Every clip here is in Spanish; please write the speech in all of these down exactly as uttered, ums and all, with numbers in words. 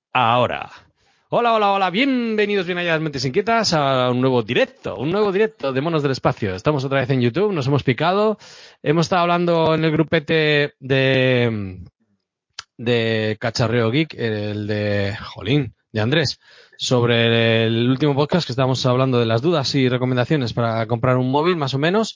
Ahora. Hola, hola, hola, bienvenidos bien allá, mentes inquietas, a un nuevo directo, un nuevo directo de Monos del Espacio. Estamos otra vez en YouTube, nos hemos picado, hemos estado hablando en el grupete de, de Cacharreo Geek, el de, jolín, de Andrés, sobre el último podcast que estábamos hablando de las dudas y recomendaciones para comprar un móvil, más o menos,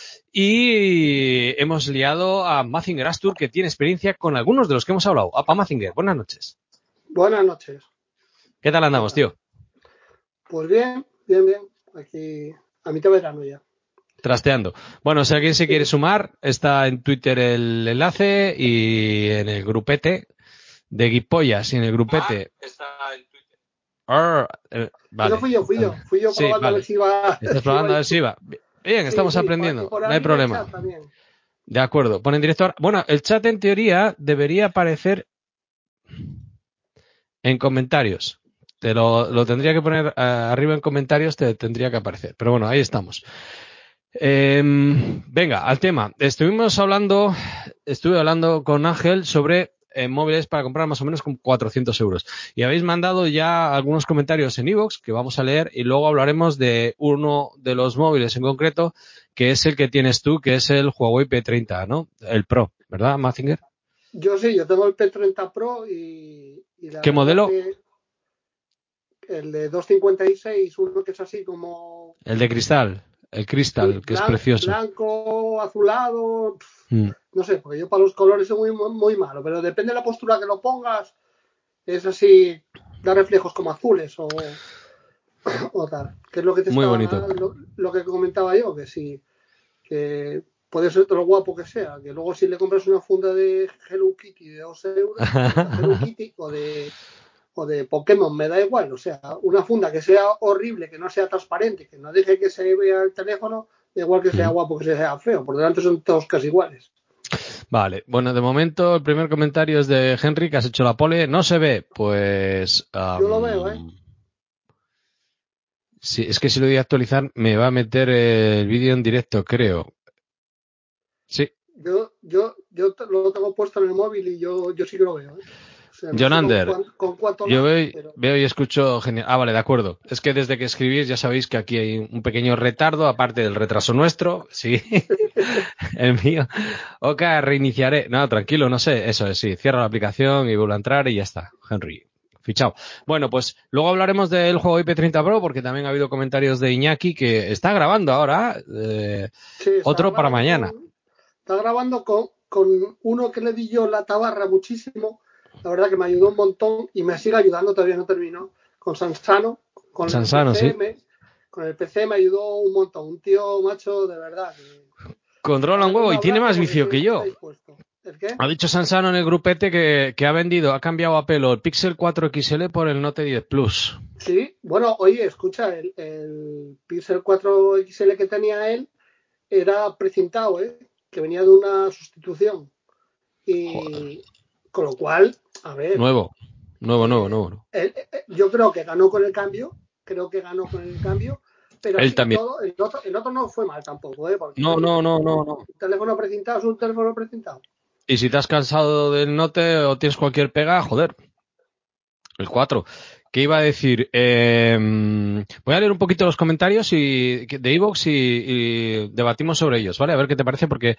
y hemos liado a Mazinger Astur, que tiene experiencia con algunos de los que hemos hablado. Apa Mazinger, buenas noches. Buenas noches. ¿Qué tal andamos, tío? Pues bien, bien, bien. Aquí a mitad de verano ya. Trasteando. Bueno, si alguien se quiere sumar, está en Twitter el enlace y en el grupete de Guipollas y en el grupete. Ah, está en Twitter. Arr, eh, vale. Eso fui yo, fui yo. Fui yo Sí, probando vale. a ver si iba. Estás Si iba probando a ver esto. si va. Bien, Sí, estamos sí, aprendiendo. y por No hay arriba el problema. chat también. De acuerdo. Ponen director. Bueno, el chat en teoría debería aparecer en comentarios. Te lo, lo tendría que poner uh, arriba en comentarios, te tendría que aparecer. Pero bueno, ahí estamos. Eh, venga, al tema. Estuvimos hablando, estuve hablando con Ángel sobre eh, móviles para comprar más o menos con cuatrocientos euros. Y habéis mandado ya algunos comentarios en iVoox que vamos a leer y luego hablaremos de uno de los móviles en concreto, que es el que tienes tú, que es el Huawei P treinta, ¿no? El Pro, ¿verdad, Mazinger? Yo sí, yo tengo el P treinta Pro y, y la ¿Qué verdad modelo? que el de doscientos cincuenta y seis, uno que es así como. El de cristal, el Sí, cristal, que es blan, precioso. blanco, azulado. Pff, Mm. no sé, porque yo para los colores soy muy, muy malo, pero depende de la postura que lo pongas. Es así, da reflejos como azules o, o tal. Que es lo que te Muy estaba, bonito. lo, lo que comentaba yo, que sí, que puede ser todo lo guapo que sea, que luego si le compras una funda de Hello Kitty de dos euros, o de Hello Kitty o de, o de Pokémon, me da igual, o sea, una funda que sea horrible, que no sea transparente, que no deje que se vea el teléfono, da igual que sea Mm. guapo que sea feo, por delante son todos casi iguales. Vale, bueno, de momento el primer comentario es de Henry, que has hecho la pole. No se ve, pues... Yo lo veo, ¿eh? Um, sí, es que si lo voy a actualizar me va a meter el vídeo en directo, creo. Sí. Yo, yo, yo lo tengo puesto en el móvil y yo, yo sí que lo veo, ¿eh? O sea, no John sé con, Ander, cuán, con cuánto yo lag, veo, pero... veo y escucho genial. Ah, vale, de acuerdo. Es que desde que escribís ya sabéis que aquí hay un pequeño retardo, aparte del retraso nuestro. Sí, el mío. Ok, reiniciaré. No, tranquilo, no sé. Eso es, sí. Cierra la aplicación y vuelvo a entrar y ya está. Henry. Fichado. Bueno, pues luego hablaremos del Huawei P treinta Pro porque también ha habido comentarios de Iñaki que está grabando ahora eh, Sí, está otro para grabando mañana. con, está grabando con, con uno que le di yo la tabarra muchísimo. La verdad que me ayudó un montón y me sigue ayudando, todavía no termino. Con Sansano, con el Sansano, sí. P C, me, con el P C me ayudó un montón. Un tío macho de verdad. Que, Controla un darle un huevo y tiene abrazo más porque vicio que siempre está yo. dispuesto. ¿El qué? Ha dicho Sansano en el grupete que, que ha vendido, ha cambiado a pelo el Pixel cuatro X L por el Note diez Plus. Sí, bueno, oye, escucha, el, el Pixel cuatro X L que tenía él era precintado, ¿eh? Que venía de una sustitución. Joder. Y con lo cual, a ver, Nuevo. Nuevo, nuevo, eh, nuevo. él, eh, yo creo que ganó con el cambio, creo que ganó con el cambio, pero Él así y también. todo, el otro, el otro no fue mal tampoco, ¿eh? Porque No, oye, no, no, no, no. un teléfono precintado es un teléfono precintado. Y si te has cansado del Note o tienes cualquier pega, joder. El cuatro. ¿Qué iba a decir? Eh, voy a leer un poquito los comentarios y, de iVoox y, y debatimos sobre ellos, ¿vale? A ver qué te parece, porque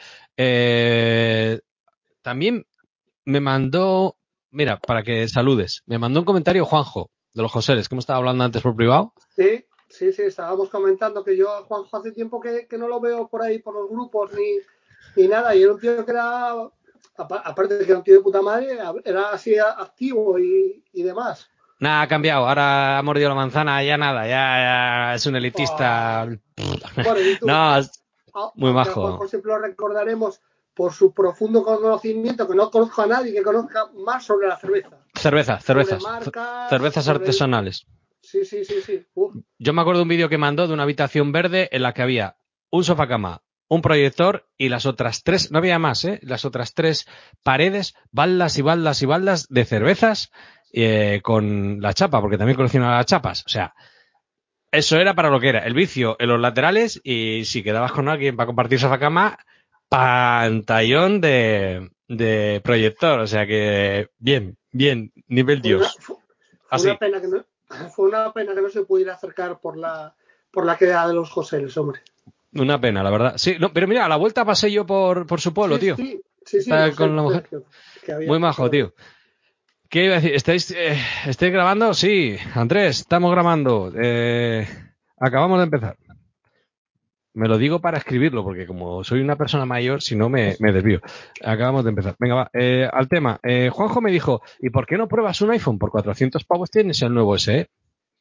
eh, también me mandó, mira, para que saludes, me mandó un comentario Juanjo, de los Joseles, que hemos estado hablando antes por privado. Sí, sí, sí, estábamos comentando que yo a Juanjo hace tiempo que, que no lo veo por ahí, por los grupos, ni, ni nada, y era un tío que era, aparte de que era un tío de puta madre, era así activo y, y demás. Nada, ha cambiado, ahora ha mordido la manzana, ya nada, ya, ya es un elitista. Oh. Bueno, y tú, No, a, es a, muy aunque a majo. Juanjo siempre lo recordaremos por su profundo conocimiento, que no conozco a nadie que conozca más sobre la cerveza. Cerveza, Sobre cervezas, marcas, cervezas sobre... artesanales. Sí, sí, sí, sí. Uf. Yo me acuerdo de un vídeo que mandó de una habitación verde en la que había un sofá cama, un proyector y las otras tres, no había más, ¿eh? Las otras tres paredes, baldas y baldas y baldas de cervezas eh, con la chapa, porque también coleccionaba las chapas. O sea, eso era para lo que era. El vicio en los laterales y si quedabas con alguien para compartir sofá cama, pantallón de, de proyector. O sea que bien, bien, nivel Fue una, Dios. Así. Una pena que no, fue una pena que no se pudiera acercar por la por la queda de los Joseles, hombre. Una pena, la verdad. Sí, no, pero mira, a la vuelta pasé yo por, por su pueblo, Sí, tío. sí, sí, sí, Está lo sé, con lo la sé, mujer. que, que había Muy majo, tío. ¿Qué iba a decir? ¿Estáis, eh, ¿estáis grabando? Sí, Andrés, estamos grabando. Eh, acabamos de empezar. Me lo digo para escribirlo, porque como soy una persona mayor, si no me, me desvío. Acabamos de empezar. Venga, va. Eh, al tema. Eh, Juanjo me dijo, ¿y por qué no pruebas un iPhone? Por cuatrocientos pavos tienes el nuevo S E.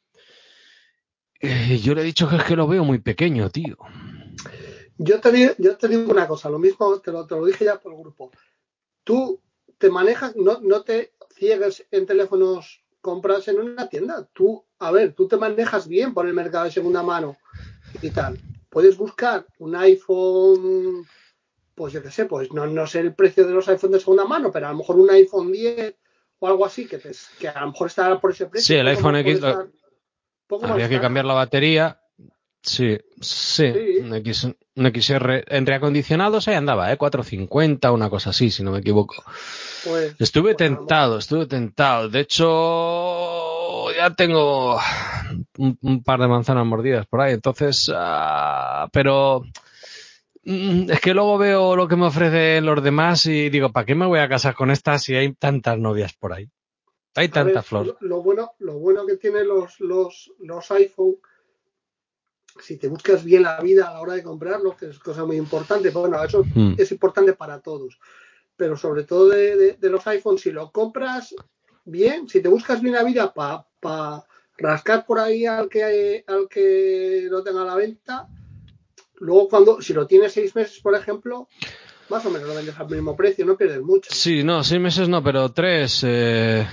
Eh, yo le he dicho que es que lo veo muy pequeño, tío. Yo te, digo, yo te digo una cosa, lo mismo te lo, te lo dije ya por el grupo. Tú te manejas, no, no te ciegues en teléfonos comprados en una tienda. Tú, a ver, tú te manejas bien por el mercado de segunda mano y tal. Puedes buscar un iPhone, pues yo qué sé, pues no, no sé el precio de los iPhones de segunda mano, pero a lo mejor un iPhone diez o algo así, que, te, que a lo mejor está por ese Sí, precio, el poco iPhone más puede X lo, estar, poco más habría que estará. cambiar la batería. Sí, sí, Sí, un, X, un X R en reacondicionados ahí andaba, ¿eh? cuatrocientos cincuenta, una cosa así, si no me equivoco. pues, Estuve pues a lo mejor. tentado, estuve tentado. De hecho, ya tengo un, un par de manzanas mordidas por ahí, entonces, uh, pero mm, es que luego veo lo que me ofrecen los demás y digo, ¿para qué me voy a casar con estas si hay tantas novias por ahí? Hay A tanta ver, flor. lo, lo bueno, lo bueno que tienen los, los, los iPhone, si te buscas bien la vida a la hora de comprarlo, que es cosa muy importante, pero bueno, eso Mm. es importante para todos, pero sobre todo de, de, de los iPhones, si lo compras bien, si te buscas bien la vida para pa rascar por ahí al que, al que lo tenga a la venta, luego cuando, si lo tienes seis meses, por ejemplo, más o menos lo vendes al mismo precio, no pierdes mucho. Sí, no, seis meses no, pero tres, eh,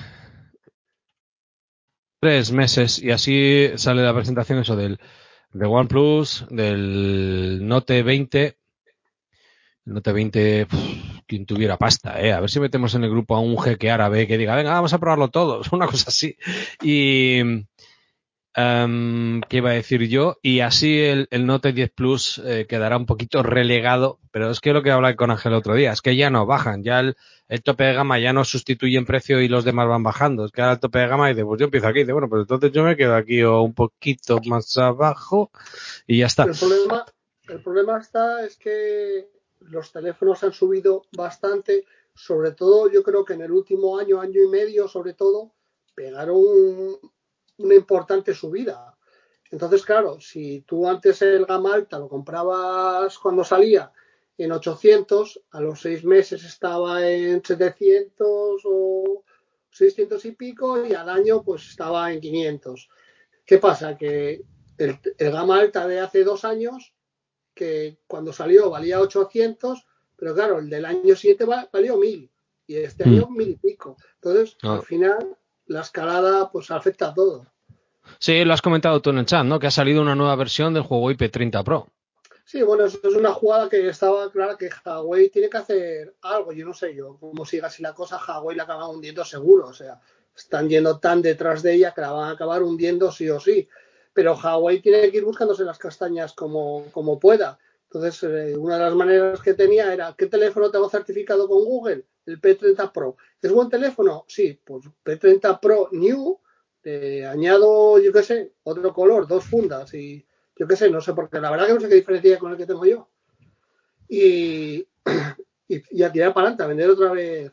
tres meses y así sale la presentación eso del, del OnePlus, del Note veinte. El Note veinte, pff, quien tuviera pasta, ¿eh? A ver si metemos en el grupo a un jeque árabe que diga, venga, vamos a probarlo todos, una cosa así. Y, um, ¿qué iba a decir yo? Y así el, el Note diez Plus eh, quedará un poquito relegado, pero es que lo que hablé con Ángel el otro día, es que ya no bajan, ya el, el tope de gama ya no sustituye en precio y los demás van bajando, es que ahora el tope de gama dice, pues yo empiezo aquí, dice, bueno, pues entonces yo me quedo aquí o un poquito más abajo y ya está. El problema, el problema está es que los teléfonos han subido bastante, sobre todo yo creo que en el último año, año y medio, sobre todo, pegaron un, una importante subida. Entonces, claro, si tú antes el gama alta lo comprabas cuando salía en ochocientos, a los seis meses estaba en setecientos o seiscientos y pico, y al año pues estaba en quinientos. ¿Qué pasa? Que el, el gama alta de hace dos años, que cuando salió valía ochocientos, pero claro, el del año siguiente valió mil y este Hmm. año mil y pico. Entonces, al No. final, la escalada pues afecta a todo. Sí, lo has comentado tú en el chat, ¿no? Que ha salido una nueva versión del Huawei P treinta Pro. Sí, bueno, eso es una jugada que estaba clara que Huawei tiene que hacer algo. Yo no sé yo cómo siga así la cosa, Huawei la acaba hundiendo seguro. O sea, están yendo tan detrás de ella que la van a acabar hundiendo sí o sí. Pero Huawei tiene que ir buscándose las castañas como, como pueda. Entonces, eh, una de las maneras que tenía era, ¿qué teléfono tengo certificado con Google? El P treinta Pro. ¿Es buen teléfono? Sí, pues P treinta Pro New, eh, añado, yo qué sé, otro color, dos fundas y yo qué sé, no sé, porque la verdad que no sé qué diferencia con el que tengo yo. Y, y, y a tirar para adelante, a vender otra vez.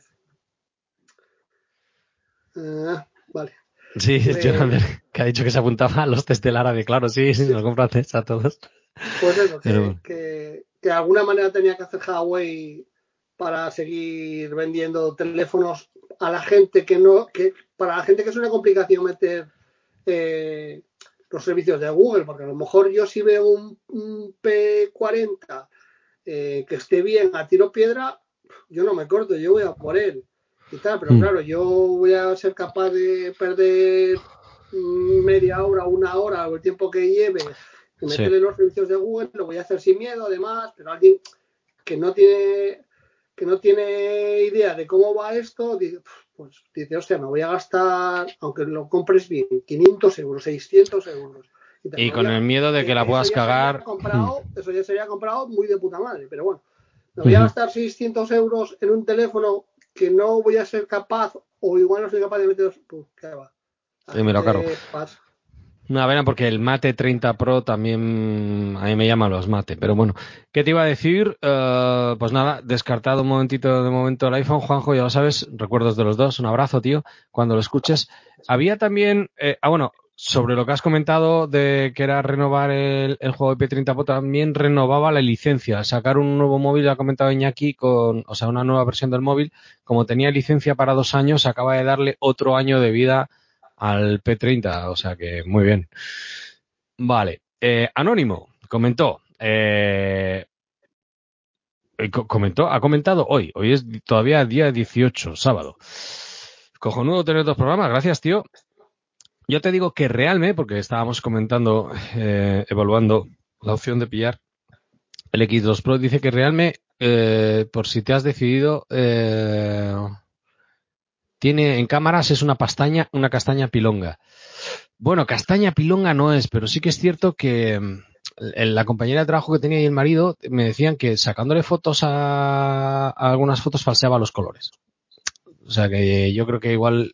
Uh, vale. Sí, Me, Jonathan, que ha dicho que se apuntaba a los test del árabe, claro, sí, sí, sí, nos compra test a todos. pues eso, Pero que, bueno. que, que de alguna manera tenía que hacer Huawei para seguir vendiendo teléfonos a la gente que no, que para la gente que es una complicación meter eh, los servicios de Google, porque a lo mejor yo si veo un, un P cuarenta eh, que esté bien a tiro piedra, yo no me corto, yo voy a por él y tal, pero Hmm. claro, yo voy a ser capaz de perder media hora, una hora o el tiempo que lleve y Sí. meterle los servicios de Google, lo voy a hacer sin miedo además, pero alguien que no tiene que no tiene idea de cómo va esto, dice, pues dice, hostia, me voy a gastar, aunque lo compres bien, quinientos euros, seiscientos euros. Y tal, Y me voy con a, el miedo de que la eso puedas ya sería cagar. Hmm. comprado, eso ya sería comprado muy de puta madre, pero bueno, me voy a Ujú. gastar seiscientos euros en un teléfono que no voy a ser capaz, o igual no soy capaz de meter, pues qué va. Dímelo, Caro. Pasa. Una pena porque el Mate treinta Pro también a mí me llaman los Mate, pero bueno, ¿qué te iba a decir? Uh, pues nada, descartado un momentito de momento el iPhone, Juanjo, ya lo sabes, recuerdos de los dos, un abrazo, tío, cuando lo escuches. Había también, eh, ah bueno, sobre lo que has comentado de que era renovar el, el juego I P treinta Pro, también renovaba la licencia, sacar un nuevo móvil, lo ha comentado Iñaki, con, o sea, una nueva versión del móvil, como tenía licencia para dos años, acaba de darle otro año de vida al P treinta, o sea que muy bien. Vale, eh, Anónimo comentó, eh, comentó, ha comentado hoy, hoy es todavía día dieciocho, sábado. Cojonudo tener dos programas, gracias, tío. Yo te digo que realmente, porque estábamos comentando, eh, evaluando la opción de pillar el X dos Pro, dice que realmente, eh, por si te has decidido, eh, tiene en cámaras es una pastaña, una castaña pilonga. Bueno, castaña pilonga no es, pero sí que es cierto que la compañera de trabajo que tenía y el marido me decían que sacándole fotos a, a algunas fotos falseaba los colores. O sea que yo creo que igual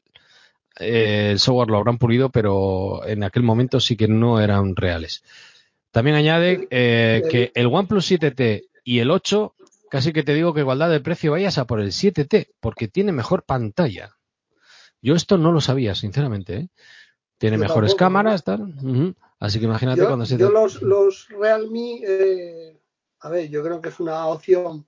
eh, el software lo habrán pulido, pero en aquel momento sí que no eran reales. También añade eh, que el OnePlus siete T y el ocho, casi que te digo que igualdad de precio vayas a por el siete T, porque tiene mejor pantalla. Yo esto no lo sabía, sinceramente, ¿eh? Tiene Yo mejores tampoco, cámaras, tal. Uh-huh. Así que imagínate yo, cuando se yo te... los, los Realme, eh, a ver, yo creo que es una opción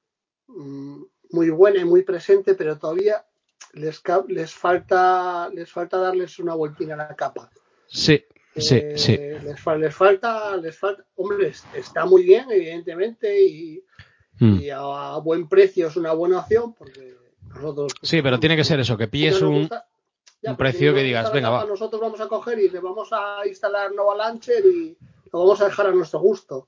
mmm, muy buena y muy presente, pero todavía les, les falta les falta darles una vueltina a la capa. Sí, eh, sí, sí. Les, les falta, les falta, hombre, está muy bien, evidentemente, y, mm. y a, a buen precio es una buena opción, porque nosotros... Pues, sí, pero tiene que ser eso, que pilles no un... gusta, Ya, un pues si precio no que nos digas, gusta la venga, capa, va. nosotros vamos a coger y le vamos a instalar Nova Launcher y lo vamos a dejar a nuestro gusto.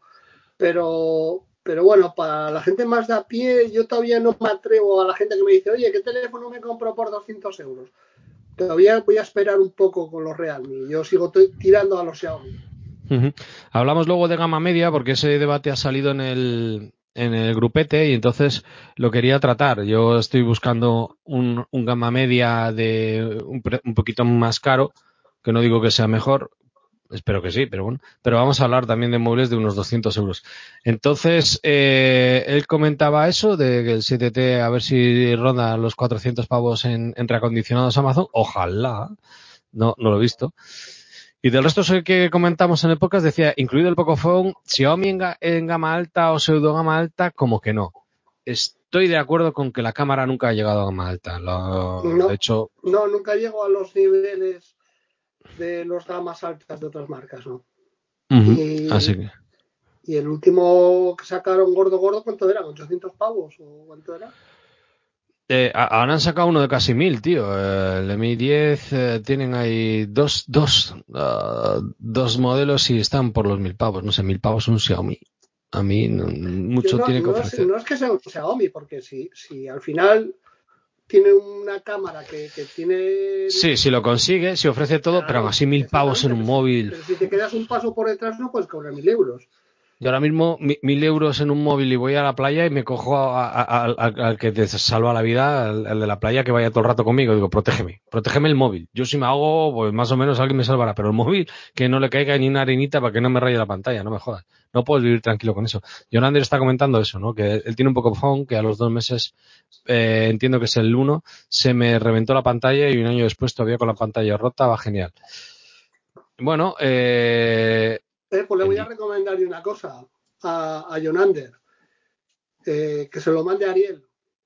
Pero, pero bueno, para la gente más de a pie, yo todavía no me atrevo a la gente que me dice, oye, ¿qué teléfono me compro por doscientos euros? Todavía voy a esperar un poco con los Realme. Yo sigo tirando a los Xiaomi. Uh-huh. Hablamos luego de gama media porque ese debate ha salido en el... en el grupete y entonces lo quería tratar. Yo estoy buscando un, un gama media de un, un poquito más caro, que no digo que sea mejor, espero que sí, pero bueno. Pero vamos a hablar también de móviles de unos doscientos euros. Entonces, eh, él comentaba eso, de que el siete T a ver si ronda los cuatrocientos pavos en, en reacondicionados Amazon. Ojalá. No, no lo he visto. Y del resto sé que comentamos en el podcast, decía, incluido el Pocophone, Xiaomi en, ga, en gama alta o pseudo gama alta, como que no. Estoy de acuerdo con que la cámara nunca ha llegado a gama alta. Lo, no, de hecho... No, nunca llego a los niveles de los gamas altas de otras marcas, ¿no? Uh-huh. Y, Así que... y el último que sacaron gordo, gordo, ¿cuánto era? ¿ochocientos pavos? ¿O cuánto era? Eh, ahora han sacado uno de casi mil, tío. Eh, el Mi diez eh, tienen ahí dos, dos, uh, dos modelos y están por los mil pavos. No sé, mil pavos un Xiaomi. A mí no, mucho no, tiene que no, es, ofrecer. no es que sea un Xiaomi, porque si, si al final tiene una cámara que, que tiene... Sí, si lo consigue, si ofrece todo, Claro, pero aún así mil pavos en un pero si, móvil. pero si te quedas un paso por detrás no puedes cobrar mil euros. Yo ahora mismo mi, mil euros en un móvil y voy a la playa y me cojo al que te salva la vida, al, al de la playa que vaya todo el rato conmigo. Digo, protégeme, protégeme el móvil. Yo si me hago, pues más o menos alguien me salvará, pero el móvil que no le caiga ni una arenita para que no me raye la pantalla, no me jodas. No puedo vivir tranquilo con eso. Jonander está comentando eso, ¿no? Que él tiene un Pocophone que a los dos meses, eh, entiendo que es el uno, se me reventó la pantalla y un año después todavía con la pantalla rota va genial. Bueno, eh... Eh, pues le voy a recomendar una cosa a, a Jonander, eh, que se lo mande a Ariel.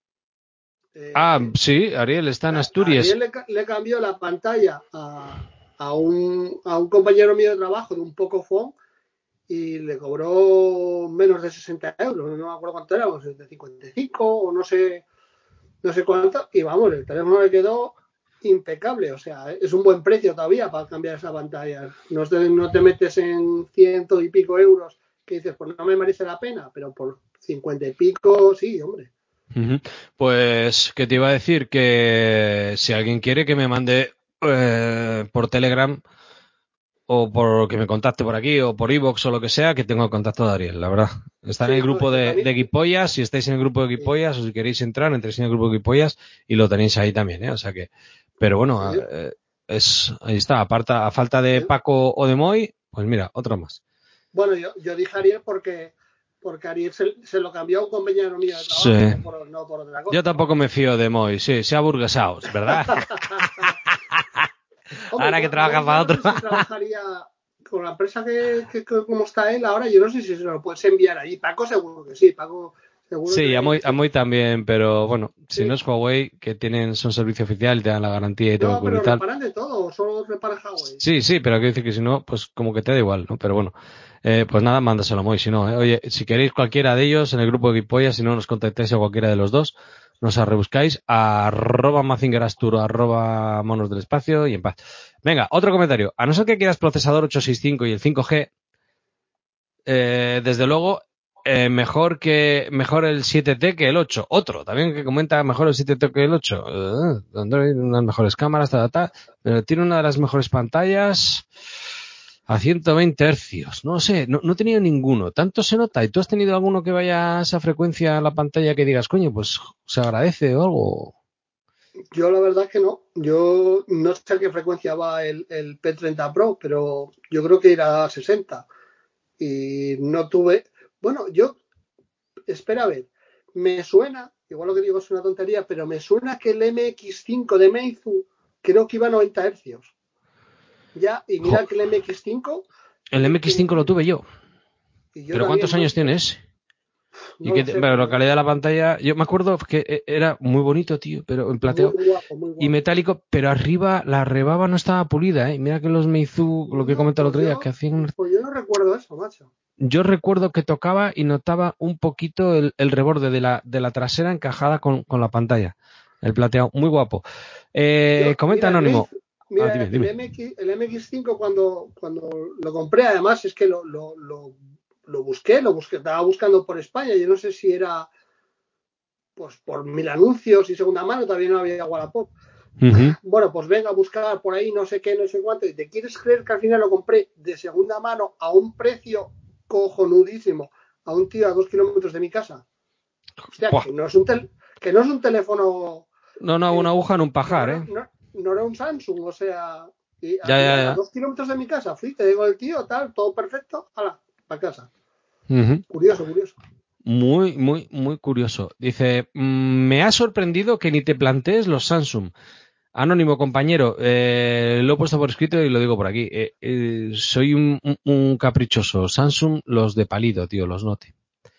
Eh, ah, sí, Ariel está en Asturias. Ariel le, le cambió la pantalla a, a, un, a un compañero mío de trabajo de un Pocophone y le cobró menos de sesenta euros, no me acuerdo cuánto era, de cincuenta y cinco o no sé, no sé cuánto, y vamos, el teléfono le quedó impecable, o sea, es un buen precio todavía para cambiar esa pantalla. No te, no te metes en ciento y pico euros que dices, pues no me merece la pena, pero por cincuenta y pico, sí, hombre. Uh-huh. Pues, ¿qué te iba a decir? Que si alguien quiere que me mande eh, por Telegram o por que me contacte por aquí o por iVoox o lo que sea, que tengo el contacto de Ariel, la verdad. Está sí, en el grupo no, de, también... de Guipollas, si estáis en el grupo de Guipollas sí. O si queréis entrar, entréis en el grupo de Guipollas y lo tenéis ahí también, ¿eh? O sea que, pero bueno, sí. eh, es, ahí está, aparta, a falta de Paco o de Moy, pues mira, otro más. Bueno, yo, yo dije Ariel porque, porque Ariel se, se lo cambió a un compañero mío de trabajo, Sí. no, por, no por otra cosa. Yo tampoco me fío de Moy, sí, se ha burguesado, ¿verdad? Hombre, ahora que yo, trabaja yo para no otro. sé si trabajaría con la empresa que, que, que como está él ahora, yo no sé si se lo puedes enviar allí. Paco seguro que sí, Paco seguro Sí, a que... Moy, a Moy también, pero bueno, si sí. no es Huawei, que tienen son servicio oficial y te dan la garantía y tengo No, que cubrir pero y tal. reparan de todo, solo reparan Huawei. Sí, sí, pero quiero decir que si no, pues como que te da igual, ¿no? Pero bueno, eh, pues nada, mándaselo a Moy, si no, ¿eh? Oye, si queréis cualquiera de ellos en el grupo de Guipollas, si no nos contactáis a cualquiera de los dos, nos rebuscáis a arroba mazingerastur, arroba monos del espacio y en paz. Venga, otro comentario. A no ser que quieras procesador ochocientos sesenta y cinco y el cinco G, eh, desde luego, eh, mejor que mejor el siete T que el ocho. Otro, también que comenta mejor el siete T que el ocho. Uh, Android, unas mejores cámaras, ta, ta, ta, pero tiene una de las mejores pantallas a ciento veinte hercios. No sé, no, no he tenido ninguno. Tanto se nota. ¿Y tú has tenido alguno que vaya a esa frecuencia a la pantalla que digas, coño, pues se agradece o algo? Yo la verdad que no. Yo no sé a qué frecuencia va el, el P treinta Pro, pero yo creo que irá a sesenta. Y no tuve... Bueno, yo... Espera a ver. Me suena, igual lo que digo es una tontería, pero me suena que el M X cinco de Meizu creo que iba a noventa hercios. Ya, y mira Jo, que el M X cinco... el Que, M X cinco que, lo tuve yo. y yo ¿Pero cuántos también, no, años tienes? Y no que, lo sé, pero la pero calidad de la pantalla, yo me acuerdo que era muy bonito, tío, pero en muy plateado guapo, muy y guapo. metálico, pero arriba la rebaba no estaba pulida, ¿eh? Mira que los Meizu, lo que No, comenté el pues otro día, que yo, hacían... pues yo no recuerdo eso, macho. Yo recuerdo que tocaba y notaba un poquito el, el reborde de la, de la trasera encajada con, con la pantalla. El plateado, muy guapo. Eh, Yo, comenta mira, el Anónimo. Meizu, Ah, mira, dime, el dime. M X, el M X cinco cuando, cuando lo compré, además es que lo, lo, lo, lo busqué, lo busqué, estaba buscando por España, yo no sé si era pues por mil anuncios y segunda mano, todavía no había Wallapop. Uh-huh. Bueno, pues venga a buscar por ahí no sé qué, no sé cuánto, y te quieres creer que al final lo compré de segunda mano a un precio cojonudísimo, a un tío a dos kilómetros de mi casa. Hostia, Buah. que no es un, tel, que no es un teléfono, No, no, eh, una aguja en un no, pajar, no, ¿eh? no, no era un Samsung, o sea, y al Ya, ya, final a ya. dos kilómetros de mi casa fui, te digo el tío, tal, todo perfecto, ala, para casa. Uh-huh. Curioso, curioso. Muy, muy, muy curioso. Dice, mmm, me ha sorprendido que ni te plantees los Samsung. Anónimo, compañero, eh, lo he puesto por escrito y lo digo por aquí. Eh, eh, soy un, un, un caprichoso. Samsung, los de palido, tío, los Note.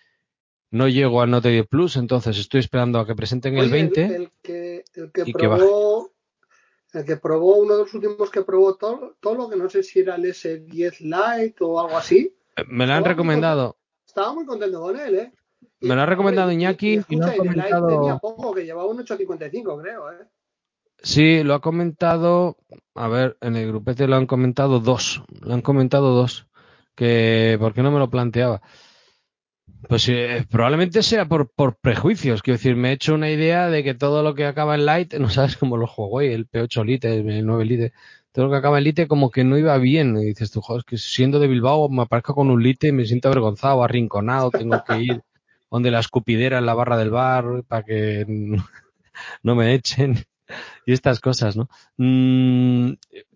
No llego al Note diez Plus, entonces estoy esperando a que presenten el Oye, el, veinte el, que, el que y que baje. probó, el que probó, uno de los últimos que probó todo, todo lo que no sé si era el S diez Lite o algo así, Eh, Me lo han estaba muy contento, recomendado. estaba muy contento con él, ¿eh? Y, Me lo ha hombre, recomendado y, y, y Iñaki y lo han escucha, y de Lite tenía comentado. poco, que llevaba un ocho cincuenta y cinco, creo, ¿eh? Sí, lo ha comentado. A ver, en el grupete lo han comentado dos. Lo han comentado dos. Que, ¿por qué no me lo planteaba? Pues eh, probablemente sea por, por prejuicios. Quiero decir, me he hecho una idea de que todo lo que acaba en Lite, no sabes, como los Huawei, el P ocho Lite, el nueve Lite, todo lo que acaba en Lite como que no iba bien. Y dices tú, joder, es que siendo de Bilbao me aparezco con un Lite y me siento avergonzado, arrinconado, tengo que ir donde la escupidera en la barra del bar para que no me echen y estas cosas, ¿no? Mm,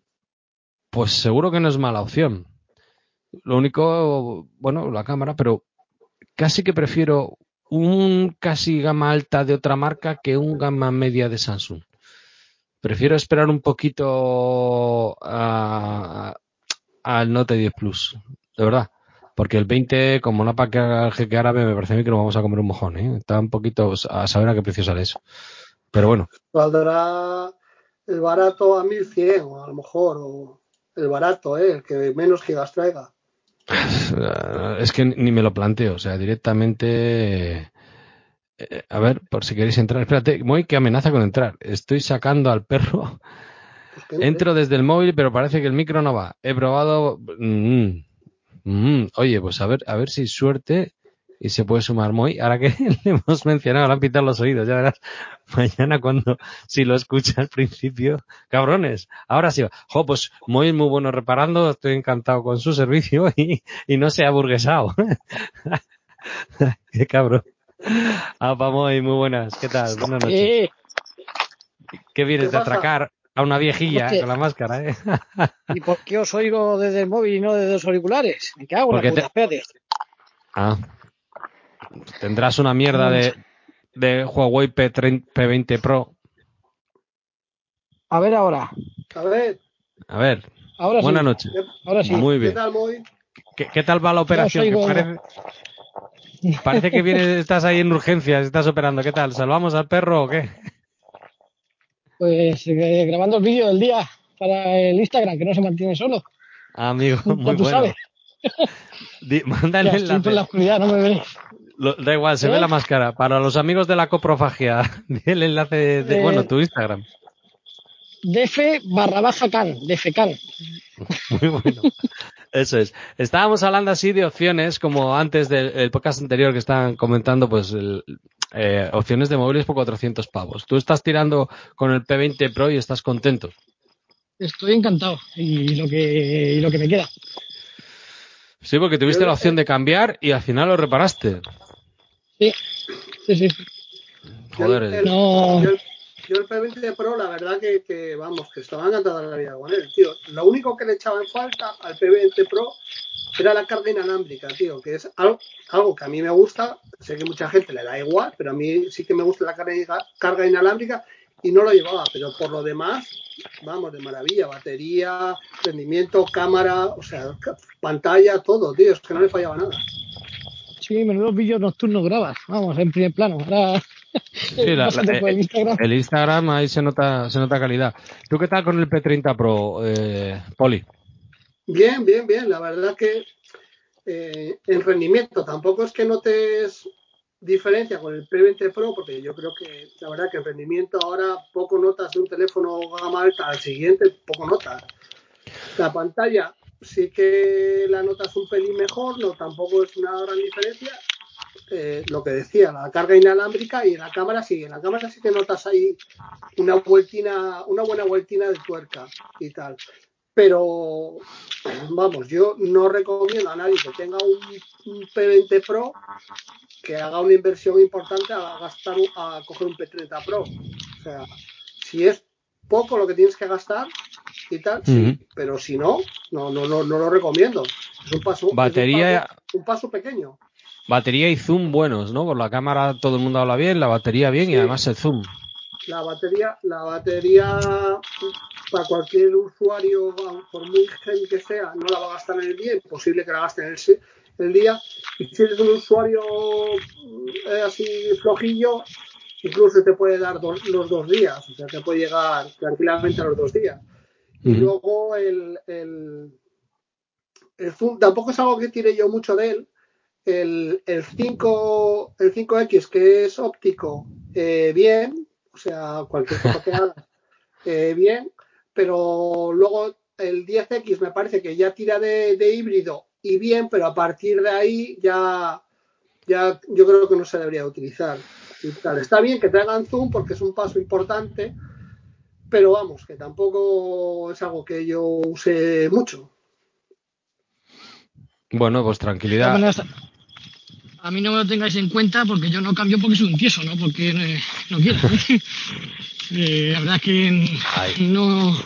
pues seguro que no es mala opción. Lo único, bueno, la cámara, pero casi que prefiero un casi gama alta de otra marca que un gama media de Samsung. Prefiero esperar un poquito a, al Note diez Plus, de verdad. Porque el veinte, como no para que haga el jeque árabe, me parece a mí que nos vamos a comer un mojón, ¿eh? Está un poquito a saber a qué precio sale eso. Pero bueno. Valdrá el barato a mil cien o a lo mejor, o el barato, ¿eh? El que menos gigas traiga. Es que ni me lo planteo, o sea, directamente... Eh, a ver, por si queréis entrar. Espérate, Moy, que amenaza con entrar. Estoy sacando al perro. Pues que entre. Entro desde el móvil, pero parece que el micro no va. He probado... Mm, mm, oye, pues a ver, a ver si hay suerte y se puede sumar Moy. Ahora que le hemos mencionado, le han pitado los oídos, ya verás. Mañana cuando, si lo escucha al principio, cabrones, ahora sí va. Jo, pues Moy es muy bueno reparando, estoy encantado con su servicio y, y no se ha burguesado. Qué cabrón. Ah, vamos, muy buenas. ¿Qué tal? Buenas noches. Eh, ¿Qué ¿Qué vienes de pasa? atracar? A una viejilla Hostia. con la máscara, ¿eh? ¿Y por qué os oigo desde el móvil y no desde los auriculares? Me cago en la Porque puta, te... espérate. Ah, tendrás una mierda de, de Huawei P treinta, P veinte Pro. A ver ahora. A ver, A ver, Ahora buenas sí. noches. ¿qué, Ahora sí. Muy qué bien. tal, Moy? ¿Qué, qué tal va la Ya os operación? Que oigo. parece, parece que vienes, estás ahí en urgencias, estás operando. ¿Qué tal? ¿Salvamos al perro o qué? Pues eh, grabando el vídeo del día para el Instagram, que no se mantiene solo. Amigo, Ya muy tú bueno. sabes. Di, manda el Ya estoy por enlace. la oscuridad, no me veréis. Lo, da igual, se ve ¿Eh? la máscara. Para los amigos de la coprofagia, di el enlace de, de- bueno, Eh, tu Instagram. Df barra baja can, Dfcan. Muy bueno. Eso es. Estábamos hablando así de opciones, como antes del el podcast anterior que estaban comentando, pues el, eh, opciones de móviles por cuatrocientos pavos. Tú estás tirando con el P veinte Pro y estás contento. Estoy encantado. Y lo que, y lo que me queda. Sí, porque Yo, tuviste la opción eh, de cambiar y al final lo reparaste. Sí, sí, sí. yo, Joder, el, el- el- No. yo, el, yo el P veinte Pro, la verdad que, que, vamos, que estaba encantado de la vida con él, tío. Lo único que le echaba en falta al P veinte Pro era la carga inalámbrica, tío, que es algo, algo que a mí me gusta. Sé que mucha gente le da igual, pero a mí sí que me gusta la carga, carga inalámbrica y no lo llevaba. Pero por lo demás, vamos, de maravilla. Batería, rendimiento, cámara, o sea, pantalla, todo, tío. Es que no le fallaba nada. Sí, menudos vídeos nocturnos grabas. Vamos, en primer plano. Ahora, sí, sí, la- la- pásate por eh, el Instagram. el Instagram ahí se nota, se nota calidad. ¿Tú qué tal con el P treinta Pro, eh, Poli? Bien, bien, bien. La verdad que eh, en rendimiento tampoco es que notes diferencia con el P veinte Pro, porque yo creo que la verdad que en rendimiento ahora poco notas de un teléfono gama alta al siguiente, poco notas. La pantalla sí que la notas un pelín mejor, no tampoco es una gran diferencia. Eh, lo que decía, la carga inalámbrica, y en la cámara sí, en la cámara sí que notas ahí una vueltina, una buena vueltina de tuerca y tal. Pero vamos, yo no recomiendo a nadie que tenga un, un P veinte Pro que haga una inversión importante a gastar a coger un P treinta Pro. O sea, si es poco lo que tienes que gastar y tal, Ujú. sí, pero si no, no, no, no, no lo recomiendo. Es un paso, es un paso, Batería, un paso pequeño. batería y zoom buenos, ¿no? Por la cámara todo el mundo habla bien, la batería bien y Sí, además el zoom. la batería, la batería para cualquier usuario, por muy heavy que sea, no la va a gastar en el día, imposible que la gaste en el, el día. Y si eres un usuario eh, así flojillo, incluso te puede dar dos, los dos días, o sea, te puede llegar tranquilamente a los dos días. Y Uh-huh. luego el, el, el zoom, tampoco es algo que tire yo mucho de él. El, el, cinco, el cinco equis, que es óptico, eh, bien, o sea, cualquier foto que hagas, eh, bien, pero luego el diez equis me parece que ya tira de, de híbrido y bien, pero a partir de ahí ya, ya yo creo que no se debería utilizar. Y tal. Está bien que traigan zoom porque es un paso importante, pero vamos, que tampoco es algo que yo use mucho. Bueno, pues De todas tranquilidad. maneras, a mí no me lo tengáis en cuenta porque yo no cambio porque soy un tieso, no porque eh, no quiera. eh, la verdad es que Ay. no,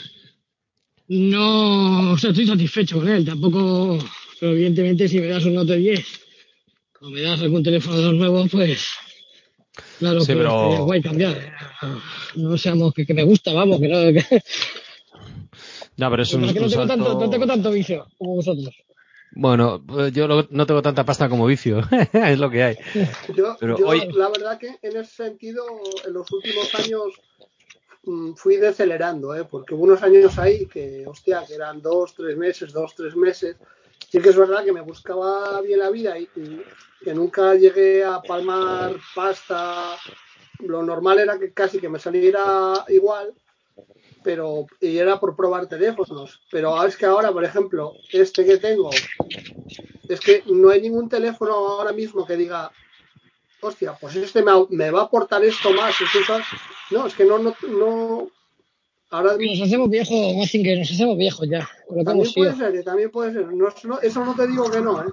no, o sea, estoy satisfecho con él. Tampoco, pero evidentemente si me das un Note diez o me das algún teléfono de los nuevos, pues claro Sí, que estaría pero guay cambiar. No seamos que, que me gusta, vamos, que no. Que, no, pero es que un, pasa que un no tengo tanto, no tengo salto. tanto vicio como vosotros. Bueno, pues yo lo- no tengo tanta pasta como vicio, es lo que hay. Yo, Pero yo, hoy, la verdad que en ese sentido, en los últimos años mmm, fui decelerando, ¿eh? Porque hubo unos años ahí que, hostia, que eran dos, tres meses, dos, tres meses. Sí que es verdad que me buscaba bien la vida y, y que nunca llegué a palmar pasta. Lo normal era que casi que me saliera igual, pero y era por probar teléfonos. Pero es que ahora, por ejemplo, este que tengo, es que no hay ningún teléfono ahora mismo que diga, hostia, pues este me, me va a aportar esto más, incluso. No, es que no, no, no. Ahora Que nos hacemos viejos, Macin, que nos hacemos viejos ya, con lo que también hemos sido. puede ser, también puede ser. No, no, eso no te digo que no, ¿eh?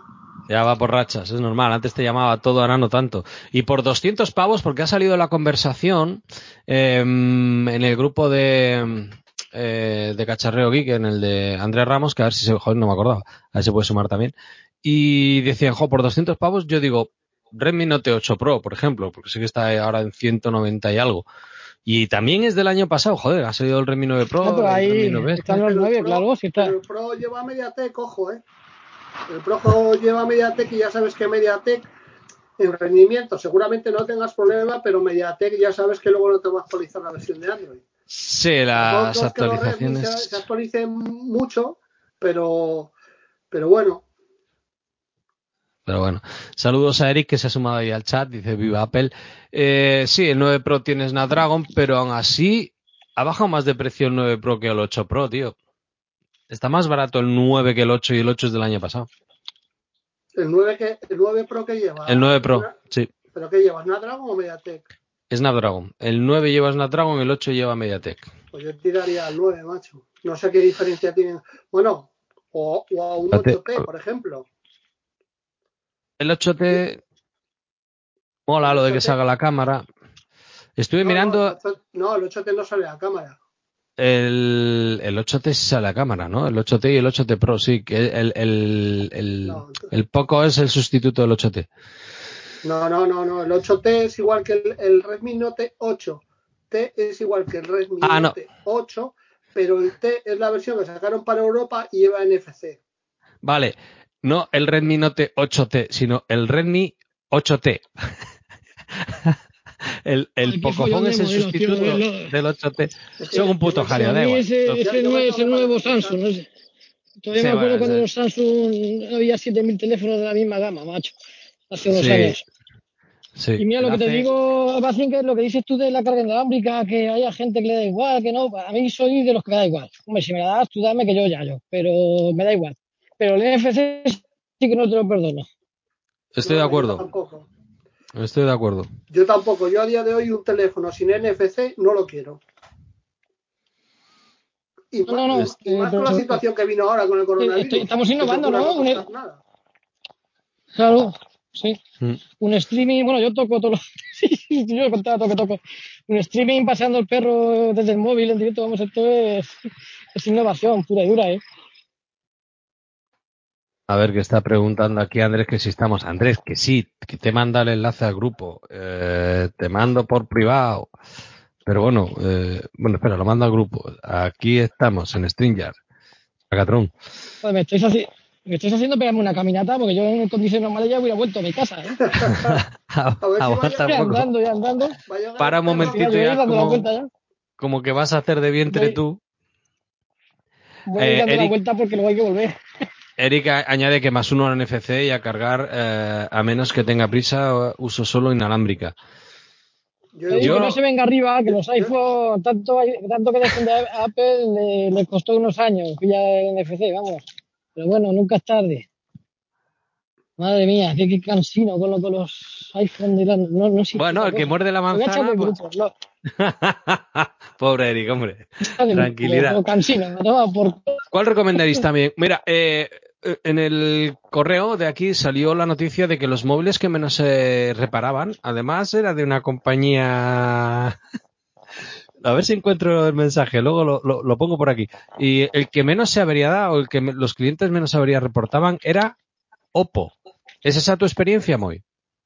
Ya va por rachas, es normal. Antes te llamaba todo, ahora no tanto. Y por doscientos pavos, porque ha salido la conversación eh, en el grupo de, eh, de Cacharreo Geek, en el de Andrés Ramos, que a ver si se... Joder, no me acordaba. A ver si puede sumar también. Y decían, jo, por doscientos pavos, yo digo, Redmi Note ocho Pro, por ejemplo, porque sé que está ahora en ciento noventa y algo. Y también es del año pasado, joder, ha salido el Redmi nueve Pro, No, pero el ahí Redmi nueve este. están los Pero el nueve, Pro, claro, sí está. pero el Pro lleva Mediatek, ojo, ¿eh? El Pro lleva Mediatek y ya sabes que Mediatek en rendimiento seguramente no tengas problema, pero Mediatek ya sabes que luego no te va a actualizar la versión de Android. Sí, las Tampoco es que los Redmi se, actualizaciones. se actualicen mucho, pero, pero bueno. Pero bueno, saludos a Eric que se ha sumado ahí al chat, dice viva Apple. Eh, sí, el nueve Pro tiene Snapdragon, pero aún así ha bajado más de precio el nueve Pro que el ocho Pro, tío. Está más barato el nueve que el ocho y el ocho es del año pasado. El nueve, que, el nueve Pro que El lleva, nueve Pro, sí. ¿pero qué lleva? ¿Snapdragon o Mediatek? Snapdragon. El nueve lleva Snapdragon, el ocho lleva Mediatek. Pues yo tiraría al nueve, macho. No sé qué diferencia tienen. Bueno, o, o a un Fíjate, ocho T, por ejemplo. el ocho T mola El lo de que ocho T. salga la cámara. Estuve No, no, el mirando ocho, no, el ocho T no sale a cámara. el, el ocho T sale a cámara, ¿no? El ocho T y el ocho T Pro, sí. Que el, el, el, No, el Poco es el sustituto del ocho T. no, no, no, no. El ocho T es igual que el, el Redmi Note ocho. T es igual que el Redmi Ah, no. Note ocho, pero el T es la versión que sacaron para Europa y lleva N F C. Vale. No el Redmi Note ocho T, sino el Redmi ocho T. el el Ay, qué follón Pocophone de es el modelos, tío. sustituto Lo- del ocho T. Es Son que un yo puto me jaleo, Para da mí igual. ese, Los- yo, ese, yo me nuevo, tengo ese que nuevo reencontrar. Samsung, no sé. Todavía Sí, me acuerdo bueno, cuando es- los Samsung había siete mil teléfonos de la misma gama, macho. Hace unos sí, años. sí. Y mira El lo que te hace... digo, Bacín, que es lo que dices tú de la carga inalámbrica, que haya gente que le da igual, que no. A mí soy de los que me da igual. Hombre, si me la das, tú dame que yo ya yo. Pero me da igual. Pero el N F C sí que no te lo perdono. Estoy No, de no, yo acuerdo. tampoco. Estoy de acuerdo. Yo tampoco. Yo a día de hoy un teléfono sin N F C no lo quiero. Y No, más, no, no. Es- y, y eh, más con la pero situación que vino ahora con el eh, estoy- coronavirus, estamos que innovando, procura ¿no? no Un- gastar nada. claro, sí. Mm. Un streaming, bueno, yo toco todo lo... Sí, yo he contado todo que toco. Un streaming paseando el perro desde el móvil en directo, vamos, esto es, es innovación pura y dura, ¿eh? A ver, que está preguntando aquí Andrés que si estamos. Andrés, que sí, que te manda el enlace al grupo. Eh, te mando por privado. Pero bueno, eh, bueno, espera, lo mando al grupo. Aquí estamos, en Stringer. Acatrón. Joder, me estáis, haci- me estáis haciendo pegarme una caminata porque yo en condiciones normales ya hubiera vuelto a mi casa, ¿eh? A ver si vaya, Aguanta un Y poco. andando, y andando. va a llegar Para el un perro Mira, momentito yo voy a ir ya dando la como, vuelta ya. como que vas a hacer de vientre Voy, tú. voy a ir Eh, dando la Eric, vuelta porque luego hay que volver. Eric a- añade que más uno en N F C y a cargar, eh, a menos que tenga prisa, uso solo inalámbrica. Yo Te digo que no igual. se Yo, venga arriba, que Yo, los yo, iPhone, tanto, tanto que defiende a Apple, le, le costó unos años pillar el N F C, vamos. Pero bueno, nunca es tarde. Madre mía, qué, qué cansino con, lo, con los iPhone de la... No, no existe bueno, otra el que cosa. muerde la Lo voy a echar manzana, del pues... grupo, lo Pobre Eric, hombre. voy a echar del grupo, Tranquilidad. por cansino, me toma por... ¿Cuál recomendaréis también? Mira, eh, en el correo de aquí salió la noticia de que los móviles que menos se reparaban, además era de una compañía... A ver si encuentro el mensaje, luego lo, lo, lo pongo por aquí. Y el que menos se averiaba o el que me, los clientes menos averías reportaban era Oppo. ¿Es esa tu experiencia, Moy?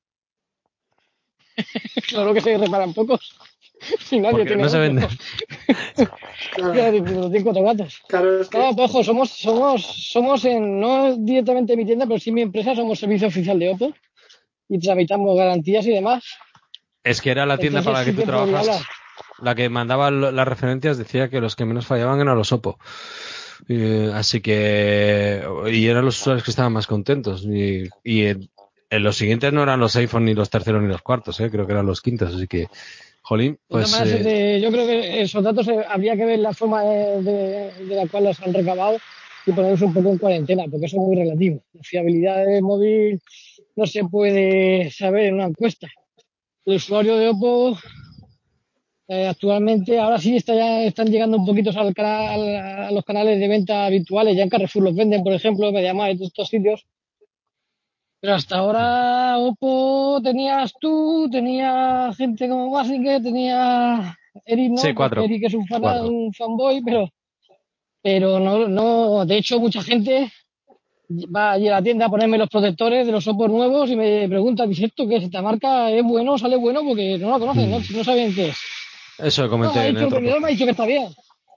Claro que se reparan pocos. Si nadie Porque tiene no se otro. vende. claro, Los cinco gatos. claro, es que No, pues, ojo, somos, somos, somos en, no directamente mi tienda, pero sí mi empresa, somos servicio oficial de Oppo y tramitamos garantías y demás. Es que era la tienda para Entonces la que sí tú que podría hablar. trabajas, la que mandaba lo- las referencias, decía que los que menos fallaban eran los Oppo. Eh, así que, y eran los usuarios que estaban más contentos. Y, y en, en los siguientes no eran los iPhone ni los terceros ni los cuartos, eh, creo que eran los quintos. Así que, jolín, De todas pues maneras, eh, de- yo creo que esos datos eh, habría que ver la forma de, de- de la cual los han recabado y ponerlos un poco en cuarentena, porque eso es muy relativo. La fiabilidad del móvil no se puede saber en una encuesta. El usuario de Oppo eh, actualmente, ahora sí está ya, están llegando un poquito al canal, a los canales de venta habituales. Ya en Carrefour los venden, por ejemplo, MediaMarkt y todos estos sitios. Pero hasta ahora Oppo tenías tú, tenía gente como Basinger, tenía Eric, Sí, no, porque cuatro. Eric es un, fan, Cuatro. un fanboy, pero, pero no, no, de hecho mucha gente va allí a la tienda a ponerme los protectores de los Oppo nuevos y me pregunta, dice esto que esta marca es bueno, sale bueno, porque no la conocen, no, Hmm. no saben qué es. Eso No, me ha comenté en el dicho el otro vendedor, me ha podcast. dicho que está bien.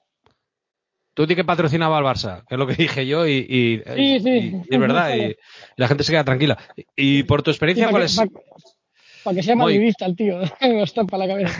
Tú di que patrocinaba al Barça, que es lo que dije yo, y, y, Sí, y- sí, y es verdad, y, sale. y la gente se queda tranquila. Y, y por tu Sí, experiencia, para ¿cuál que, es? pa, pa que sea Muy. madridista el tío, me lo estampa la cabeza.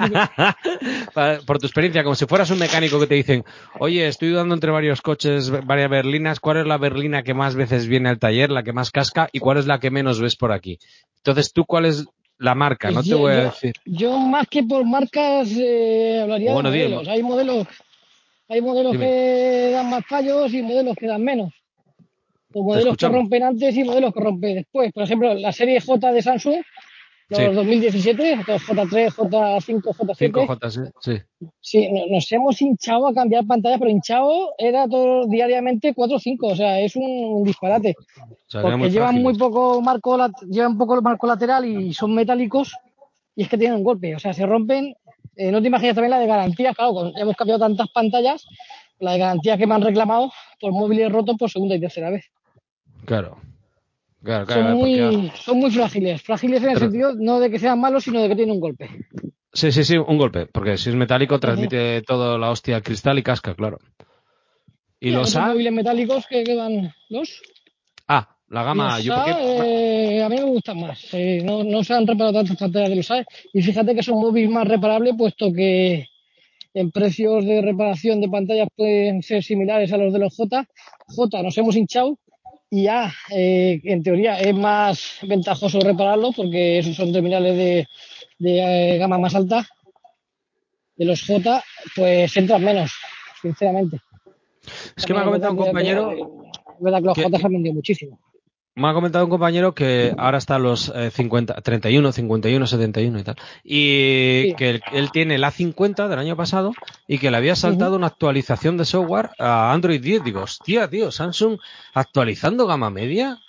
Pa- por tu experiencia, como si fueras un mecánico que te dicen, oye, estoy dudando entre varios coches, varias berlinas, ¿cuál es la berlina que más veces viene al taller, la que más casca, y cuál es la que menos ves por aquí? Entonces, ¿tú cuál es la marca? Pues No te yo, voy a yo, decir. yo más que por marcas eh, O hablaría de bueno, dime, modelos. Hay modelos, hay modelos dime. que dan más fallos y modelos que dan menos. O Te modelos que escuchamos. rompen antes y modelos que rompen después. Por ejemplo, la serie J de Samsung, Sí, los dos mil diecisiete, los J tres, J cinco, J cinco siete, J, sí. Sí. sí, no- nos hemos hinchado a cambiar pantalla, pero hinchado era todo diariamente cuatro o cinco, o sea, es un, un disparate. O sea, que eran muy Porque llevan muy frágiles. poco marco, lat- llevan poco marco lateral y son metálicos y es que tienen un golpe, o sea, se rompen. Eh, no te imaginas también la de garantía, claro, con- hemos cambiado tantas pantallas, la de garantía que me han reclamado por móviles rotos por segunda y tercera vez. Claro, claro, Son claro, porque... ah, muy, son muy frágiles, frágiles en el pero- sentido no de que sean malos, sino de que tienen un golpe. sí, sí, sí, un golpe, porque si es metálico Ujú. transmite toda la hostia al cristal y casca, claro. ¿Y Y hay los otros A? móviles metálicos que quedan dos. Ah, la gama, Los yo A, porque... eh, a mí me gustan más. Eh, no, no se han reparado tantas pantallas de los A. Y fíjate que son móviles más reparables, puesto que en precios de reparación de pantallas pueden ser similares a los de los J. J nos hemos hinchado y A, eh, en teoría, es más ventajoso repararlo porque esos son terminales de, de eh, gama más alta. De los J, pues entran menos, sinceramente. Es que me También ha es comentado verdad un que, compañero es verdad que los que, J se que- han vendido muchísimo. me ha comentado un compañero que ahora está los eh, cincuenta, treinta y uno, cincuenta y uno, setenta y uno y tal. Y Sí. que él, él tiene la cincuenta del año pasado y que le había Uh-huh. saltado una actualización de software a Android diez. Digo, hostia, tío, Samsung actualizando gama media.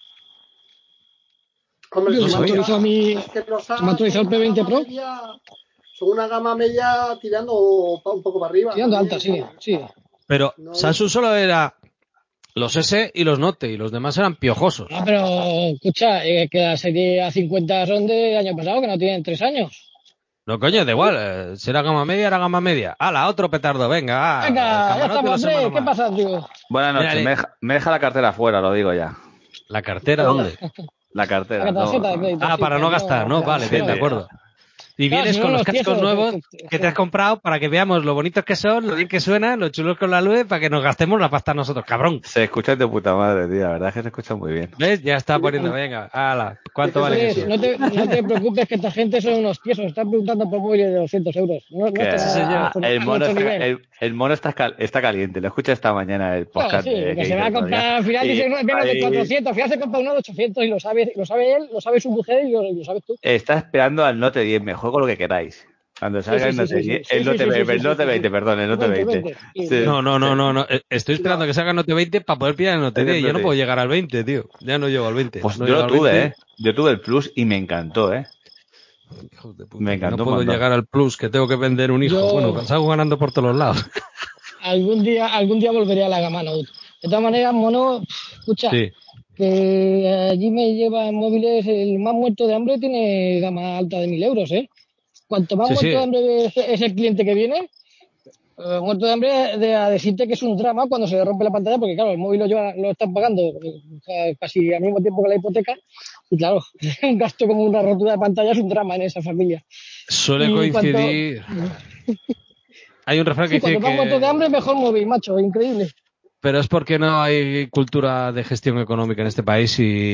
Hombre, Yo No se me ha los sabía. actualizado a A, mí, es que los se me ha A son actualizado el una P veinte gama Pro, media, son una gama media tirando pa- un poco para arriba tirando también, alta, sí, ¿sabes? sí. Pero No es, Samsung solo era los S y los Note y los demás eran piojosos. No, pero escucha, eh, que la serie A cincuenta son del año pasado, que no tienen tres años. No, coño, da igual. eh, si era gama media, era gama media. ¡Hala, otro petardo! Venga, ah, el Venga, ya camarote estamos, lo semana Andrés, ¿qué más. pasa, tío? Buenas Mira, noches, me deja, me deja la cartera fuera, lo digo ya. ¿la cartera anda, dónde? La La cartera, no. tarjeta de crédito, Ah, sí, para para no que gastar, no ¿no? pierdas Vale, el Sí, bien, de sí. dinero. acuerdo. Y Claro, si vienes con no, los los cascos tiesos, nuevos sí, sí, que te has sí. comprado para que veamos lo bonitos que son, lo bien que suenan, lo chulos con la luz, para que nos gastemos la pasta nosotros, cabrón. Se escucha de puta madre, tío. La verdad es que se escucha muy bien. ¿Ves? Ya está poniendo, dices, venga, hala, ¿cuánto dices de valen Andrés, esos? serie. no te, no te preocupes que esta gente son unos tiesos, están preguntando por móviles de doscientos euros. No, no Que están Sí, a, a señor. nuestro, el a mono nuestro está, nivel. el, el mono está, cal- está caliente. Lo escuché esta mañana el Bueno, podcast sí, de, que que se hice va el a otro día. comprar, al final Y dice no, menos de ahí cuatrocientos, al final se compra uno de ochocientos y lo sabe, lo sabe él, lo sabe su mujer y lo, lo sabes tú. está esperando al Note diez. Me juego lo que queráis. Cuando Sí, salga sí, el sí, Note sí, sí, diez, sí, el sí, Note sí, sí, veinte, sí, el sí, Note sí, sí. veinte, perdón, el El Note veinte, el veinte. veinte, sí, Sí, sí. No, no, no, sí. no, no. eh, Estoy esperando No, que salga Note veinte para poder pillar el Note El diez. Yo no Note puedo diez. llegar al veinte, tío. Ya no llego al veinte. Pues No yo llego lo al tuve, veinte. ¿eh? Yo tuve el Plus y me encantó, ¿eh? Hijos de Me puta, que no encantó un puedo montón. llegar al plus, que tengo que vender un hijo. Yo Bueno, salgo ganando por todos los lados. algún día, algún día volveré a la gama Note. De todas maneras, mono, escucha, Sí, que allí me llevan móviles, el más muerto de hambre tiene gama alta de mil euros, ¿eh? Cuanto más sí, muerto de sí. hambre es, es el cliente que viene, eh, muerto de hambre de a decirte que es un drama cuando se le rompe la pantalla, porque claro, el móvil lo, lleva- lo están pagando eh, casi al mismo tiempo que la hipoteca, y claro, un gasto como una rotura de pantalla es un drama en esa familia. Suele Y cuanto, coincidir. Hay un refrán que sí, dice cuanto más muerto de que. hambre, mejor móvil, macho, increíble. Pero es porque no hay cultura de gestión económica en este país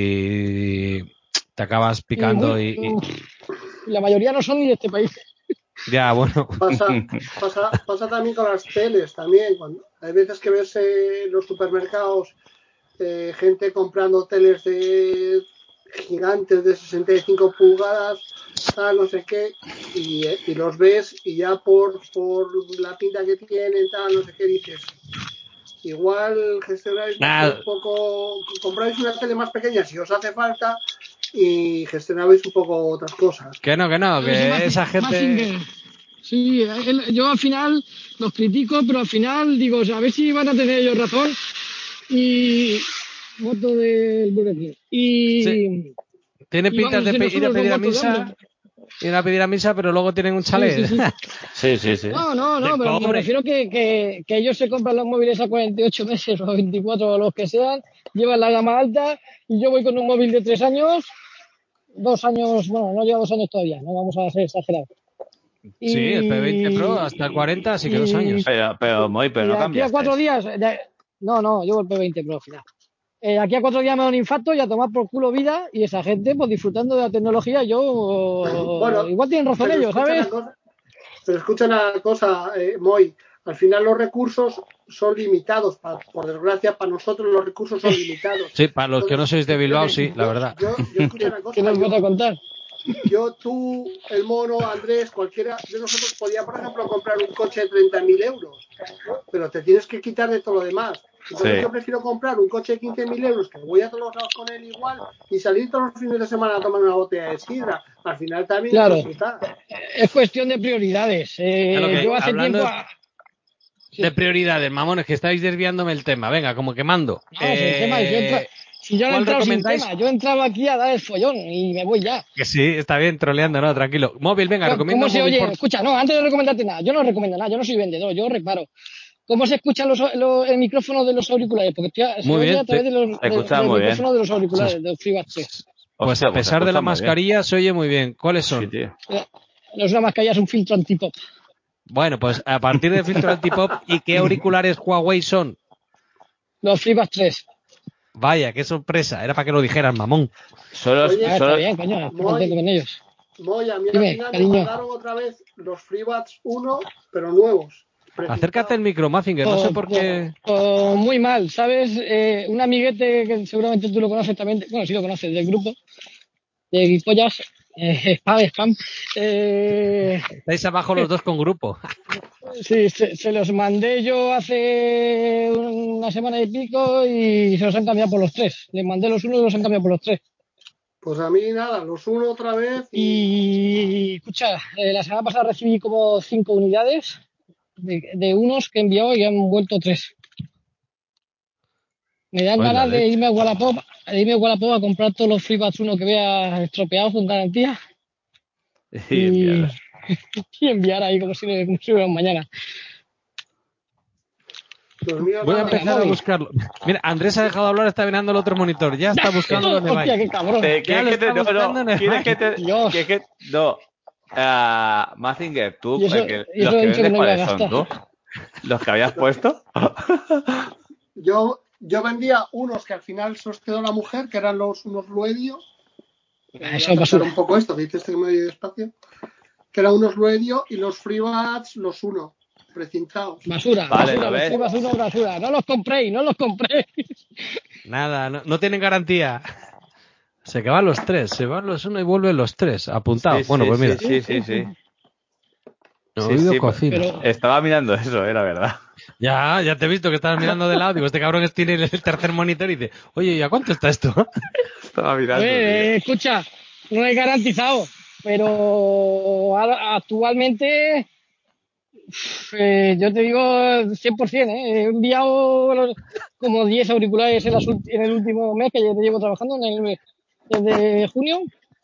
y te acabas Y picando muy, y. y- la mayoría no son ni de este país. Ya, bueno. pasa, pasa, pasa también con las teles, también. Cuando, hay veces que ves eh, en los supermercados eh, gente comprando teles de gigantes de sesenta y cinco pulgadas, tal, no sé qué, y, eh, y los ves y ya por, por la pinta que tienen, tal, no sé qué, dices, igual gestionáis Nah. un poco, compráis una tele más pequeña si os hace falta y gestionabais un poco otras cosas. Que no, que no, Ese que Mazi- esa gente... Mazinger. Sí, él- yo al final los critico, pero al final digo, o sea, a ver si van a tener ellos razón. Y voto del Burger King. Y, Sí. Tiene y pintas vamos, de si pe- ir a nosotros pedir a son votos de misa, hambre. ir a pedir a misa, pero luego tienen un Sí, chalet. sí, sí. Sí, sí, sí. No, no, De no, pero me cobre. refiero que, que, que ellos se compran los móviles a cuarenta y ocho meses o a veinticuatro o los que sean, llevan la gama alta y yo voy con un móvil de tres años, dos años, bueno, no lleva dos años todavía, no vamos a ser exagerados. Y, Sí, el P veinte Pro hasta el cuarenta, así que dos y- años. Pero, pero, Moy, pero y no de aquí a cambiaste. cuatro días, de- no, no, llevo el P veinte Pro al final. Eh, de aquí a cuatro días me da un infarto y a tomar por culo vida y esa gente, pues disfrutando de la tecnología, yo Bueno, igual tienen razón pero ellos, escucha ¿sabes? una cosa, pero escucha una cosa, eh, Moy, al final los recursos son limitados, pa- por desgracia para nosotros los recursos son limitados. Sí, para los que no Entonces, sois de Bilbao, eh, sí, la yo, verdad. yo, yo escucho una ¿Qué cosa, nos vas a yo, contar? yo, tú, el mono, Andrés, cualquiera de nosotros podía, por ejemplo, comprar un coche de treinta mil euros, pero te tienes que quitar de todo lo demás. Entonces Sí. yo prefiero comprar un coche de quince mil euros, que voy a todos los lados con él igual, y salir todos los fines de semana a tomar una botella de sidra. Al final también Claro. es disfrutar. Es cuestión de prioridades. Eh, Claro que, yo hace hablando tiempo... de- a- De prioridades, mamones, que estáis desviándome el tema. Venga, como quemando. No, si el tema es... Yo, entra- Eh, si yo no he ¿cuál entrado sin recomendáis? tema, yo he entrado aquí a dar el follón y me voy ya. Que sí, está bien, troleando, no, tranquilo. Móvil, venga, ¿Cómo, recomienda cómo un se móvil oye? por... Escucha, no, antes de recomendarte nada, yo no recomiendo nada, yo no soy vendedor, yo reparo. ¿Cómo se escuchan los, los- el micrófono de los auriculares? Porque estoy a- se Muy oye bien, a través te- de los, se de- escucha del muy bien. micrófono de los auriculares, Se- de los FreeBuds tres. Pues Hostia, a pues se pesar de la escucha muy bien. mascarilla, se oye muy bien. ¿Cuáles son? Sí, tío. Eh, No es una mascarilla, es un filtro antipop. Bueno, pues a partir del filtro antipop, ¿y qué auriculares Huawei son? Los FreeBuds tres. Vaya, qué sorpresa. Era para que lo dijeran, mamón. Solo, Oye, Ah, solo, está bien, coño, estoy Moy, contento con ellos. Moy, a mí al Dime, final me cariño. mandaron otra vez los FreeBuds uno, pero nuevos. Acércate al micro, Mazinger, no sé por qué... O muy mal, ¿sabes? Eh, un amiguete que seguramente tú lo conoces también, bueno, sí lo conoces, del grupo, de Guipollas, eh, spam, spam. Eh, Estáis abajo los dos con grupo. sí, se, se los mandé yo hace una semana y pico y se los han cambiado por los tres. Les mandé los unos y los han cambiado por los tres. Pues a mí nada, los uno otra vez y Y escucha, eh, la semana pasada recibí como cinco unidades de, de unos que he enviado y han vuelto tres. Me dan Pues la ganas de leche. irme a Wallapop, de irme a Wallapop a comprar todos los FreeBuds uno que vea estropeados con garantía y y, enviarlos. y enviar ahí como si, como si hubiera un mañana. los míos Voy a nada. empezar a móvil. buscarlo. Mira, Andrés ha dejado de hablar, está mirando el otro monitor. Ya está buscando dónde va. Hostia, qué cabrón. Te- Ya ¿Quieres lo que te, está no, buscando en no, el ¿quieres que Mac. te, Dios. ¿quieres que, no, ah, Mazinger, tú, Y eso, eh, que- y eso los he que dicho que vendes, no iba a ¿cuáles son gastar. tú? ¿Los que habías puesto? Yo, yo vendía unos que al final se os quedó la mujer, que eran los unos Luedio. Ah, Voy a eso es apretar basura. un poco esto, que dices que me doy despacio. Que eran unos Luedio y los FreeBuds, los uno, precintados. Basura, Vale, basura, ¿lo los ves? FreeBuds uno, basura. No los compréis, no los compréis. Nada, no, no tienen garantía. Se que van los tres, se van los uno y vuelven los tres. Apuntado. Sí, bueno, sí, pues mira. sí, sí, sí, sí. No, Sí, oído sí, cocina. Pero, Estaba mirando eso, era verdad. Ya, ya te he visto que estabas mirando de lado. Digo, este cabrón tiene el tercer monitor y dice, oye, ¿y a cuánto está esto? Estaba a mirando. ver, tío. eh, escucha, no es garantizado, pero a- actualmente eh, yo te digo cien por ciento, ¿eh? He enviado los- como diez auriculares en, las ulti- en el último mes que ya te llevo trabajando, en el, desde junio,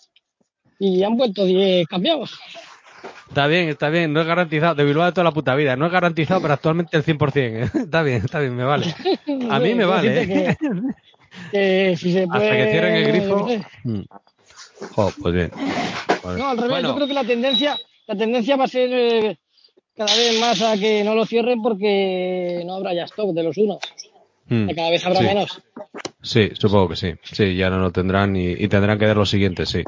y han vuelto diez cambiados. Está bien, está bien, no es garantizado. De Bilbao de toda la puta vida. No es garantizado, pero actualmente el cien por ciento. ¿eh? Está bien, está bien, me vale. A mí me Quiero vale. decirte ¿eh? que, que si se puede... Hasta que cierren el grifo. yo qué sé. Mm. Jo, pues bien. Vale. No, al revés, Bueno, yo creo que la tendencia, la tendencia va a ser eh, cada vez más a que no lo cierren porque no habrá ya stock de los unos. mm, Que cada vez habrá sí, menos. sí, supongo que sí. Sí, ya no lo tendrán y, y tendrán que dar lo siguiente, sí.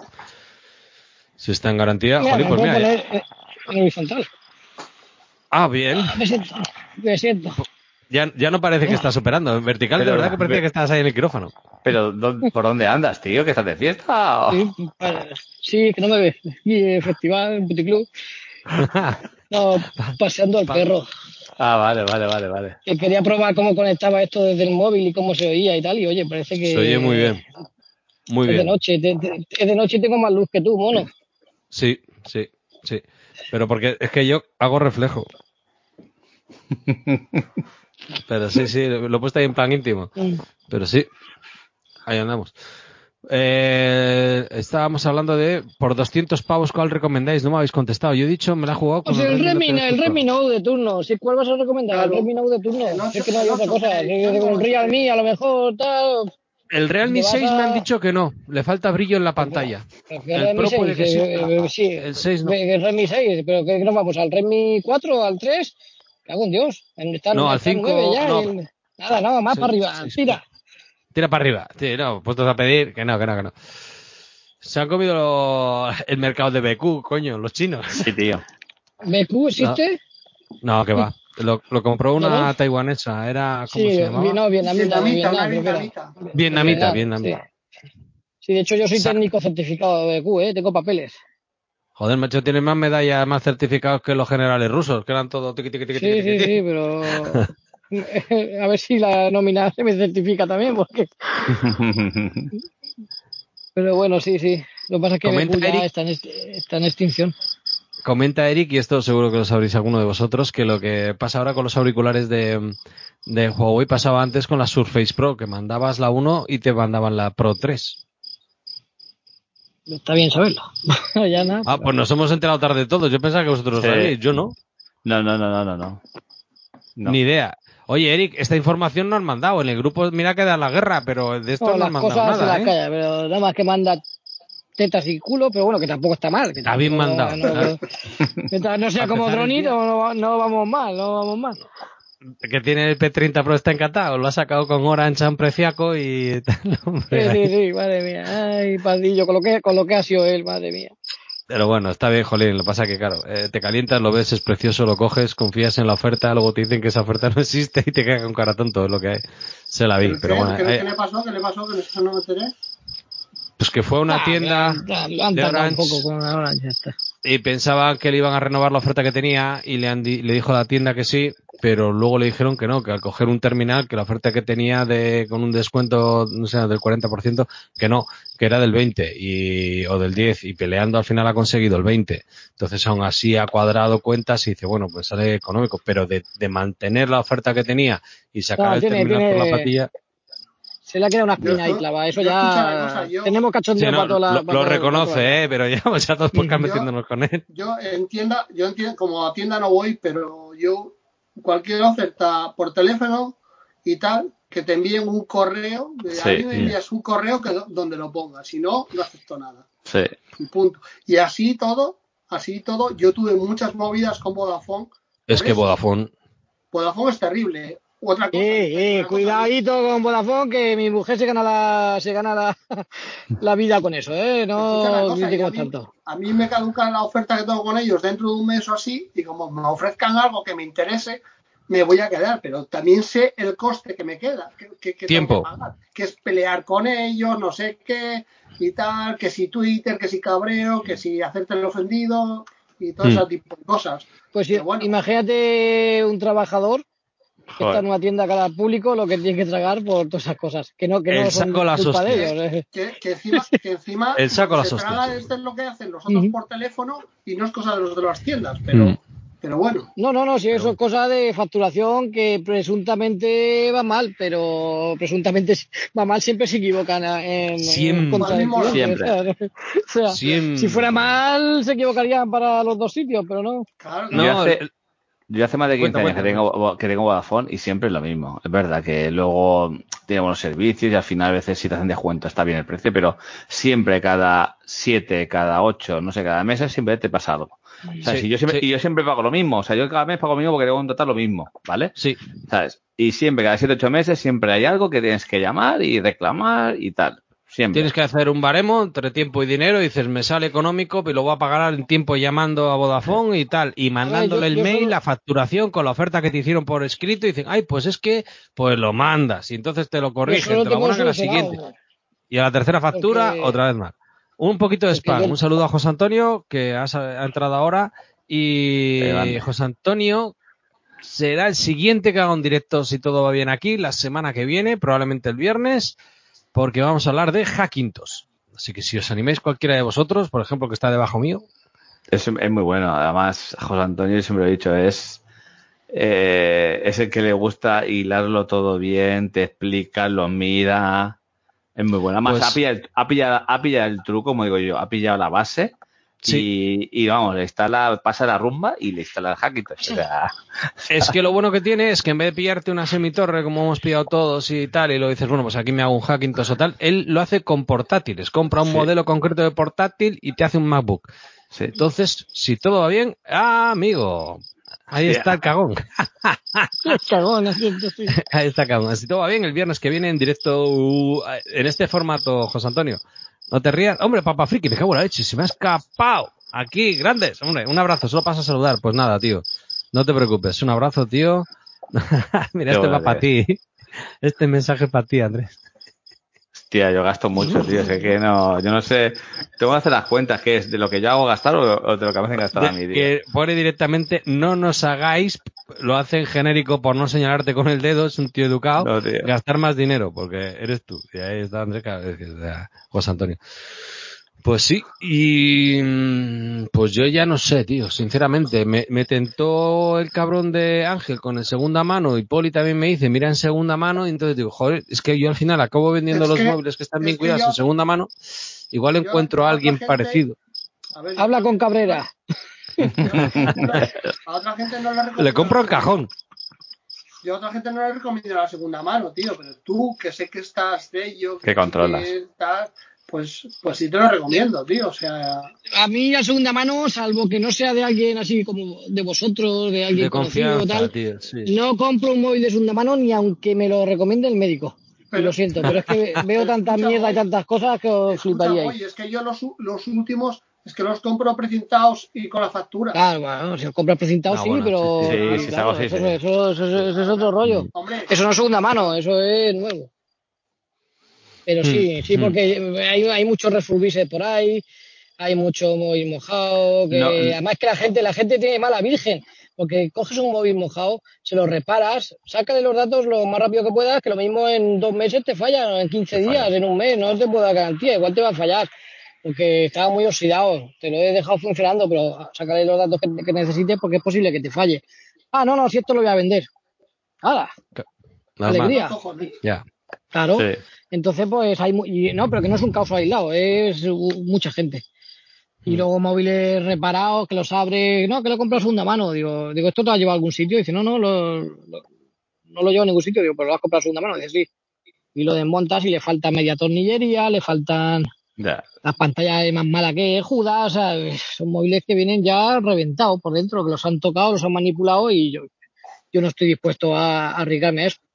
Si está en garantía, Mira, jolín, me pues puedo mira. poner eh, en horizontal. Ah, bien. Ah, me siento. Me siento. Ya, ya no parece que estás operando. En vertical, de Pero- verdad que parecía que estabas ahí en el quirófano. Pero, ¿dó- ¿por dónde andas, tío? ¿Que estás de fiesta? Sí, para- sí, que no me ves. Y eh, festival, puticlub. No, paseando al Pa- perro. Ah, vale, vale, vale, vale. Que quería probar cómo conectaba esto desde el móvil y cómo se oía y tal, y oye, parece que... Se oye muy bien. Muy es bien. de noche, de, de, es de noche y tengo más luz que tú, mono. Sí, sí, sí. Pero porque es que yo hago reflejo. Pero sí, sí, lo he puesto ahí en plan íntimo. Mm. Pero sí, ahí andamos. Eh, estábamos hablando de por doscientos pavos, ¿cuál recomendáis? No me habéis contestado. Yo he dicho, me la he jugado con Pues el el Redmi Redmi, Note el ocho Pro. Redmi Note de turno. ¿Sí? ¿Cuál vas a recomendar? Claro. El Redmi Note de turno. El Si es ocho, que no hay el otra ocho cosa. seis, Si algo un ocho seis. Realme a lo mejor tal. El Te Realme vas seis me han a... dicho que no, le falta brillo en la pantalla. Pero que el El Redmi Pro puede seis, que sí, eh, eh, sí, el seis no. el Redmi seis, pero que nos vamos al Redmi cuatro, al tres, cago en Dios, está, No, al está nueve cinco, ya, no, y el- nada, nada, más para arriba, seis Pro. tira. Tira para arriba. Sí, no, puestos a pedir, que no, que no, que no. Se han comido lo- el mercado de B Q, coño, los chinos. Sí, tío. ¿B Q No, existe? no, que va. Lo, lo compró ¿Ya no? una taiwanesa, era, ¿cómo Sí, se vi- llamaba? no, vietnamita, de Vietnamita, una Vietnam, creo que era. vietnamita. De Vietnamita, Vietnam, sí. vietnamita. Sí, de hecho yo soy Sa- técnico certificado de B Q, ¿eh? Tengo papeles. Joder, macho, tiene más medallas, más certificados que los generales rusos, que eran todo tiqui, tiqui, tiqui, tiqui, Sí, tiqui, sí, tiqui. sí, pero... A ver si la nómina se me certifica también, porque... Pero bueno, sí, sí. Lo que pasa es que Comenta B Q ya Eric, está en, est- está en extinción. comenta Eric, y esto seguro que lo sabréis alguno de vosotros, que lo que pasa ahora con los auriculares de, de Huawei pasaba antes con la Surface Pro, que mandabas la uno y te mandaban la Pro tres. Está bien saberlo. Ya nada. Ah, pero- pues nos hemos enterado tarde todos. Yo pensaba que vosotros lo Sí. sabíais, yo no. No, no, no, no, no, no. No. Ni idea. Oye, Eric, esta información no han mandado. En el grupo, mira que da la guerra, pero de esto No, no, las han mandado cosas se nada, las ¿eh? calla, pero nada más que manda tetas y culo, pero bueno, que tampoco está mal. Que Está bien tampoco, mandado. no, no, mientras no sea A como empezar el Dronito, día. no, no vamos mal, no vamos mal. Que tiene el P treinta Pro, está encantado. Lo ha sacado con Orange a un preciaco y tal, hombre, Sí, sí, ahí. sí, madre mía. Ay, Padillo, con lo que, con lo que ha sido él, madre mía. Pero bueno, está bien, jolín. Lo que pasa que, claro, eh, te calientas, lo ves, es precioso, lo coges, confías en la oferta, luego te dicen que esa oferta no existe y te queda con cara tonto, es lo que hay. Se la vi, ¿Pero pero qué? bueno. ¿Qué, eh, qué le pasó? ¿Qué le pasó? Que eso no me enteré. pues que fue a una Ah, tienda lo han, lo han de tardado un Orange poco con la Orange, ya está. y pensaban que le iban a renovar la oferta que tenía y le, han di- le dijo a la tienda que sí, pero luego le dijeron que no, que al coger un terminal, que la oferta que tenía de con un descuento, no sé, del cuarenta por ciento, que no, que era del veinte y, o del diez, y peleando al final ha conseguido el veinte. Entonces aún así ha cuadrado cuentas y dice, bueno, pues sale económico, pero de, de mantener la oferta que tenía y sacar No, el tiene, terminal por la tiene, patilla, se le ha quedado una Yo, espina ahí esto- clava. Eso yo escucha una cosa, ya yo, tenemos sí, cachondeo no, para toda la, lo, para lo todo- para toda la reconoce, vida. eh, pero llevamos ya dos podcasts yo, metiéndonos con él. yo en tienda, yo entiendo, como a tienda no voy, pero yo cualquier oferta por teléfono y tal, que te envíen un correo, de, a mí Sí, me Mm. envías un correo que do- donde lo pongas, si no, no acepto nada. sí. Y punto. Y así todo, así todo, yo tuve muchas movidas con Vodafone Es por que eso. Vodafone, Vodafone es terrible. ¿Eh? Otra cosa, Eh, eh, una cosa, cuidadito con Vodafone, que mi mujer se gana la, se gana la, la vida con eso, ¿eh? escucha una No cosa, y a critiquemos mí, tanto. a mí me caduca la oferta que tengo con ellos dentro de un mes o así, y como me ofrezcan algo que me interese, me voy a quedar, pero también sé el coste que me queda, que, que, que tengo que tiempo. pagar, que es pelear con ellos, no sé qué, y tal, que si Twitter, que si cabreo, que si hacerte el ofendido, y todo Mm. ese tipo de cosas. Pues Pero bueno, imagínate un trabajador que está en Joder. una tienda cara al público, lo que tiene que tragar por todas esas cosas, que no, que no El son saco las culpa de hostias. ellos. ¿eh? que, que encima, que encima El lo saco que las se traga hostias. esto es lo que hacen los otros Ujú. por teléfono y no es cosa de los de las tiendas, pero, Mm. pero bueno. No, no, no, si Pero eso es bueno. cosa de facturación que presuntamente va mal, pero presuntamente va mal, siempre se equivocan en, en Siempre. contra del cliente. Siempre. O sea, o sea, Siempre. si fuera mal, se equivocarían para los dos sitios, pero no. Claro, Yo No, claro. hace, el- yo hace más de cuenta, quince años que cuenta. tengo, que tengo Vodafone y siempre es lo mismo. Es verdad que luego tiene buenos servicios y al final a veces si te hacen descuento está bien el precio, pero siempre cada siete, cada ocho, no sé, cada mes siempre te pasa algo. O sea, Sí, si yo siempre, sí. y yo siempre pago lo mismo. O sea, yo cada mes pago lo mismo porque debo contratar lo mismo, ¿vale? Sí, ¿Sabes? Y siempre, cada siete, ocho meses, siempre hay algo que tienes que llamar y reclamar y tal. Siempre. tienes que hacer un baremo entre tiempo y dinero y dices, me sale económico, pero lo voy a pagar en tiempo llamando a Vodafone y tal, y A ver, yo, mandándole el yo mail, solo, la facturación con la oferta que te hicieron por escrito y dicen, ay, pues es que, pues lo mandas y entonces te lo yo corrigen, solo te lo tengo abonan a la siguiente. solucionado, Y a la tercera factura, porque, otra vez más. Un poquito de porque yo, spam. Un saludo a José Antonio, que ha, sa- ha entrado ahora. Qué Y grande. José Antonio, será el siguiente que haga un directo, si todo va bien aquí, la semana que viene, probablemente el viernes, porque vamos a hablar de Hackintosh. Así que si os animáis cualquiera de vosotros, por ejemplo, que está debajo mío. Es, es muy bueno. Además, José Antonio, yo siempre lo he dicho, es, eh, es el que le gusta hilarlo todo bien, te explica, lo mira. Es muy bueno. Además, Pues, ha, pillado, ha, pillado, ha pillado el truco, como digo yo, ha pillado la base. sí. Y, y vamos, le instala, pasa la rumba y le instala el Hackintosh. O sea, es que lo bueno que tiene es que en vez de pillarte una semitorre como hemos pillado todos y tal, y lo dices, bueno, pues aquí me hago un Hackintosh o tal, él lo hace con portátiles, compra un sí. modelo concreto de portátil y te hace un MacBook. Sí. Entonces, si todo va bien, ¡ah, amigo! Ahí Hostia. está el cagón. El cagón, así es, sí. Ahí está el cagón. Si todo va bien, el viernes que viene en directo, uh, en este formato, José Antonio. No te rías. Hombre, Papa Friki, me cago en la leche, se me ha escapado. Aquí, grandes. Hombre, un abrazo, solo pasa a saludar. Pues nada, tío. No te preocupes. Un abrazo, tío. Mira, Qué este va bueno para que ti. Este mensaje para ti, Andrés. Hostia, yo gasto mucho, tío. Es que no, yo no sé. Tengo que hacer las cuentas, ¿qué es? ¿De lo que yo hago gastar o, o de lo que me hacen gastar a mí, tío? Que pone directamente, no nos hagáis, lo hacen genérico por no señalarte con el dedo, es un tío educado, No, tío. gastar más dinero, porque eres tú. Y ahí está Andrés, José Antonio. Pues sí, y pues yo ya no sé, tío, sinceramente, me, me tentó el cabrón de Ángel con el segunda mano, y Poli también me dice, mira en segunda mano, y entonces digo, joder, es que yo al final acabo vendiendo Es los que- móviles que están bien es que cuidados yo- en segunda mano, igual yo- encuentro yo a a alguien otra gente- parecido. A ver, yo- Habla con Cabrera. yo a otra gente no- a otra gente no le recomiendo. Le compro el la- cajón. Yo a otra gente no le recomiendo la segunda mano, tío, pero tú, que sé que estás de ello, Que controlas. que tal, pues, pues sí te lo recomiendo, tío, o sea... A mí la segunda mano, salvo que no sea de alguien así como de vosotros, de alguien De conocido o confianza, tal, tío, sí. no compro un móvil de segunda mano ni aunque me lo recomiende el médico. Y Pero- lo siento, pero es que veo Pero tanta escucha, mierda y Moy, tantas cosas que os Escucha, fliparíais. oye, es que yo los, los últimos, es que los compro precintados y con la factura. Claro, bueno, si os compras precintado, No, sí, bueno, pero sí, sí. claro, Sí, sí, claro, algo así, eso, sí. eso, eso, eso- eso es otro rollo. Hombre, Eso no es segunda mano, eso es nuevo. Pero sí, sí, Hmm, porque hay, hay muchos refurbishes por ahí, hay mucho móvil mojado, que No, además que la gente, la gente tiene mala virgen, porque coges un móvil mojado, se lo reparas, sácale los datos lo más rápido que puedas, que lo mismo en dos meses te falla, en quince Te días, falla. en un mes, no te puedo dar garantía, igual te va a fallar, porque estaba muy oxidado, te lo he dejado funcionando, pero sácale los datos que, que necesites porque es posible que te falle. Ah, no, no, si esto lo voy a vender. ¡Hala! normal. Alegría. cojones. Ya. Claro. Sí. Entonces, pues hay... mu- y no, pero que no es un caso aislado, es uh, mucha gente. Y Mm. luego móviles reparados, que los abre... No, que lo compro a segunda mano. Digo, digo, ¿esto te lo has llevado a algún sitio? Dice, no, no, lo, lo- no lo llevo a ningún sitio. Digo, pero lo has comprado a segunda mano. Dice, sí. Y lo desmontas y le falta media tornillería, le faltan Ya. las pantallas más malas que Judas. O sea, son móviles que vienen ya reventados por dentro, que los han tocado, los han manipulado y yo, yo no estoy dispuesto a, a arriesgarme a eso.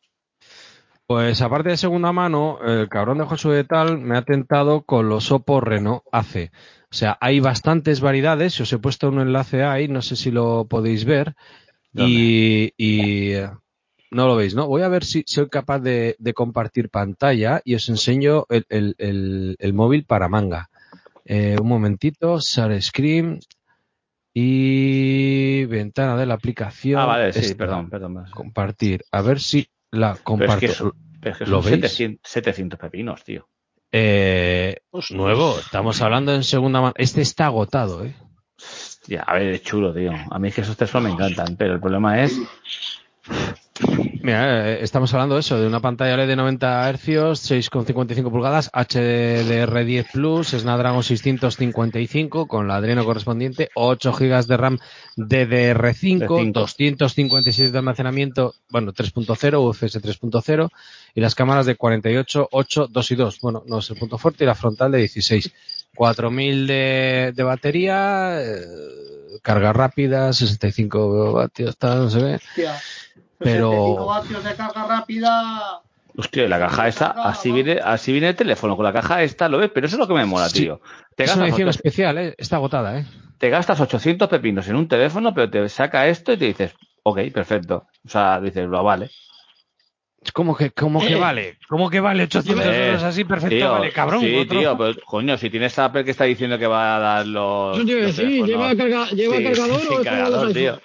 Pues aparte de segunda mano, el cabrón de Josué de Tal me ha tentado con los Oppo Reno A C. O sea, hay bastantes variedades, os he puesto un enlace ahí, no sé si lo podéis ver. Y, y eh, no lo veis, ¿no? Voy a ver si soy capaz de, de compartir pantalla y os enseño el, el, el, el móvil para manga. Eh, un momentito, share screen y ventana de la aplicación. Ah, vale, sí, Esta, perdón, perdón. compartir. A ver si la Pero es comparto. que, son- pero es que ¿Lo son veis? setecientos, setecientos pepinos, tío. Eh, Hostia. nuevo, estamos hablando en segunda mano. Este está agotado, ¿eh? Ya, a ver, es chulo, tío. A mí es que esos teléfonos me encantan, pero el problema es... Mira, eh, estamos hablando de eso, de una pantalla L E D de noventa hercios, seis coma cincuenta y cinco pulgadas, H D R diez Plus, Snapdragon seiscientos cincuenta y cinco con la Adreno correspondiente, ocho gigas de RAM D D R cinco, De cinco. doscientos cincuenta y seis de almacenamiento, bueno, tres punto cero, U F S tres punto cero, y las cámaras de cuarenta y ocho, ocho, dos y dos. Bueno, no es el punto fuerte, y la frontal de dieciséis. cuatro mil de, de batería, eh, carga rápida, sesenta y cinco vatios, tal, no se ve. Hostia, Pero- sesenta y cinco vatios de carga rápida. Hostia, y la caja esta, así viene, así viene el teléfono, con la caja esta, ¿lo ves? Pero eso es lo que me mola, Sí. tío. Te Es una gastas, edición ocho- especial, ¿eh? Está agotada, ¿eh? te gastas ochocientos pepinos en un teléfono, pero te saca esto y te dices, ok, perfecto. O sea, dices, lo vale. ¿Cómo que, cómo que Eh. vale? ¿Cómo que vale ochocientos Hombre, euros así? Perfecto, tío, vale, cabrón. Sí, otro. tío, pero coño, si tienes Apple que está diciendo que va a dar los. Eso te iba a los decir, teléfonos- ¿lleva, carga, ¿lleva Sí, cargador sí, o es como cargador, los tío. iPhone?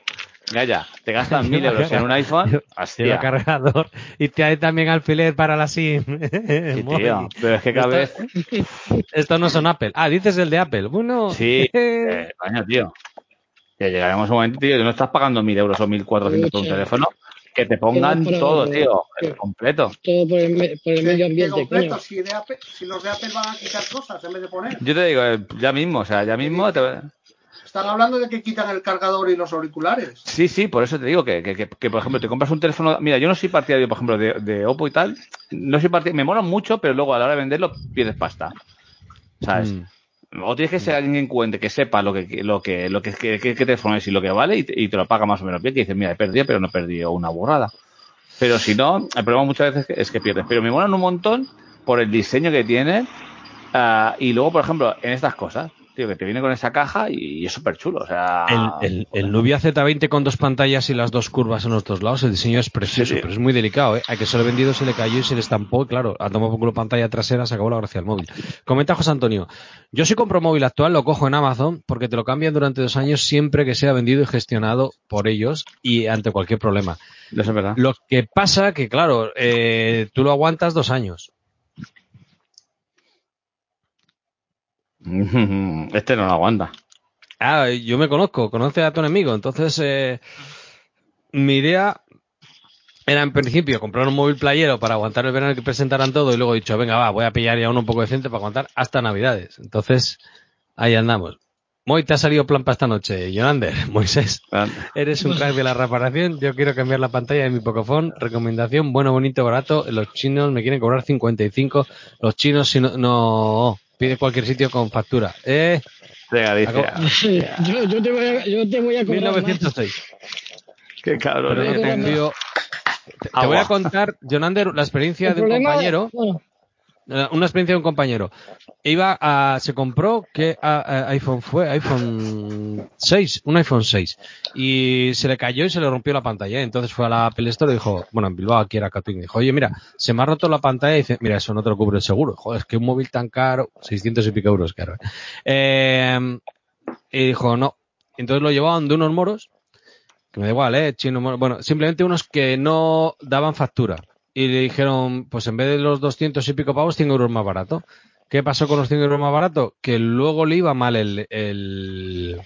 Ya, ya, te gastas mil euros en un iPhone, Lleva hostia. cargador y te hay también alfiler para la SIM. Sí, Móvil. tío, pero es que cada Esto- vez... Estos no son Apple. Ah, dices el de Apple. Bueno, Sí, eh, coño, tío. Que llegaremos a un momento, tío, que no estás pagando mil euros o mil cuatrocientos por un Escucha, teléfono, que te que no pongan por todo, ahorro, tío, que completo. todo por el, me- por el ¿Qué, medio qué ambiente, coño. completo? Si, de Apple, si los de Apple van a quitar cosas en vez de poner. Yo te digo, eh, ya mismo, o sea, ya ¿Qué mismo... Te... dices? Están hablando de que quitan el cargador y los auriculares. Sí, sí, por eso te digo que, que, que, que, por ejemplo, te compras un teléfono... Mira, yo no soy partidario, por ejemplo, de, de Oppo y tal. No soy partidario... Me mola mucho, pero luego a la hora de venderlo pierdes pasta. ¿Sabes? Mm. O tienes que ser alguien que encuentre, que sepa lo que lo que lo que, que, que, que teléfono es y lo que vale y te, y te lo paga más o menos bien, que dices, mira, he perdido, pero no he perdido una burrada. Pero si no, el problema muchas veces es que pierdes. Pero me molan un montón por el diseño que tiene. Uh, y luego, por ejemplo, en estas cosas, tío, que te viene con esa caja y, y es súper chulo. O sea, El, el, el Nubia Z veinte con dos pantallas y las dos curvas en los dos lados, el diseño es precioso, sí, pero es muy delicado, ¿eh? A que se lo he vendido, se le cayó y se le estampó, y claro, a tomar por culo pantalla trasera, se acabó la gracia del móvil. Comenta José Antonio, yo si compro móvil actual, lo cojo en Amazon, porque te lo cambian durante dos años siempre que sea vendido y gestionado por ellos y ante cualquier problema. Eso es verdad. Lo que pasa que, claro, eh, tú lo aguantas dos años. Este no lo aguanta. Ah, yo me conozco, conoce a tu enemigo, entonces eh, mi idea era en principio comprar un móvil playero para aguantar el verano que presentaran todo y luego he dicho, venga, va, voy a pillar ya uno un poco decente para aguantar hasta Navidades. Entonces, ahí andamos. Moy, te ha salido plan para esta noche. Yonander, Moisés, eres un crack de la reparación. Yo quiero cambiar la pantalla de mi Pocophone. Recomendación, bueno, bonito, barato. Los chinos me quieren cobrar cincuenta y cinco. Los chinos, si no, no pide cualquier sitio con factura. Eh, Venga, dice. yo, yo, te voy a, yo te voy a cobrar mil novecientos seis. Más. Qué cabrón. Pero no Te voy a cobrar confío. Te, te voy a contar, Jonander, la experiencia El de un problema, compañero. bueno, Una experiencia de un compañero. Iba a, se compró que a, a iPhone fue iPhone seis, un iPhone seis, y se le cayó y se le rompió la pantalla. Entonces fue a la Apple Store y dijo, bueno, en Bilbao, aquí era Catuín, dijo, oye, mira, se me ha roto la pantalla y dice, mira, eso no te lo cubre el seguro. Joder, es que un móvil tan caro, seiscientos y pico euros caro. ¿eh? Eh, y dijo, no. Entonces lo llevaban de unos moros, que me da igual, eh, chino, moro, bueno, simplemente unos que no daban factura. Y le dijeron, pues en vez de los doscientos y pico pavos, cien euros más barato. ¿Qué pasó con los cien euros más barato? Que luego le iba mal el, el,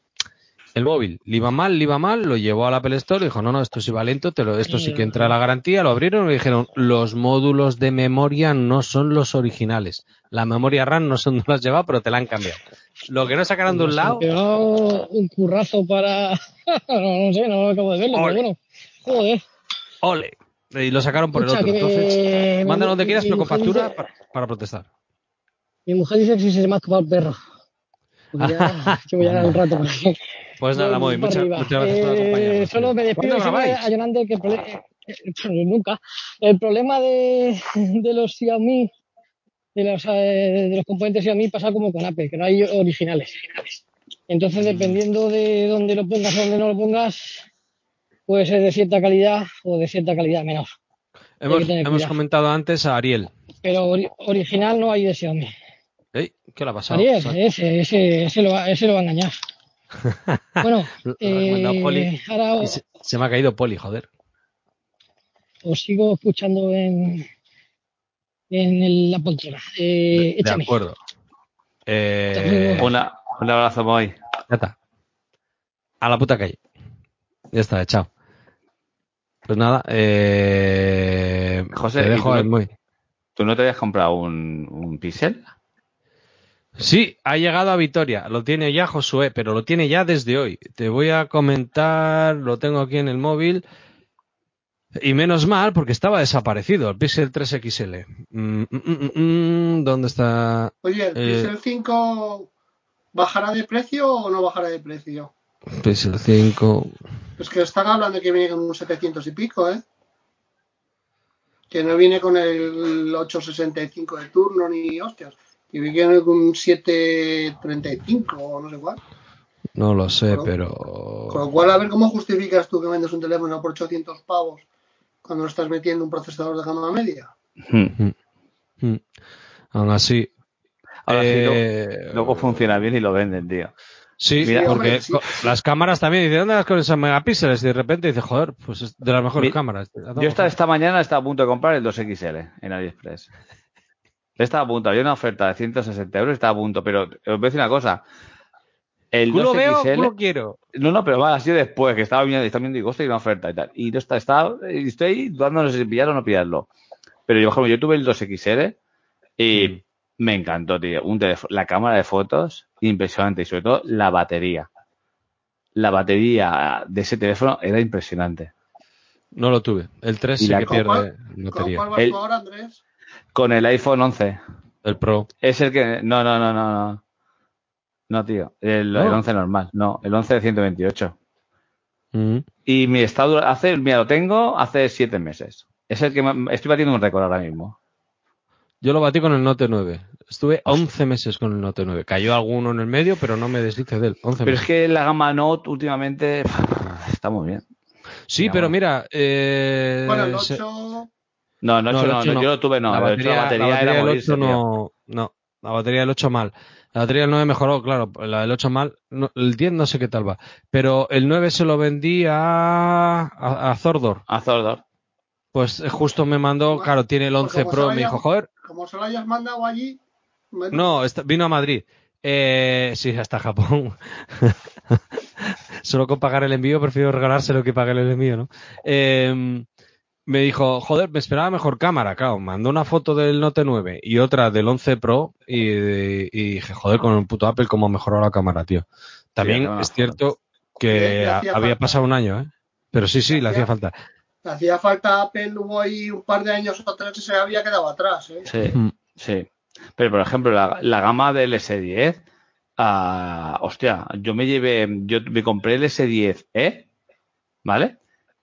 el móvil. Le iba mal, le iba mal, lo llevó a la Apple Store y dijo, no, no, esto sí va lento, te lo, esto sí que entra a la garantía. Lo abrieron y le dijeron, los módulos de memoria no son los originales. La memoria RAM no son, no las llevado, pero te la han cambiado. Lo que no sacaron de un lado... pegado un currazo para... no, no sé, no acabo de verlo, Ole. pero bueno. Joder. Ole. Y lo sacaron por Escucha, el otro. que Entonces, mi- mándalo donde quieras, mi pero con mujer factura dice- para, para protestar. Mi mujer dice que si se me ha escapado el perro. Porque ya llevo ya un rato. Pues nada, Voy muy para muchas, arriba. muchas gracias por Eh, acompañarnos. solo tío. me despido ¿Cuándo diciendo grabáis? a Yonander que el prole- eh, eh, nunca. El problema de, de los Xiaomi, de los, eh, de los componentes Xiaomi pasa como con Apple, que no hay originales. Entonces, dependiendo de dónde lo pongas o dónde no lo pongas, puede ser de cierta calidad o de cierta calidad menor. Hay Hemos, que tener hemos cuidado. comentado antes a Ariel. Pero ori- original no hay de Xiaomi. ¿Eh? ¿Qué le ha pasado? Ariel, O sea, ese, ese, ese, lo va, ese lo va a engañar. Bueno, lo ha recomendado Poli eh, ahora y se, se me ha caído Poli, joder. os sigo escuchando en, en el- la poltrona. Eh, De échame. acuerdo. Eh, Una, un abrazo, Moy. ya está. A la puta calle. Ya está, chao. Pues nada, eh, José, te ¿y dejo tú ahí no, muy. tú no te habías comprado un, un Pixel? Sí, ha llegado a Vitoria. Lo tiene ya Josué, pero lo tiene ya desde hoy. Te voy a comentar, lo tengo aquí en el móvil. Y menos mal, porque estaba desaparecido, el Pixel tres X L. Mm, mm, mm, mm, ¿dónde está? Oye, ¿el Eh, Pixel cinco bajará de precio o no bajará de precio? Pixel cinco. Es que están hablando que viene con un setecientos y pico, ¿eh? Que no viene con el ochocientos sesenta y cinco de turno ni hostias. Que viene con un setecientos treinta y cinco o no sé cuál. No lo sé, Con lo, pero... con lo cual, a ver cómo justificas tú que vendes un teléfono por ochocientos pavos cuando le estás metiendo un procesador de gama media. Hmm. Mm, mm. Aún así... Ahora sí, eh, luego, luego funciona bien y lo venden, tío. Sí, Mira, porque hombre, sí. co- las cámaras también, dice, ¿dónde vas con esos megapíxeles? Y de repente dice, joder, pues es de las mejores Mi- cámaras. A Yo esta, tomar. esta mañana estaba a punto de comprar el dos equis ele en AliExpress. Estaba a punto, había una oferta de ciento sesenta euros, estaba a punto, pero os voy a decir una cosa. El Culo veo, dos equis ele, culo quiero. no, no, pero va, ha sido después, que estaba viendo, estaba viendo y digo, hostia, hay una oferta y tal. Y yo está, estaba, y estoy ahí dudando no sé si pillarlo o no pillarlo. Pero yo, por ejemplo, yo tuve el dos equis ele y Mm. me encantó, tío. Un teléfono, la cámara de fotos, impresionante. Y sobre todo, la batería. La batería de ese teléfono era impresionante. No lo tuve. El tres Y sí la, que ¿Con cuál, pierde ¿Con batería. cuál vas tú el, ahora, Andrés? con el iPhone once. El Pro. Es el que, no, no, no, no, no. No, tío. El, el ¿No? once normal. No, el once de ciento veintiocho. Mm. Y mi estado hace, mira, lo tengo hace siete meses. Es el que me- estoy batiendo un récord ahora mismo. Yo lo batí con el Note nueve. Estuve Hostia. once meses con el Note nueve. Cayó alguno en el medio, pero no me deshice de él. once Pero es meses. que la gama Note últimamente está muy bien. Sí, pero Digamos. mira, eh, Bueno, el se- ocho. No, no, no, ocho el no, ocho no, yo no. lo tuve, no. La El ocho, la batería, la batería era batería del ocho morirse, tío. no, no. La batería del ocho mal. La batería del nueve mejoró, claro. La del ocho mal. No, el diez no sé qué tal va. Pero el nueve se lo vendí a, a, a Zordor. A Zordor. Pues eh, justo me mandó, Ma- claro, tiene el Pues once como se lo Pro. Me hayas, dijo, joder, como se lo hayas mandado allí, bueno, no, está- vino a Madrid. Eh, sí, hasta Japón. Solo con pagar el envío prefiero regalárselo que pagar el envío, ¿no? Eh, me dijo, joder, me esperaba mejor cámara, claro. Mandó una foto del Note nueve y otra del once Pro y, y dije, joder, con el puto Apple cómo ha mejorado la cámara, tío. Sí, la También cámara es mejor. cierto le, que le a- hacía había falta. pasado un año, ¿eh? Pero sí, Le sí, le hacía hacía, falta. le hacía falta a Apple, hubo ahí un par de años o tres que se había quedado atrás, ¿eh? Sí, Mm. sí. Pero, por ejemplo, la, la gama del ese diez, ah, hostia, yo me llevé, yo me compré el ese diez e, ¿vale?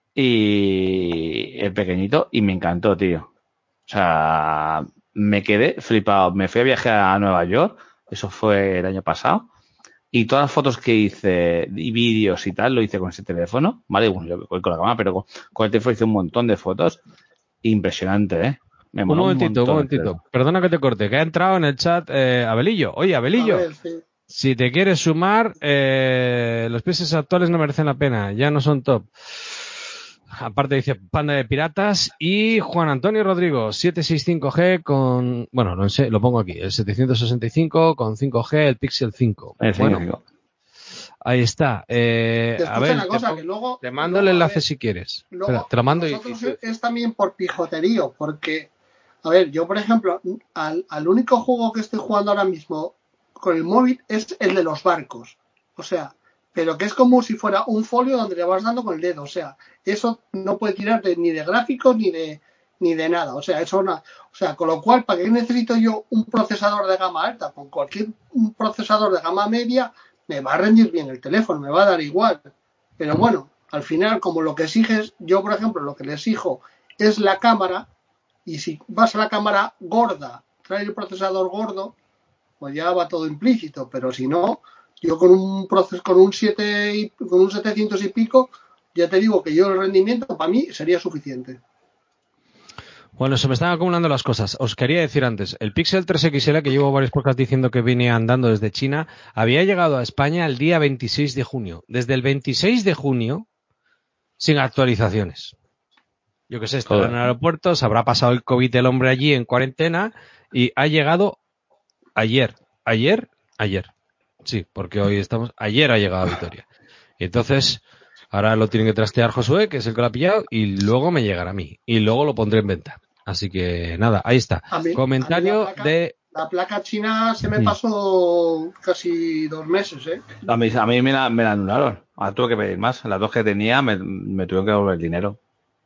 Y el pequeñito, y me encantó, tío. O sea, me quedé flipado. Me fui a viajar a Nueva York, eso fue el año pasado, y todas las fotos que hice y vídeos y tal, lo hice con ese teléfono, ¿vale? Bueno, yo voy con la cámara, pero con, con el teléfono hice un montón de fotos. Impresionante, ¿eh? Me Un moló un momentito, un montón el momentito. teléfono. Perdona que te corte, que ha entrado en el chat eh, Abelillo. Oye, A Abelillo. ver, sí. Si te quieres sumar, eh, los precios actuales no merecen la pena, ya no son top. Aparte dice Panda de Piratas y Juan Antonio Rodrigo, setecientos sesenta y cinco G con, bueno, no sé, lo pongo aquí, el setecientos sesenta y cinco con cinco G, el Pixel cinco. El Bueno, cinco. ahí está. Eh, Que a escucha ver, una te, cosa, pon- que luego, te mando el luego, a enlace ver, si quieres. Espera, luego te lo mando y, y vosotros tú es, decides. es también por pijoterío, porque, a ver, yo por ejemplo, al, al único juego que estoy jugando ahora mismo con el móvil es el de los barcos. O sea, pero que es como si fuera un folio donde le vas dando con el dedo. O sea, eso no puede tirar de- ni de gráficos ni de ni de nada. O sea, eso na- o sea, con lo cual, ¿para qué necesito yo un procesador de gama alta? Con cualquier un procesador de gama media me va a rendir bien el teléfono, me va a dar igual. Pero bueno, al final, como lo que exiges, yo por ejemplo, lo que le exijo es la cámara, y si vas a la cámara gorda, trae el procesador gordo, pues ya va todo implícito, pero si no, yo con un proces con un siete y, con un setecientos y pico, ya te digo que yo el rendimiento para mí sería suficiente. Bueno, se me están acumulando las cosas. Os quería decir antes, el Pixel tres equis ele, que llevo varios podcasts diciendo que viene andando desde China, había llegado a España el día veintiséis de junio. Desde el veintiséis de junio, sin actualizaciones. Yo qué sé, estará en el Joder. aeropuerto, se habrá pasado el COVID el hombre allí en cuarentena y ha llegado ayer. Ayer, ayer. Sí, porque hoy estamos... Ayer ha llegado a Vitoria. Y entonces, ahora lo tiene que trastear Josué, que es el que lo ha pillado, y luego me llegará a mí. Y luego lo pondré en venta. Así que nada, ahí está. A mí, a mí la Comentario placa, de... la placa china se me Mm. pasó casi dos meses, ¿eh? A mí, a mí me, la, me la anularon. Ahora tuve que pedir más. Las dos que tenía me, me tuvieron que devolver el dinero.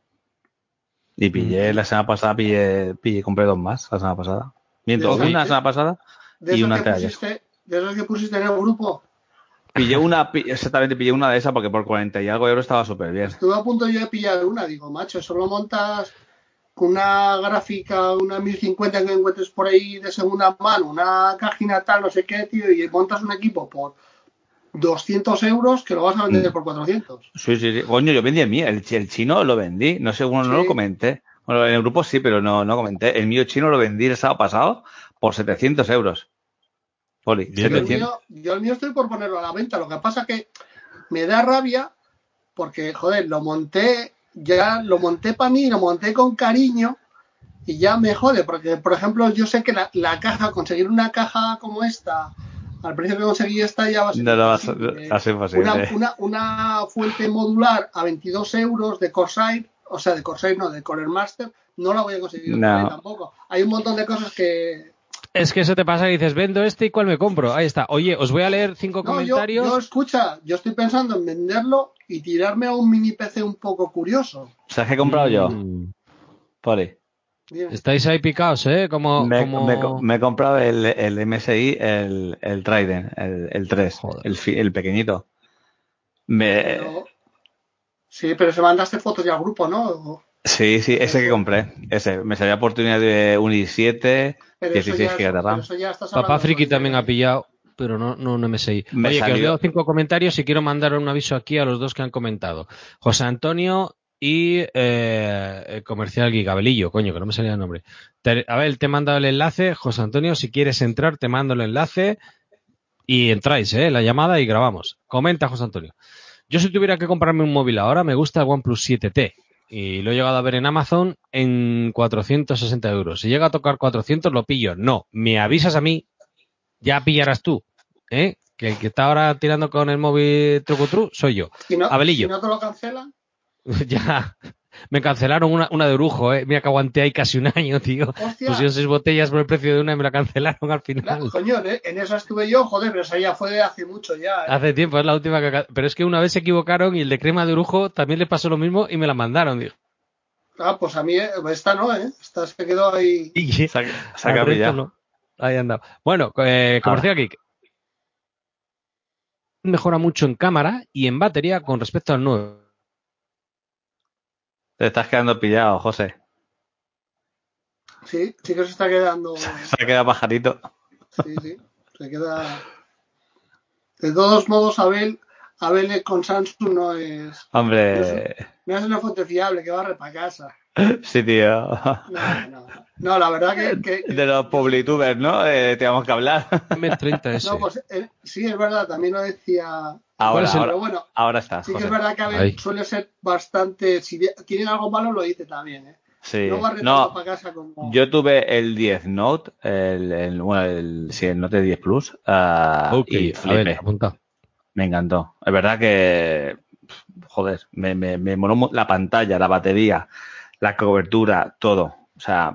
Y pillé, Mm. la semana pasada, pillé, pillé, compré dos más la semana pasada. De Miento, esos, Ok. una la de, semana pasada de y esos una que antes de ayer. pusiste, de esos que pusiste en el grupo. Pillé una, pi- exactamente, pillé una de esas porque por cuarenta y algo euros estaba súper bien. Estuve a punto yo de pillar una, digo, macho, solo montas con una gráfica, una mil cincuenta que encuentres por ahí de segunda mano, una cajina tal, no sé qué, tío, y montas un equipo por doscientos euros que lo vas a vender Mm. por cuatrocientos. Sí, sí, sí. Coño, yo vendí el mío. El, chi- el chino lo vendí. No sé, bueno, no lo Sí, comenté. Bueno, en el grupo sí, pero no, no comenté. El mío chino lo vendí el sábado pasado por setecientos euros. Poli. Yo el, mío, yo el mío estoy por ponerlo a la venta. Lo que pasa que me da rabia porque, joder, lo monté, ya lo monté para mí, lo monté con cariño y ya me jode. Porque, por ejemplo, yo sé que la, la caja, conseguir una caja como esta, al precio que conseguí esta ya va a ser no, no, imposible. Va a ser posible. Una, una, una fuente modular a veintidós euros de Corsair, o sea, de Corsair no, de Core Master, no la voy a conseguir no. tampoco. Hay un montón de cosas que... Es que eso te pasa y dices, vendo este y cuál me compro. Ahí está. Oye, os voy a leer cinco no, comentarios. Yo, yo, escucha, yo estoy pensando en venderlo y tirarme a un mini P C un poco curioso. ¿Sabes qué he comprado mm. yo? Poli. Bien. Estáis ahí picados, ¿eh? Como, me, como... me, me he comprado el, el M S I, el, el Trident, el, el tres, el, el pequeñito. Me... Pero, sí, pero se mandaste fotos ya al grupo, ¿no? Sí, sí, ese que compré. Ese. Me salió oportunidad de un i siete, dieciséis gigas de RAM. Papá Friki también ha pillado, pero no, no un M S I. Me Oye, salió... que os leo cinco comentarios y quiero mandar un aviso aquí a los dos que han comentado. José Antonio y eh, Comercial Gigabelillo, coño, que no me salía el nombre. Te, a ver, te he mandado el enlace. José Antonio, si quieres entrar, te mando el enlace y entráis, ¿eh? La llamada y grabamos. Comenta, José Antonio. Yo si tuviera que comprarme un móvil ahora, me gusta el OnePlus siete T. Y lo he llegado a ver en Amazon en cuatrocientos sesenta euros. Si llega a tocar cuatrocientos, lo pillo. No, me avisas a mí, ya pillarás tú. ¿Eh? Que el que está ahora tirando con el móvil trucutru soy yo. Si no, Abelillo. Si no te lo cancelan. Ya, me cancelaron una, una de Orujo, ¿eh? Mira que aguanté ahí casi un año, tío. Hostia. Pusieron seis botellas por el precio de una y me la cancelaron al final. Claro, coño, en esa estuve yo, joder, pero esa ya fue de hace mucho ya. ¿eh? Hace tiempo, es la última que... Pero es que una vez se equivocaron y el de crema de Orujo también le pasó lo mismo y me la mandaron, tío. Ah, pues a mí esta no, ¿eh? Esta se quedó ahí. Y se ha ya. No. Ahí anda. Bueno, eh, Comercial Geek. Mejora mucho en cámara y en batería con respecto al nuevo. Te estás quedando pillado, José. Sí, sí que se está quedando. Se ha quedado pajarito. Sí, sí. Se queda. De todos modos, Abel, Abel con Samsung no es. Hombre. No es, no es una fuente fiable que barre para casa. Sí, tío. No, no. No, la verdad que. que, que de los publitubers, ¿no? Eh, tenemos que hablar. M treinta S. No, pues eh, sí, es verdad, también lo decía. Ahora, pero ahora, bueno, ahora está. Sí José. que es verdad que Abel Ahí. suele ser bastante. Si tienen algo malo, lo dice también, ¿eh? Sí. No barre no, tanto para casa como. Yo tuve el diez Note, el, el, bueno, el, sí, el Note diez Plus. Uh, okay, y flipé. A ver, apunta. Me encantó. Es verdad que. Joder, me, me, me moló la pantalla, la batería, la cobertura, todo. O sea.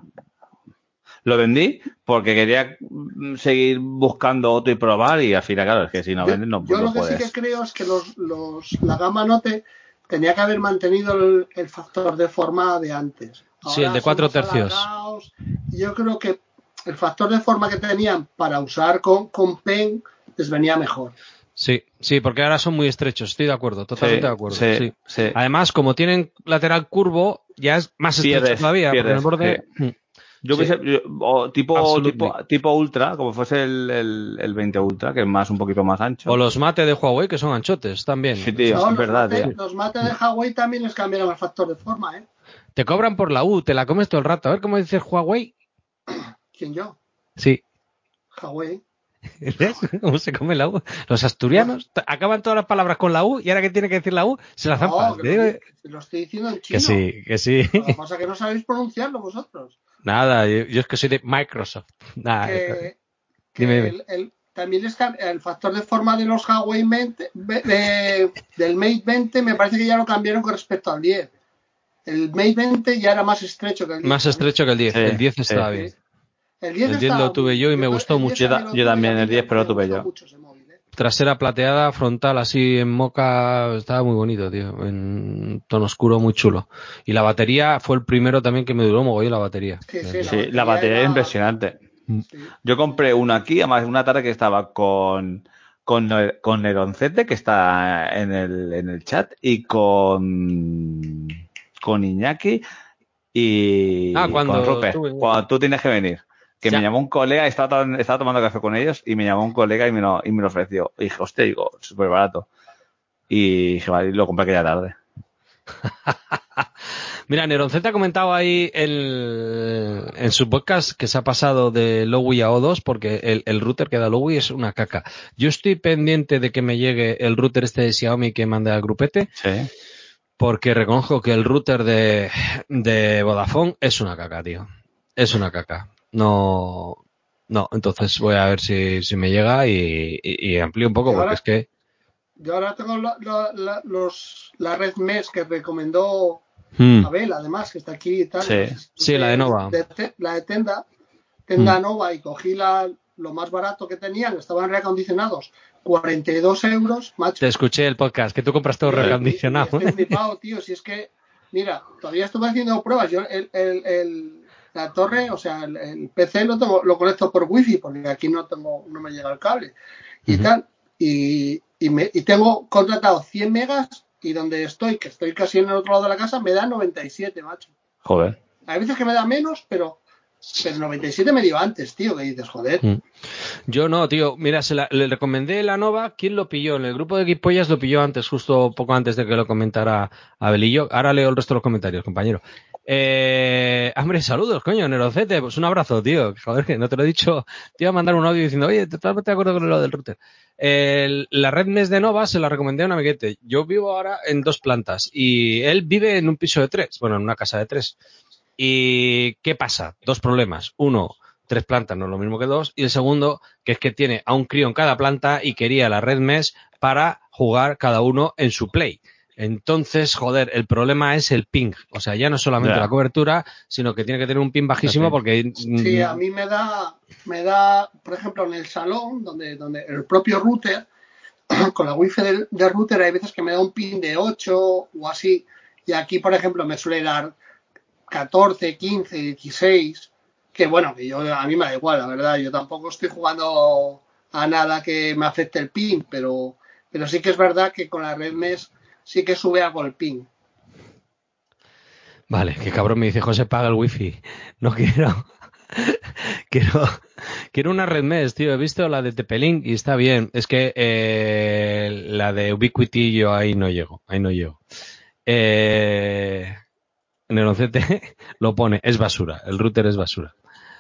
Lo vendí porque quería seguir buscando otro y probar y al final, claro, es que si no vendes no, yo no lo que puedes. sí que creo es que los, los, la gama Note tenía que haber mantenido el, el factor de forma de antes. Ahora sí, el de cuatro tercios. Alargados. Yo creo que el factor de forma que tenían para usar con, con pen les venía mejor. Sí, sí, porque ahora son muy estrechos, estoy de acuerdo, totalmente sí, de acuerdo. Sí, sí. Sí. Además, como tienen lateral curvo, ya es más estrecho pierdes, todavía, pierdes, porque en el borde... Sí. Yo sí. Yo, o tipo, tipo, tipo ultra, como fuese el, el, el veinte Ultra, que es más un poquito más ancho. O los mate de Huawei, que son anchotes también. Sí, tío, no, es verdad, mate, tío. Los mate de Huawei también les cambiaron el factor de forma, ¿eh? Te cobran por la U, te la comes todo el rato. A ver cómo dices Huawei. ¿Quién yo? Sí. Huawei. ¿Ves cómo se come la U? Los asturianos no. acaban todas las palabras con la U y ahora que tiene que decir la U, se la zampan. No, que lo, lo estoy diciendo en chino. Que sí, que sí. Lo que pasa es que no sabéis pronunciarlo vosotros. Nada, yo, yo es que soy de Microsoft. Nada, que, que dime, el, dime. El, también es el factor de forma de los Huawei veinte, de, del Mate veinte me parece que ya lo cambiaron con respecto al diez. El Mate veinte ya era más estrecho que el diez. Más estrecho que el diez. Sí, el diez estaba sí. bien. El diez, el diez lo tuve yo y yo, me gustó mucho. Yo, yo también el diez, pero lo tuve yo. Móvil, ¿eh? Trasera plateada, frontal así en moca, estaba muy bonito, tío. En tono oscuro, muy chulo. Y la batería fue el primero también que me duró mogollón la batería. Sí, sí, la sí, batería, la batería era... es impresionante. Sí. Yo compré una aquí, además una tarde que estaba con con, con Neroncete, que está en el, en el chat, y con con Iñaki y ah, cuando con Rupe, estuve... cuando tú tienes que venir. Que ya. Me llamó un colega, estaba, estaba tomando café con ellos y me llamó un colega y me lo, y me lo ofreció. Y dije, hostia, digo, súper barato. Y dije, vale, lo compré aquella tarde. Mira, Neronceta ha comentado ahí el, en su podcast que se ha pasado de Lowy a O dos porque el, el router que da Lowy es una caca. Yo estoy pendiente de que me llegue el router este de Xiaomi que manda al grupete. Sí. Porque reconozco que el router de, de Vodafone es una caca, tío. Es una caca. No, no, entonces voy a ver si, si me llega y, y, y amplío un poco, Y ahora, porque es que... Yo ahora tengo la, la, la, los, la red Mesh que recomendó Hmm. Abel, además, que está aquí y tal. Sí, Entonces, sí, la de Nova. De, de, la de Tenda, Tenda Hmm. Nova, y cogí la, lo más barato que tenían, estaban reacondicionados, cuarenta y dos euros, macho. Te escuché el podcast, que tú compras todo Y, reacondicionado. y, y estoy flipado, tío, si es que, mira, todavía estuve haciendo pruebas, yo el, el, el la torre, o sea, el, el P C lo tengo, lo conecto por wifi, porque aquí no tengo, no me llega el cable, y uh-huh. tal, y, y, me, y tengo contratado cien megas, y donde estoy, que estoy casi en el otro lado de la casa, me da noventa y siete, macho. Joder. Hay veces que me da menos, pero... Pero noventa y siete me dio antes, tío, que dices, joder. Yo no, tío. Mira, se la, le recomendé la Nova. ¿Quién lo pilló? En el grupo de Geekpollas lo pilló antes, justo poco antes de que lo comentara Abelillo. Ahora leo el resto de los comentarios, compañero. Eh, hombre, saludos, coño, Nerocete. Pues un abrazo, tío. Joder, que no te lo he dicho. Te iba a mandar un audio diciendo, oye, totalmente de acuerdo con lo del router. Eh, la red Mesh de Nova se la recomendé a un amiguete. Yo vivo ahora en dos plantas y él vive en un piso de tres. Bueno, en una casa de tres. ¿Y qué pasa? Dos problemas. Uno, tres plantas no es lo mismo que dos. Y el segundo, que es que tiene a un crío en cada planta y quería la red Mesh para jugar cada uno en su Play. Entonces, joder, el problema es el ping. O sea, ya no solamente yeah. la cobertura, sino que tiene que tener un ping bajísimo porque... Sí, a mí me da, me da, por ejemplo, en el salón, donde, donde el propio router, con la wifi del, del router, hay veces que me da un ping de ocho o así. Y aquí, por ejemplo, me suele dar catorce, quince, dieciséis, que bueno, que yo a mí me da igual, la verdad, yo tampoco estoy jugando a nada que me afecte el ping, pero, pero sí que es verdad que con la red Mesh sí que sube algo el ping. Vale, que cabrón me dice, José, paga el wifi. No quiero, quiero, quiero una red Mesh, tío, he visto la de T P-Link y está bien, es que eh, la de Ubiquiti yo ahí no llego, ahí no llego. Eh... Neroncete lo pone, es basura, el router es basura.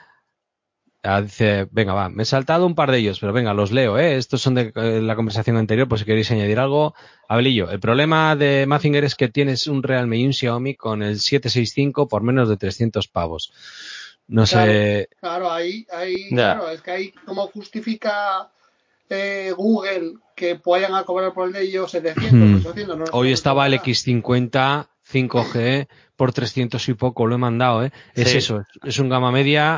Ah, dice, venga, va, me he saltado un par de ellos, pero venga, los leo, ¿eh? Estos son de eh, la conversación anterior, pues si queréis añadir algo. Abelillo, el problema de Mazinger es que tienes un Realme y un Xiaomi con el siete sesenta y cinco por menos de trescientos pavos. No claro, sé... Claro, ahí, ahí yeah. claro, es que ahí como justifica eh, Google que vayan a cobrar por el de ellos setecientos, ochocientos. No Hoy estaba el X cincuenta cinco G por trescientos y poco, lo he mandado, ¿eh? Es sí. eso, es un gama media...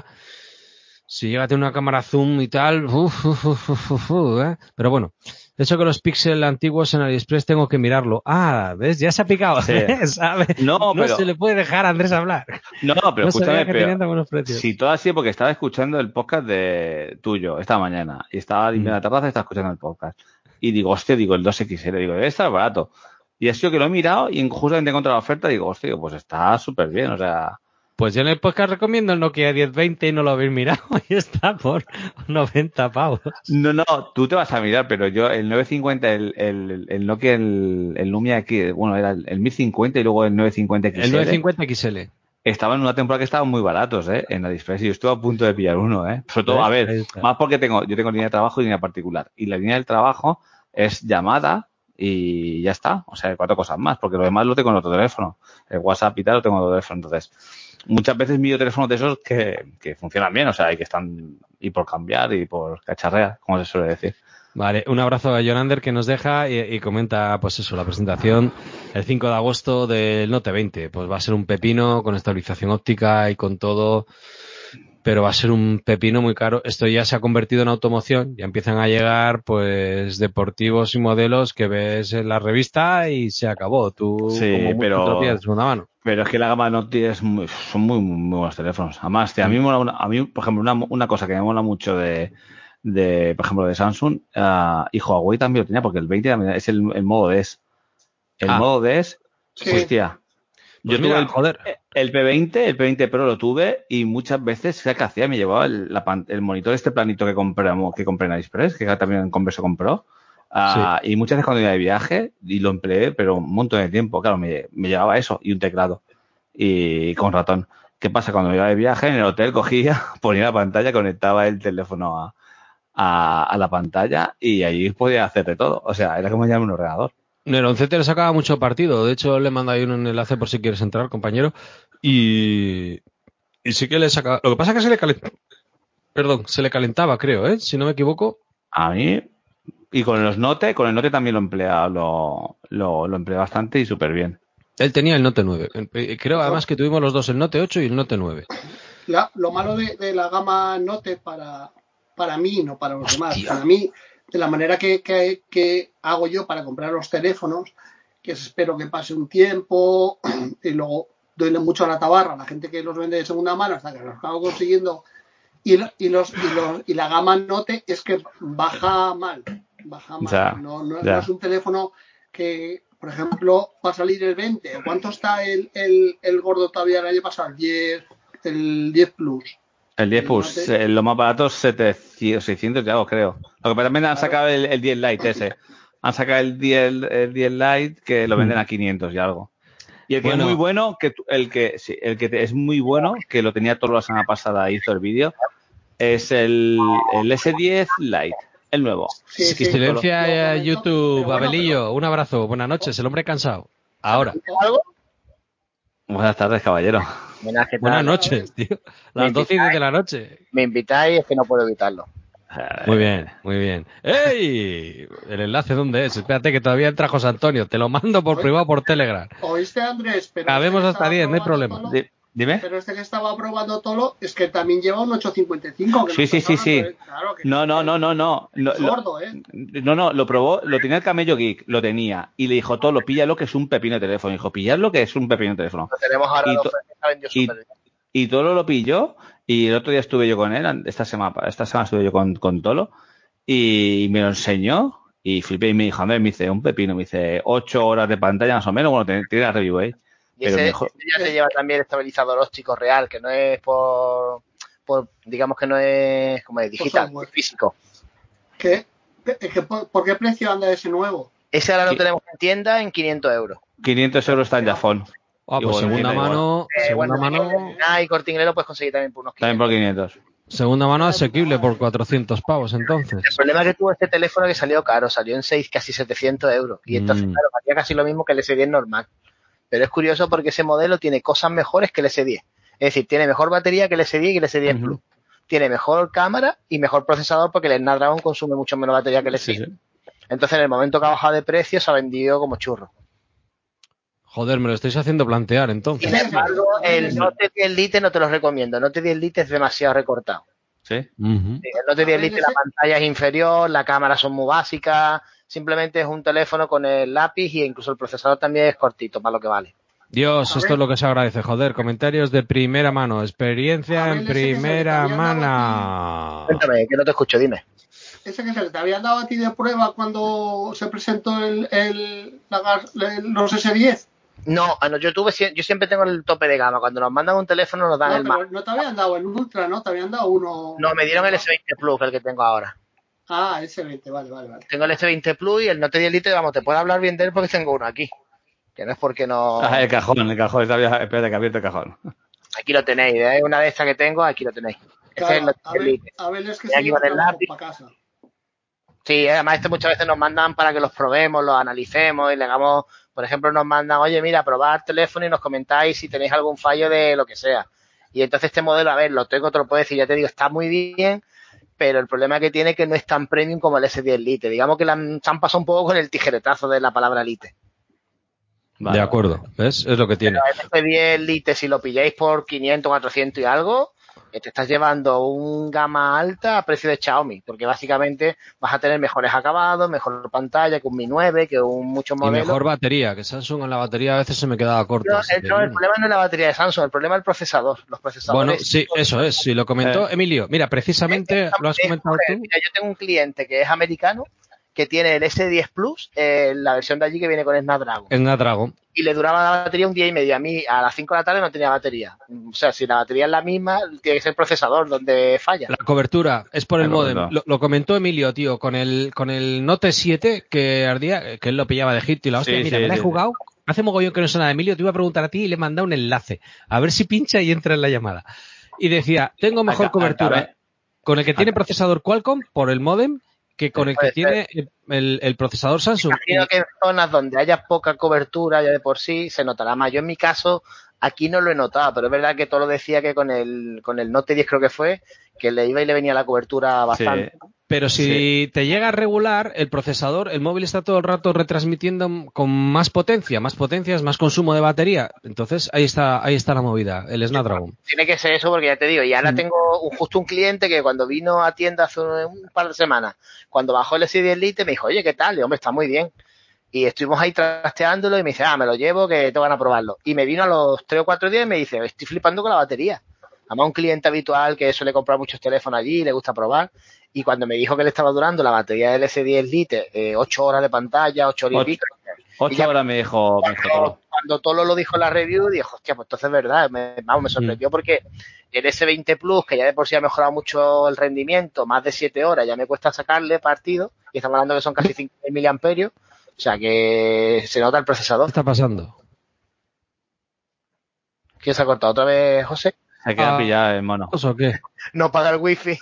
Si llega a tener una cámara zoom y tal, uf, uf, uf, uf, uf, ¿eh? Pero bueno, de hecho que los píxeles antiguos en AliExpress tengo que mirarlo. Ah, ¿ves? Ya se ha picado, sí. ¿sabes? No, no pero... se le puede dejar a Andrés hablar. No, pero no escúchame, que pero buenos precios. si todo así, porque estaba escuchando el podcast de tuyo esta mañana y estaba limpiando mm. la terraza y estaba escuchando el podcast. Y digo, hostia, digo, el dos equis ele, digo, debe estar barato. Y ha sido que lo he mirado y justamente encontré la oferta y digo, hostia, pues está súper bien, o sea... Pues yo en el podcast recomiendo el Nokia diez veinte y no lo habéis mirado y está por noventa pavos. No, no, tú te vas a mirar, pero yo el novecientos cincuenta, el, el, el Nokia, el, el Lumia aquí, bueno, era el, el mil cincuenta y luego el novecientos cincuenta equis ele. El novecientos cincuenta equis ele. Estaba en una temporada que estaban muy baratos, ¿eh? En AliExpress y yo estuve a punto de pillar uno, ¿eh? Sobre todo, a ver, más porque tengo, yo tengo línea de trabajo y línea particular. Y la línea del trabajo es llamada y ya está. O sea, cuatro cosas más, porque lo demás lo tengo en otro teléfono. El WhatsApp y tal lo tengo en otro teléfono. Entonces, muchas veces millo teléfonos de esos que, que funcionan bien, o sea, y que están y por cambiar y por cacharrear, como se suele decir. Vale, un abrazo a Jonander que nos deja y, y comenta, pues eso, la presentación el cinco de agosto del Note veinte. Pues va a ser un pepino con estabilización óptica y con todo, pero va a ser un pepino muy caro. Esto ya se ha convertido en automoción, ya empiezan a llegar pues deportivos y modelos que ves en la revista y se acabó. Tú sí, como mucho pero... te lo pillas de segunda mano. Pero es que la gama Note es muy, son muy, muy buenos teléfonos. Además, tío, a mí, mola una, a mí, por ejemplo, una, una cosa que me mola mucho de, de por ejemplo, de Samsung, uh, y Huawei también lo tenía, porque el veinte también es el, el modo D S. El ah. modo D S, sí. hostia. Pues yo mira, tuve el, joder. el P veinte, el P veinte Pro lo tuve y muchas veces, ¿sabes qué hacía? Me llevaba el, la, el monitor este planito que compré, que compré en AliExpress, que también Converso compró. Uh, sí. Y muchas veces cuando iba de viaje, y lo empleé, pero un montón de tiempo, claro, me, me llevaba eso y un teclado. y con ratón. ¿Qué pasa? Cuando me iba de viaje en el hotel cogía, ponía la pantalla, conectaba el teléfono a, a, a la pantalla y allí podía hacer de todo. O sea, era como llamar un ordenador. El Oncete le sacaba mucho partido. De hecho, le mando ahí un enlace por si quieres entrar, compañero. Y, y sí que le sacaba. Lo que pasa es que se le calentaba. Perdón, se le calentaba, creo, ¿eh? Si no me equivoco. A mí, y con los Note, con el Note también lo emplea, lo, lo, lo emplea bastante y súper bien. Él tenía el Note nueve. Creo además que tuvimos los dos el Note ocho y el Note nueve. La, lo malo de, de la gama Note para, para mí, no para los Hostia. demás, para mí, de la manera que, que, que hago yo para comprar los teléfonos, que es espero que pase un tiempo y luego doy mucho a la tabarra a la gente que los vende de segunda mano hasta que los acabo consiguiendo. Y, y, los, y, los, y la gama Note es que baja mal, baja mal. Ya, no, no, ya. no es un teléfono que, por ejemplo, va a salir el veinte. ¿Cuánto está el, el, el gordo todavía el año pasado? El diez, el diez Plus. El diez Plus, Note. eh, lo más barato setecientos, seiscientos ya lo creo. Lo que también han Claro. sacado el, el diez Lite ese. Han sacado el diez, el diez Lite que lo venden a quinientos y algo. Y el que Bueno. es muy bueno, que el que sí, el que es muy bueno, que lo tenía todo la semana pasada, hizo el vídeo, es el, el ese diez Lite, el nuevo. Sí, Que sí. silencia Lo eh, comento, YouTube, pero bueno, Abelillo. pero- Un abrazo, buenas noches. El hombre cansado. Ahora. ¿Algo? Buenas tardes, caballero. Buenas, ¿qué Buenas tal? noches, tío. Las Me doce y diez invitáis. de la noche. Me invitáis, es que no puedo evitarlo. Muy bien, muy bien. ¡Ey! ¿El enlace dónde es? Espérate que todavía entra José Antonio. Te lo mando por Oye. privado por Telegram. ¿Oíste, Andrés? Pero Cabemos este que hasta estaba diez, no hay probando problema. Tolo- Di- Dime. Pero este que estaba probando Tolo es que también lleva un ocho cincuenta y cinco. Que Sí, no sí, estás sí, hablando sí. de- claro que No, no, no, no, no. Es No, lo, gordo, ¿eh? no, no, lo probó, lo tenía el Camello Geek, lo tenía. Y le dijo, todo, píllalo que es un pepino de teléfono. Dijo, pilladlo que es un pepino de teléfono. Lo tenemos ahora Y de to- oferta, está vendido y- súper bien. Y Tolo lo pilló y el otro día estuve yo con él, esta semana, esta semana estuve yo con, con Tolo y me lo enseñó y flipé y me dijo, a ver, me dice, un pepino, me dice, ocho horas de pantalla más o menos, bueno, tiene tiene la review ahí. Y Pero ese, mejor. ese ya te lleva también estabilizador óptico real, que no es por, por digamos que no es como es digital, software. es físico. ¿Qué? ¿Qué- qué- por, por qué precio anda ese nuevo? Ese ahora lo Sí. tenemos en tienda en quinientos euros. quinientos euros está en Jafón. Ah, Y pues bueno, segunda tiene igual. mano, Eh, segunda bueno, mano, Ah, y Corte Inglés lo puedes conseguir también por unos También quinientos. por quinientos. segunda mano asequible por cuatrocientos pavos entonces. El problema que tuvo este teléfono es que salió caro, salió en seis, casi setecientos euros. Y entonces, Mm. claro, valía casi lo mismo que el ese diez normal. Pero es curioso porque ese modelo tiene cosas mejores que el ese diez. Es decir, tiene mejor batería que el ese diez y el ese diez Ujú. Plus. Tiene mejor cámara y mejor procesador porque el Snapdragon consume mucho menos batería que el ese Sí, diez. sí. Entonces, en el momento que ha bajado de precio, se ha vendido como churro. Joder, me lo estáis haciendo plantear Sin entonces. embargo, el Note diez Lite no te lo recomiendo. El Note diez Lite es demasiado recortado. Sí. Ujú. Sí, el Note diez Lite, la pantalla es inferior, la cámara son muy básicas, simplemente es un teléfono con el lápiz y incluso el procesador también es cortito, para lo que vale. Dios, A esto ver. es lo que se agradece, joder. Comentarios de primera mano, experiencia A ver, en ese que se le primera había dado mano. Cuéntame, que no te escucho, dime. Ese que se le te habían dado a ti de prueba cuando se presentó el, el, la gas- el- los ese diez. No, ah, no, yo tuve, sie- yo siempre tengo el tope de gama. Cuando nos mandan un teléfono nos dan No, el más. pero no te habían dado el Ultra, ¿no? Te habían dado uno. No, me dieron el ese veinte Plus, que es el que tengo ahora. Ah, ese veinte, vale, vale, vale. Tengo el ese veinte Plus y el Note diez Lite, vamos, te puedo hablar bien de él porque tengo uno aquí. Que no es porque no... Ah, el cajón, el cajón. Está abierto- Espérate que ha abierto el cajón. Aquí lo tenéis, ¿eh? Una de estas que tengo, aquí lo tenéis. Este es el Claro, Note a diez ver, Lite. a ver, es que Y se aquí con el lápiz. para casa. Sí, además este muchas veces nos mandan para que los probemos, los analicemos y le hagamos, por ejemplo, nos mandan, oye, mira, probar teléfono y nos comentáis si tenéis algún fallo de lo que sea. Y entonces este modelo, a ver, lo tengo, te lo puedo decir, ya te digo, está muy bien, pero el problema que tiene es que no es tan premium como el ese diez Lite. Digamos que la han, se han pasado un poco con el tijeretazo de la palabra Lite. Vale, De acuerdo, ¿ves? Es lo que tiene. El ese diez Lite, si lo pilláis por quinientos, cuatrocientos y algo, eh, te estás llevando un gama alta a precio de Xiaomi, porque básicamente vas a tener mejores acabados, mejor pantalla que un Mi nueve, que un muchos Y modelos. mejor batería, que Samsung en la batería a veces se me quedaba corta. No, así el, que, no, el bueno. problema no es la batería de Samsung, el problema es el procesador. Los procesadores. Bueno, sí, eso es, sí, lo comentó Eh. Emilio. Mira, precisamente lo has Es- comentado joder, tú. mira, yo tengo un cliente que es americano, que tiene el ese diez Plus, eh, la versión de allí que viene con Snapdragon, En Snapdragon. y le duraba la batería un día y medio. A mí a las cinco de la tarde no tenía batería. O sea, si la batería es la misma, tiene que ser el procesador donde falla. La cobertura es por el La módem. cobertura. Lo, lo comentó Emilio, tío, con el con el Note siete que ardía, que él lo pillaba de Egipto y la hostia, Sí, mira, sí, me la he sí, jugado hace mogollón que no suena de Emilio, te iba a preguntar a ti y le he mandado un enlace. A ver si pincha y entra en la llamada. Y decía, tengo mejor Acá, cobertura acá, con el que tiene acá. procesador Qualcomm por el módem que con el que Puede tiene el, el, el procesador Samsung. Imagino Y, que en zonas donde haya poca cobertura ya de por sí se notará más. Yo en mi caso aquí no lo he notado, pero es verdad que todo lo decía que con el con el Note diez creo que fue, que le iba y le venía la cobertura bastante. Sí. pero si Sí. te llega a regular el procesador, el móvil está todo el rato retransmitiendo con más potencia, más potencias, más consumo de batería. Entonces ahí está, ahí está la movida, el Snapdragon. Tiene que ser eso porque ya te digo, y ahora Mm. tengo un- justo un cliente que cuando vino a tienda hace un, un par de semanas, cuando bajó el S diez Lite me dijo, oye, ¿qué tal? Y hombre, está muy bien. Y estuvimos ahí trasteándolo y me dice, ah, me lo llevo, que te van a probarlo. Y me vino a los tres o cuatro días y me dice, estoy flipando con la batería. Además, un cliente habitual que suele comprar muchos teléfonos allí, le gusta probar. Y cuando me dijo que le estaba durando la batería del S diez Lite, eh, ocho horas de pantalla, ocho horas y Ocho, pico. ocho Y ya horas me dijo, me dijo cuando, todo. cuando Tolo lo dijo en la review, dijo, hostia, pues entonces es verdad. Me, vamos, me sorprendió porque el S veinte Plus, que ya de por sí ha mejorado mucho el rendimiento, más de siete horas, ya me cuesta sacarle partido. Y estamos hablando que son casi cinco mil miliamperios. O sea que se nota el ¿Qué procesador. está pasando? ¿Quién se ha cortado otra vez, José? Se queda Ah, pillado el mono. ¿o qué? No paga el wifi.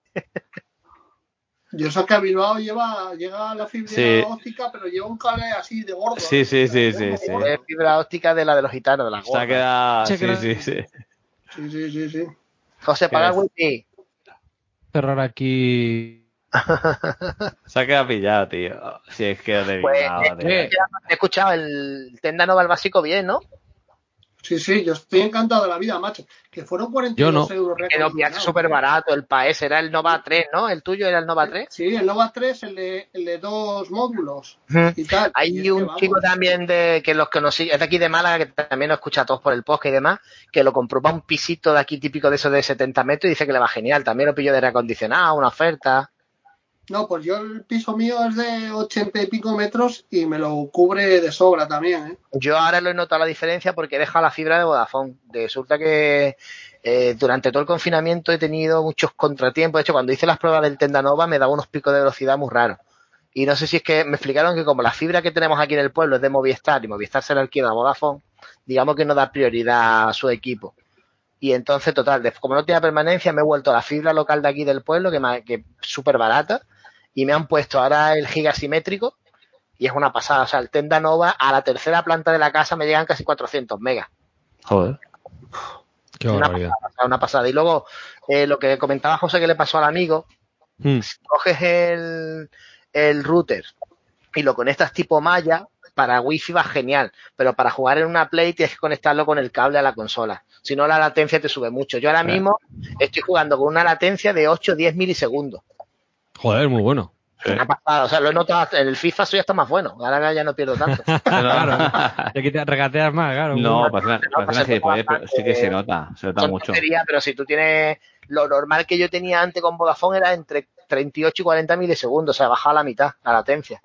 Yo sé que a Bilbao lleva, llega la fibra Sí. óptica, pero lleva un cable así de gordo. Sí, ¿eh? sí, sí, Gordo, sí, sí. gordo. Es fibra óptica de la de los gitanos, de las Se ha gordas. quedado. Se Sí, queda- sí, sí. Sí, sí, sí, sí. José, paga el wifi. Cerrar aquí. Se ha quedado pillado, tío. Si es que de Pues, Bilbao, tío. eh, he escuchado el Tendanova el básico bien, ¿no? Sí, sí, yo estoy encantado de la vida, macho. Que fueron cuarenta y Yo dos no. euros Que lo recondicionados, pillaste súper ¿eh? barato. El Paes era el Nova tres, ¿no? El tuyo era el Nova tres. Sí, el Nova tres, el de, el de dos módulos Ujú. y tal. Y Hay es que un vamos. chico también de que los que nos sigue, es de aquí de Málaga, que también nos escucha a todos por el podcast y demás, que lo compró para un pisito de aquí típico de esos de setenta metros y dice que le va genial. También lo pilló de aire acondicionado, una oferta. No, pues yo el piso mío es de ochenta y pico metros y me lo cubre de sobra también, ¿eh? Yo ahora lo he notado la diferencia porque he dejado la fibra de Vodafone. Resulta que eh, durante todo el confinamiento he tenido muchos contratiempos. De hecho, cuando hice las pruebas del Tendanova me daba unos picos de velocidad muy raros. Y no sé si es que me explicaron que como la fibra que tenemos aquí en el pueblo es de Movistar y Movistar se la alquila a Vodafone, digamos que no da prioridad a su equipo. Y entonces, total, como no tiene permanencia, me he vuelto a la fibra local de aquí del pueblo, que, me, que es súper barata, y me han puesto ahora el gigasimétrico, y es una pasada. O sea, el Tendanova a la tercera planta de la casa me llegan casi cuatrocientos megas. Joder. Qué Una barbaridad. pasada, una pasada. Y luego, eh, lo que comentaba José que le pasó al amigo, Mm. si coges el, el router y lo conectas tipo malla, para wifi va genial, pero para jugar en una Play tienes que conectarlo con el cable a la consola. Si no, la latencia te sube mucho. Yo ahora mismo estoy jugando con una latencia de ocho a diez milisegundos. Joder, muy bueno. Sí. Una pasada. O sea, lo he notado. En el FIFA soy hasta más bueno. Ahora ya no pierdo tanto. Claro. Te quitas, regateas más, claro. muy No, bien. parece una, No, parece una pues, gilipollez, pero bastante, sí que se nota. Se nota son mucho. tonterías, pero si tú tienes lo normal que yo tenía antes con Vodafone era entre treinta y ocho y cuarenta milisegundos, o sea, bajaba a la mitad la latencia.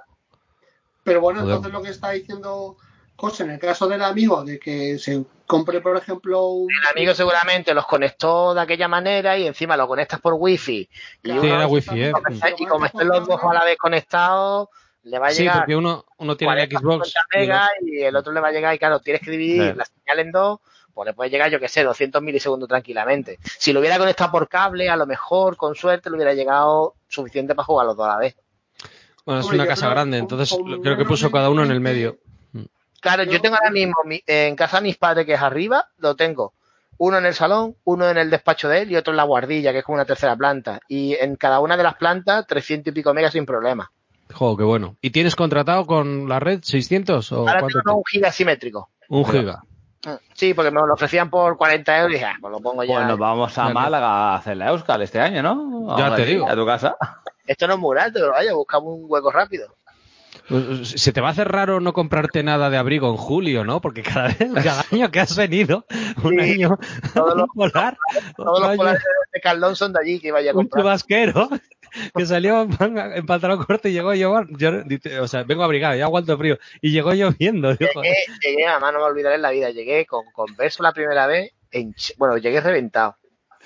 Pero bueno, Joder. entonces lo que está diciendo José, en el caso del amigo, de que se compre, por ejemplo, un... El amigo seguramente los conectó de aquella manera y encima lo conectas por wifi y, Claro, Sí, uno, era wifi, ¿eh? exactamente, pues si lo y como conectas estén por los dos cable, a la vez conectados, le va a Sí, llegar porque uno, uno tiene el cuarenta Xbox cincuenta y el megas otro. y el otro le va a llegar y claro, tienes que dividir Sí. la señal en dos, pues le puede llegar, yo que sé, doscientos milisegundos tranquilamente. Si lo hubiera conectado por cable, a lo mejor, con suerte, le hubiera llegado suficiente para jugar los dos a la vez. Bueno, es hombre, una yo casa creo, grande, con, entonces con creo que puso cada uno en el medio. Claro, yo, Yo- tengo ahora yo- mismo mi- en casa de mis padres, que es arriba, lo tengo. Uno en el salón, uno en el despacho de él y otro en la guardilla, que es como una tercera planta. Y en cada una de las plantas, trescientos y pico megas sin problema. Joder, qué bueno. ¿Y tienes contratado con la red seiscientos o Ahora cuánto? tengo te- un giga simétrico. Un giga. Sí, porque me lo ofrecían por cuarenta euros y dije, ah, pues lo pongo ya. Pues nos vamos a Vale. Málaga a hacer la Euskal este año, ¿no? Ya Vamos te allí, digo. A tu casa. Esto no es muy alto, pero vaya, buscamos un hueco rápido. Pues, se te va a hacer raro no comprarte nada de abrigo en julio, ¿no? Porque cada vez, cada año que has venido, un Sí, año todos los- un polar, Todos otro los año polares de Carlón son de allí que vaya a un comprar. chubasquero que salió en manga- en pantalón corto y llegó yo, yo- o sea, vengo abrigado, ya aguanto frío, y llegó lloviendo. Digo, joder. Llegué, llegué, además no me olvidaré en la vida, llegué con Converso la primera vez, en, Ch- bueno, llegué reventado,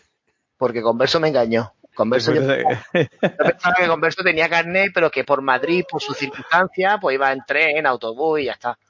porque Converso me engañó. Converso yo, Después de- yo pensaba que Converso tenía carnet, pero que por Madrid, por sus circunstancias, pues iba en tren, en autobús y ya está.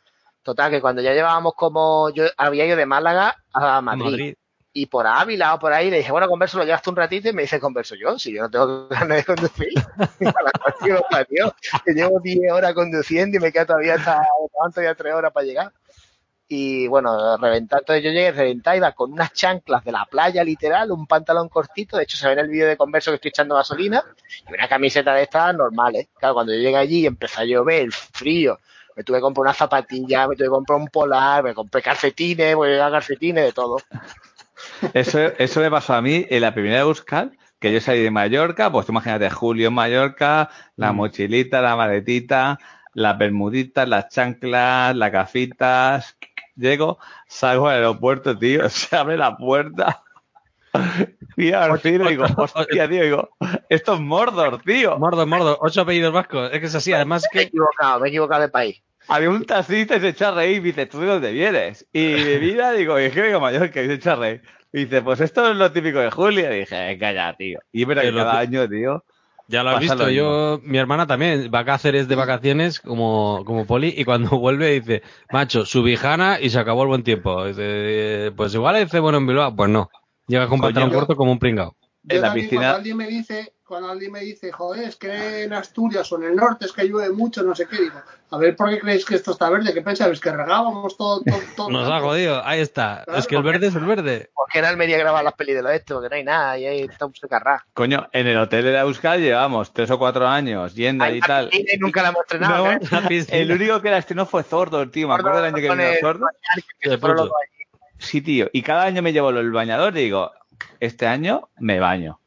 Total, que cuando ya llevábamos como... Yo había ido de Málaga a Madrid. Madrid. Y por Ávila o por ahí le dije, bueno, Converso, lo llevaste un ratito y me dice, Converso, yo, si yo no tengo ganas de conducir. A la coche lo parió, que llevo diez horas conduciendo y me queda todavía hasta todavía tres horas para llegar. Y bueno, reventar, entonces yo llegué reventar, iba con unas chanclas de la playa literal, un pantalón cortito, de hecho se ve en el vídeo de Converso que estoy echando gasolina, y una camiseta de estas normales. Claro, cuando yo llegué allí y empezó a llover, el frío, me tuve que comprar una zapatilla, me tuve que comprar un polar, me compré calcetines, voy a llegar calcetines, de todo. Eso, eso me pasó a mí en la primera de Euskal, que yo salí de Mallorca, pues tú imagínate, Julio en Mallorca, la Mm. mochilita, la maletita, las bermuditas, las chanclas, las gafitas. Llego, salgo al aeropuerto, tío, se abre la puerta. Fui al cine y digo, hostia, tío, digo, esto es Mordor, tío. Mordor, Mordor, ocho apellidos vascos. Es que es así, además Me he que... equivocado, me he equivocado de país. Había un taxista y se echó a reír y dice, ¿tú de dónde vienes? Y de vida digo, es que vengo a Mallorca y se echó a reír. Y dice, pues esto es lo típico de Julio. Y dije, eh, calla, tío. Y es verdad que Que lo cada ti- año, tío, Ya lo has pasa visto, lo mismo. yo, mi hermana también va a Cáceres de vacaciones como, como poli y cuando vuelve dice, macho, subijana y se acabó el buen tiempo. Dice, pues igual hace bueno en Bilbao. Pues no, llega con Coño. pantalón corto como un pringao. Yo En la también piscina- cuando alguien me dice, cuando alguien me dice, joder, es que en Asturias o en el norte es que llueve mucho, no sé qué, digo, a ver, ¿por qué creéis que esto está verde? ¿Qué pensáis? ¿Que regábamos todo, todo, todo el Nos ha campo? jodido, ahí está. Claro, Es que el verde es el verde. ¿Por qué en Almería grabar las pelis de los estos? Que no hay nada, y ahí está un carrá. Coño, en el hotel de la Euskal llevamos tres o cuatro años yendo Hay y tal. piscina y nunca la hemos estrenado. No, ¿eh? La piscina. el único que la estrenó fue Zordo, tío. Me acuerdo del año que Con vino el Zordo. bañar, que De se fueron los puto. dos allí. Sí, tío. Y cada año me llevo el bañador y digo, este año me baño.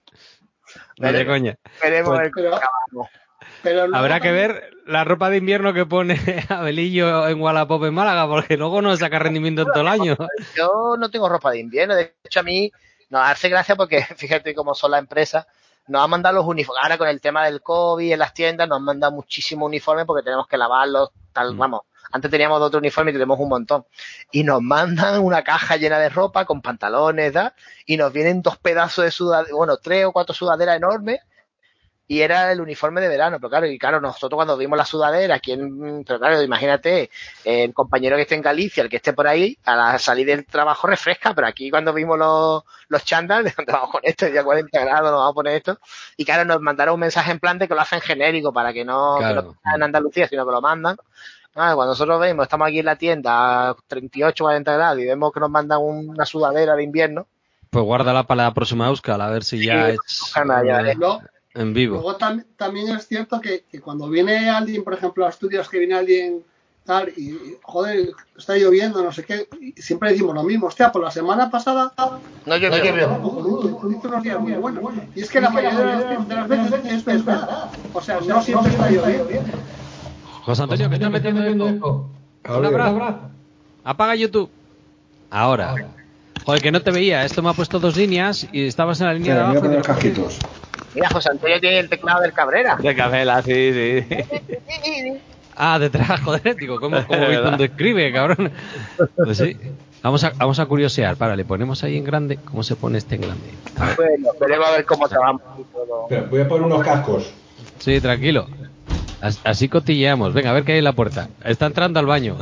No de coña. Veremos Pues- el Pero, acabamos. pero luego Habrá que también- ver la ropa de invierno que pone Abelillo en Wallapop en Málaga, porque luego no saca rendimiento en todo el año. Yo no tengo ropa de invierno. De hecho, a mí nos hace gracia porque fíjate cómo son las empresas. Nos han mandado los uniformes. Ahora con el tema del COVID en las tiendas nos han mandado muchísimos uniformes porque tenemos que lavarlos. Tal, Mm. vamos. Antes teníamos otro uniforme y tenemos un montón. Y nos mandan una caja llena de ropa con pantalones, ¿da? Y nos vienen dos pedazos de sudadera, bueno, tres o cuatro sudaderas enormes. Y era el uniforme de verano, pero claro, y claro, nosotros cuando vimos la sudadera, ¿quién? Pero claro, imagínate, el compañero que esté en Galicia, el que esté por ahí, a la salir del trabajo refresca, pero aquí cuando vimos los, los chándal, vamos con esto, ya cuarenta grados, nos vamos a poner esto, y claro, nos mandaron un mensaje en plan de que lo hacen genérico para que no, Claro. que no sea en Andalucía, sino que lo mandan. Ah, cuando nosotros vemos, estamos aquí en la tienda a treinta y ocho, cuarenta grados y vemos que nos mandan una sudadera de invierno, Pues guárdala para la próxima Euskal, a ver si ya Sí, es ojalá, ya, eh, eh. luego, en vivo. luego tam- también es cierto que, que cuando viene alguien, por ejemplo, a Asturias, que viene alguien tal, y, y, joder, está lloviendo, no sé qué, y siempre decimos lo mismo, hostia, por la semana pasada no llovió. hizo unos días muy buenos. Y es que la mayoría de las, de las veces es verdad. O sea, no siempre está lloviendo. José Antonio, ¿qué estás metiendo en eco? Un abrazo. Apaga YouTube. Ahora. Joder, que no te veía. Esto me ha puesto dos líneas y estabas en la línea de Mira, voy a abajo. y poner de repente- casquitos. Mira, José Antonio tiene el teclado del Cabrera. De Capela, sí, sí. Ah, detrás, joder. Digo, ¿cómo, cómo Víctor escribe, cabrón? Pues sí. Vamos a, vamos a curiosear. Para, le ponemos ahí en grande. ¿Cómo se pone este en grande? Bueno, veremos a ver cómo te vamos. y todo. Espera, voy a poner unos cascos. Sí, tranquilo. As- Así cotilleamos. Venga, a ver qué hay en la puerta. Está entrando al baño.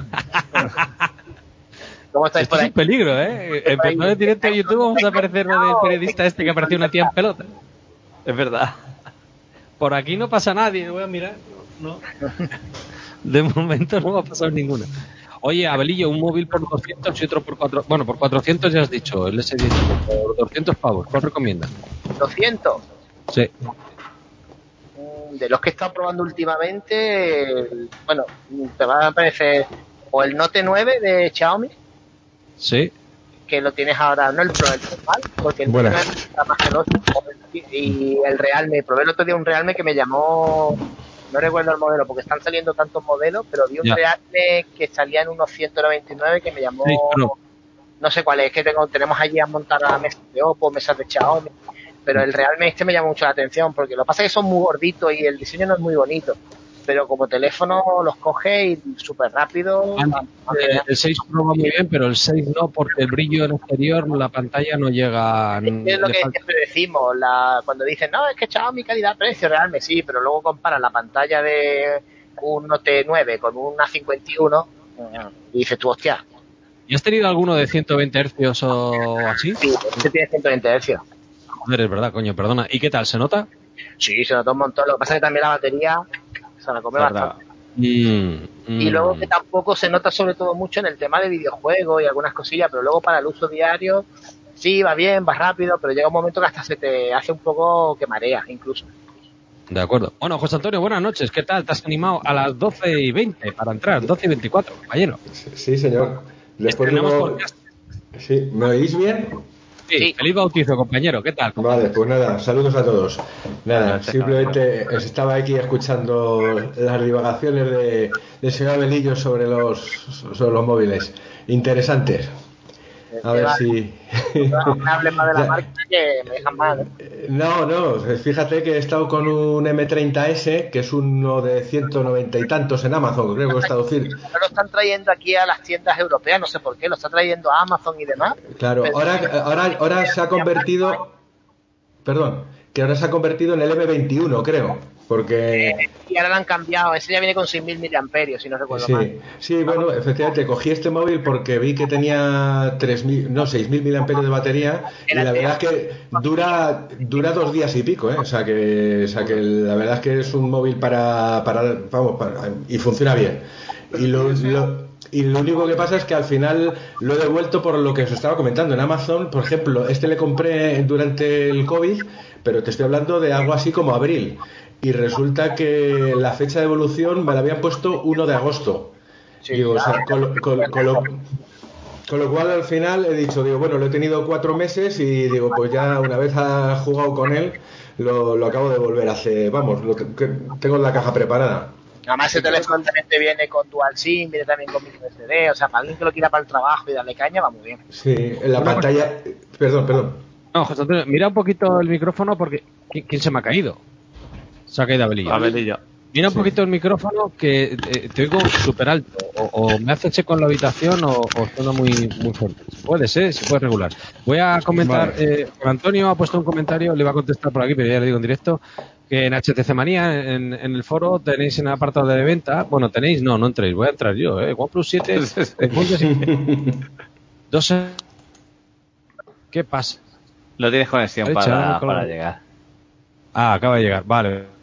¿Cómo estáis Esto por es ahí? un peligro, ¿eh? Empezó en directo de YouTube, vamos a aparecer lo del periodista este que apareció una tía en pelota. Es verdad. Por aquí no pasa nadie, voy a mirar. No. De momento no ha pasado ninguna. Oye, Abelillo, un móvil por doscientos y otro por cuatrocientos. Bueno, por cuatrocientos ya has dicho, el ese diez. Por doscientos pavos, ¿cuál recomiendas? doscientos. Sí. Mm, De los que he estado probando últimamente, el- bueno, te va a aparecer o el Note nueve de Xiaomi, Sí. que lo tienes ahora, no el Pro, el normal, porque el Buenas. nueve está más que el otro, y el Realme. Probé el otro día un Realme que me llamó, no recuerdo el modelo, porque están saliendo tantos modelos, pero vi un Ya. Realme que salía en unos ciento noventa y nueve que me llamó, Sí, Pro. no sé cuál es, que tengo, tenemos allí a montar a mesas de Oppo, mesas de Xiaomi, pero el Realme este me llama mucho la atención, porque lo que pasa es que son muy gorditos y el diseño no es muy bonito, pero como teléfono los coge y súper rápido. Eh, El seis Pro va muy bien, pero el seis no, porque el brillo en exterior, la pantalla no llega. Es que es lo le que falta- siempre decimos, la, cuando dicen, no, es que Xiaomi calidad-precio, realmente sí, pero luego comparan la pantalla de un Note nueve con una cincuenta y uno Y dices tú, hostia. ¿Y has tenido alguno de ciento veinte hercios o así? Sí, este tiene ciento veinte hercios. Joder, es verdad, coño, perdona. ¿Y qué tal? ¿Se nota? Sí, se nota un montón. Lo que pasa es que también la batería se la come bastante. Mm, Y mm. luego que tampoco se nota sobre todo mucho en el tema de videojuegos y algunas cosillas, pero luego para el uso diario, sí, va bien, va rápido, pero llega un momento que hasta se te hace un poco que marea, incluso. De acuerdo. Bueno, José Antonio, buenas noches. ¿Qué tal? ¿Te has animado a las doce y veinte para entrar? doce y veinticuatro, compañero. Sí, señor. Después de Estrenamos uno... podcast. Sí, ¿me oís bien? Sí, Sí. feliz bautizo, compañero. ¿Qué tal, compañero? Vale, pues nada, saludos a todos. Nada, Buenas noches, simplemente estaba aquí escuchando las divagaciones de, del señor Abelillo sobre los, sobre los móviles. Interesantes. A ver si... No me hables más de la Ya- marca que me dejan mal, ¿eh? No, no, fíjate que he estado con un eme treinta ese, que es uno de ciento noventa y tantos en Amazon, creo que he estado decir. No lo están trayendo aquí a las tiendas europeas, no sé por qué, lo está trayendo a Amazon y demás. Claro, Pero- ahora, ahora, ahora se ha convertido, perdón, que ahora se ha convertido en el eme veintiuno, creo, porque Y ahora lo han cambiado, ese ya viene con seis mil miliamperios, si no recuerdo mal. sí, sí, bueno, efectivamente, cogí este móvil porque vi que tenía tres mil, no, seis mil miliamperios de batería y la verdad es que dura, dura dos días y pico, ¿eh? O sea que, o sea que la verdad es que es un móvil para, para vamos, para, y funciona bien. Y lo, lo- y lo único que pasa es que al final lo he devuelto por lo que os estaba comentando en Amazon. Por ejemplo, este le compré durante el COVID, pero te estoy hablando de algo así como abril. Y resulta que la fecha de evolución me la habían puesto uno de agosto. Sí, Digo, o sea, ya. con, lo- con- con lo, con lo cual al final he dicho, digo, bueno, lo he tenido cuatro meses y digo, pues ya una vez ha jugado con él, lo, lo acabo de volver hace, vamos, lo que, que tengo en la caja preparada. Además, el teléfono también te viene con Dual SIM, viene también con micro ese de, o sea, para alguien que lo quiera para el trabajo y darle caña, va muy bien. Sí, en la Una pantalla, perdón, perdón. No, José Antonio, mira un poquito el micrófono porque... ¿Quién, quién se me ha caído? Se ha caído Abelillo. Abelillo. Mira un Sí. poquito el micrófono que eh, te oigo súper alto. O, o me hace eco en la habitación o, o suena muy, muy fuerte. Puede ser, se puede regular. Voy a comentar. Vale. Eh, Juan Antonio ha puesto un comentario, le va a contestar por aquí, pero ya le digo en directo. Que en H T C Manía, en, en el foro, tenéis en el apartado de venta. Bueno, tenéis, no, no entréis, voy a entrar yo. Eh. OnePlus siete. dos. ¿Qué pasa? No tienes conexión Vale, chaval, me para, colgo. para llegar. Ah, acaba de llegar, vale.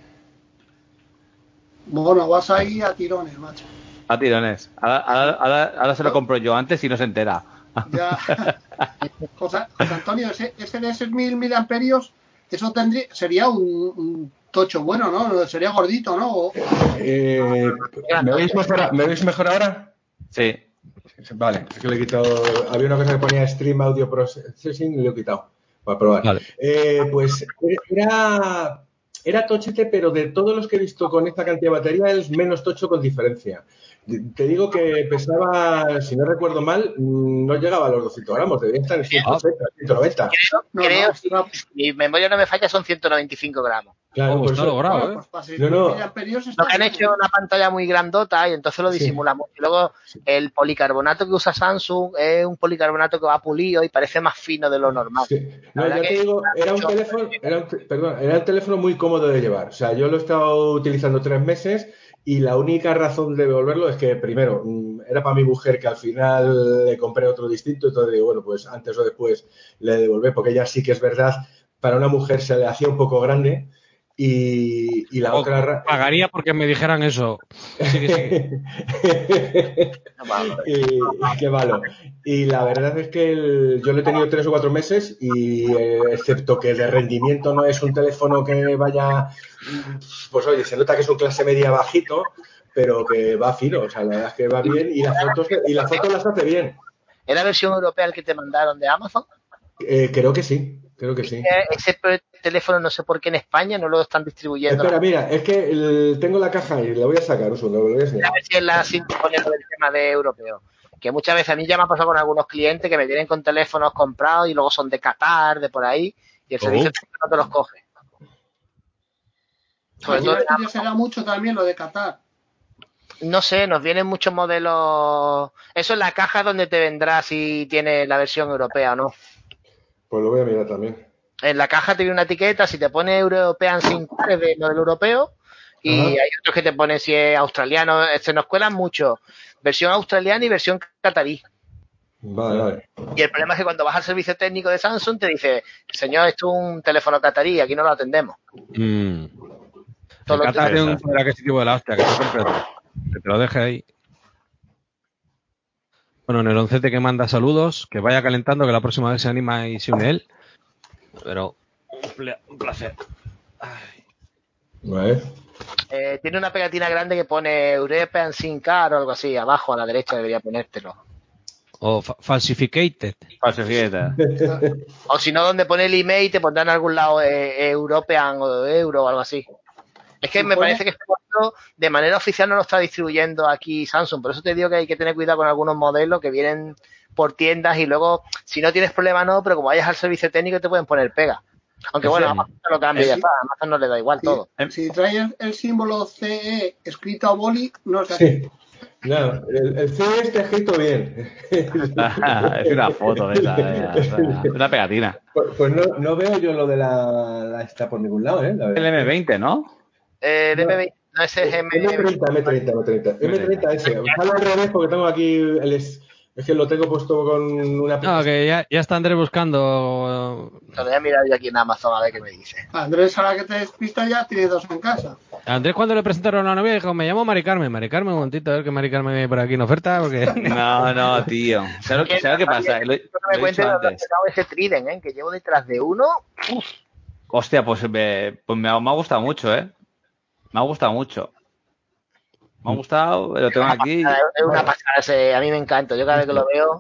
Bueno, vas ahí a tirones, macho. A tirones. Ahora, ahora, ahora, ahora se lo compro yo antes y no se entera. Ya. José, José Antonio, ese, ese de esos mil miliamperios, eso tendría, sería un, un tocho bueno, ¿no? Sería gordito, ¿no? O- Eh, ¿me, veis mejor, ¿Me veis mejor ahora? Sí. Vale, es que le he quitado. Había una cosa que ponía Stream Audio Processing y lo he quitado. Para probar. Vale. Eh, pues era, era tochete, pero de todos los que he visto con esta cantidad de batería, es menos tocho con diferencia. Te digo que pesaba, si no recuerdo mal, no llegaba a los doscientos gramos, debería estar en ciento ochenta, ciento noventa. Creo, No, creo no, si, no. si mi memoria no me falla, son ciento noventa y cinco gramos. Claro, Oh, por está eso- logrado, Bueno, ¿eh? pues para seis No, mil no. miliamperios está Lo que han bien, hecho ¿eh? es una pantalla muy grandota y entonces lo Sí. disimulamos. Y luego el policarbonato que usa Samsung es un policarbonato que va pulido y parece más fino de lo normal. Sí. La No, verdad ya que te digo, era un mucho- teléfono, era un, te- perdón, era un teléfono muy cómodo de llevar. O sea, yo lo he estado utilizando tres meses y la única razón de devolverlo es que, primero, mm, era para mi mujer que al final le compré otro distinto, entonces digo, bueno, pues antes o después le devolvé, porque ella sí que es verdad, para una mujer se le hacía un poco grande y, y la Oh, otra... ra- pagaría porque me dijeran eso. Sigue, sigue. y, qué malo. Y la verdad es que el- yo lo he tenido tres o cuatro meses y eh, excepto que de rendimiento no es un teléfono que vaya, mm, pues oye, se nota que es un clase media bajito, pero que va fino, o sea, la verdad es que va bien y las fotos, y las fotos las hace bien. ¿Es la versión europea el que te mandaron de Amazon? Eh, creo que sí, creo que sí. Eh, Ese pre- teléfono no sé por qué en España no lo están distribuyendo. Espera, mira, es que el- tengo la caja y la voy a sacar, un segundo, lo voy a A enseñar. ver si es la sintonía del tema de europeo. Que muchas veces a mí ya me ha pasado con algunos clientes que me vienen con teléfonos comprados y luego son de Qatar, de por ahí, y el servicio no te los coge. Sobre Aquí todo, en Asturias se da mucho también lo de Qatar. no sé, nos vienen muchos modelos. Eso es la caja donde te vendrá si tiene la versión europea o no. Pues lo voy a mirar también. En la caja te viene una etiqueta, si te pone European SIM card es de modelo europeo, Y Ajá. hay otros que te ponen si es australiano. Se nos cuelan mucho versión australiana y versión catarí. Vale, vale. Y el problema es que cuando vas al servicio técnico de Samsung te dice, señor, esto es un teléfono catarí, aquí no lo atendemos. Mm. Todo El lo Qatar que- tiene un poder adquisitivo de la hostia, que te compre otro. Que te lo deje ahí. Bueno, en el oncete que manda saludos, que vaya calentando, que la próxima vez se anima y se une él. Pero un ple- un placer. Vale. Eh, tiene una pegatina grande que pone European SIM Card o algo así, abajo a la derecha debería ponértelo. O fa- falsificated. Falsifiqueta. O si no, donde pone el email te pondrán en algún lado eh, European o Euro o algo así. Es que Si me pone- parece que este modelo de manera oficial no lo está distribuyendo aquí Samsung. Por eso te digo que hay que tener cuidado con algunos modelos que vienen por tiendas y luego, si no tienes problema, no, pero como vayas al servicio técnico te pueden poner pega. Aunque Ese- bueno, Amazon te lo cambia y ya Sí. está. A Amazon no le da igual Si, todo. si trae el, el símbolo C E escrito a boli, no es así. Sí. No, el, el C está escrito bien. es una foto de esa, eh, o sea, una pegatina. Pues, pues no, no veo yo lo de la, la esta por ningún lado, ¿eh? La El verdad. eme veinte, ¿no? Eh, No. M veinte, no, ese es M. M treinta, M treinta, M treinta. M treinta ese. Sale al revés porque tengo aquí el es, es que lo tengo puesto con una No, que ya, ya está Andrés buscando. Lo voy a mirar yo aquí en Amazon a ver qué me dice. Andrés, ahora que te despistas ya, tiene dos en casa. Andrés, cuando le presentaron a la novia, dijo: Me llamo Mari Carmen. Mari Carmen, un momentito, a ver que Mari Carmen viene por aquí en oferta. Porque... No, no, tío. ¿Sabes lo que, ¿sabes lo que pasa? Lo, Quiero que lo me he cuente dicho dónde ha antes. sacado ese Trident, ¿eh? Que llevo detrás de uno. Hostia, pues, me, pues me, ha, me ha gustado mucho, ¿eh? Me ha gustado mucho. Me ha gustado, lo tengo aquí. Es una pasada ese, a mí me encanta. Yo cada vez que lo veo,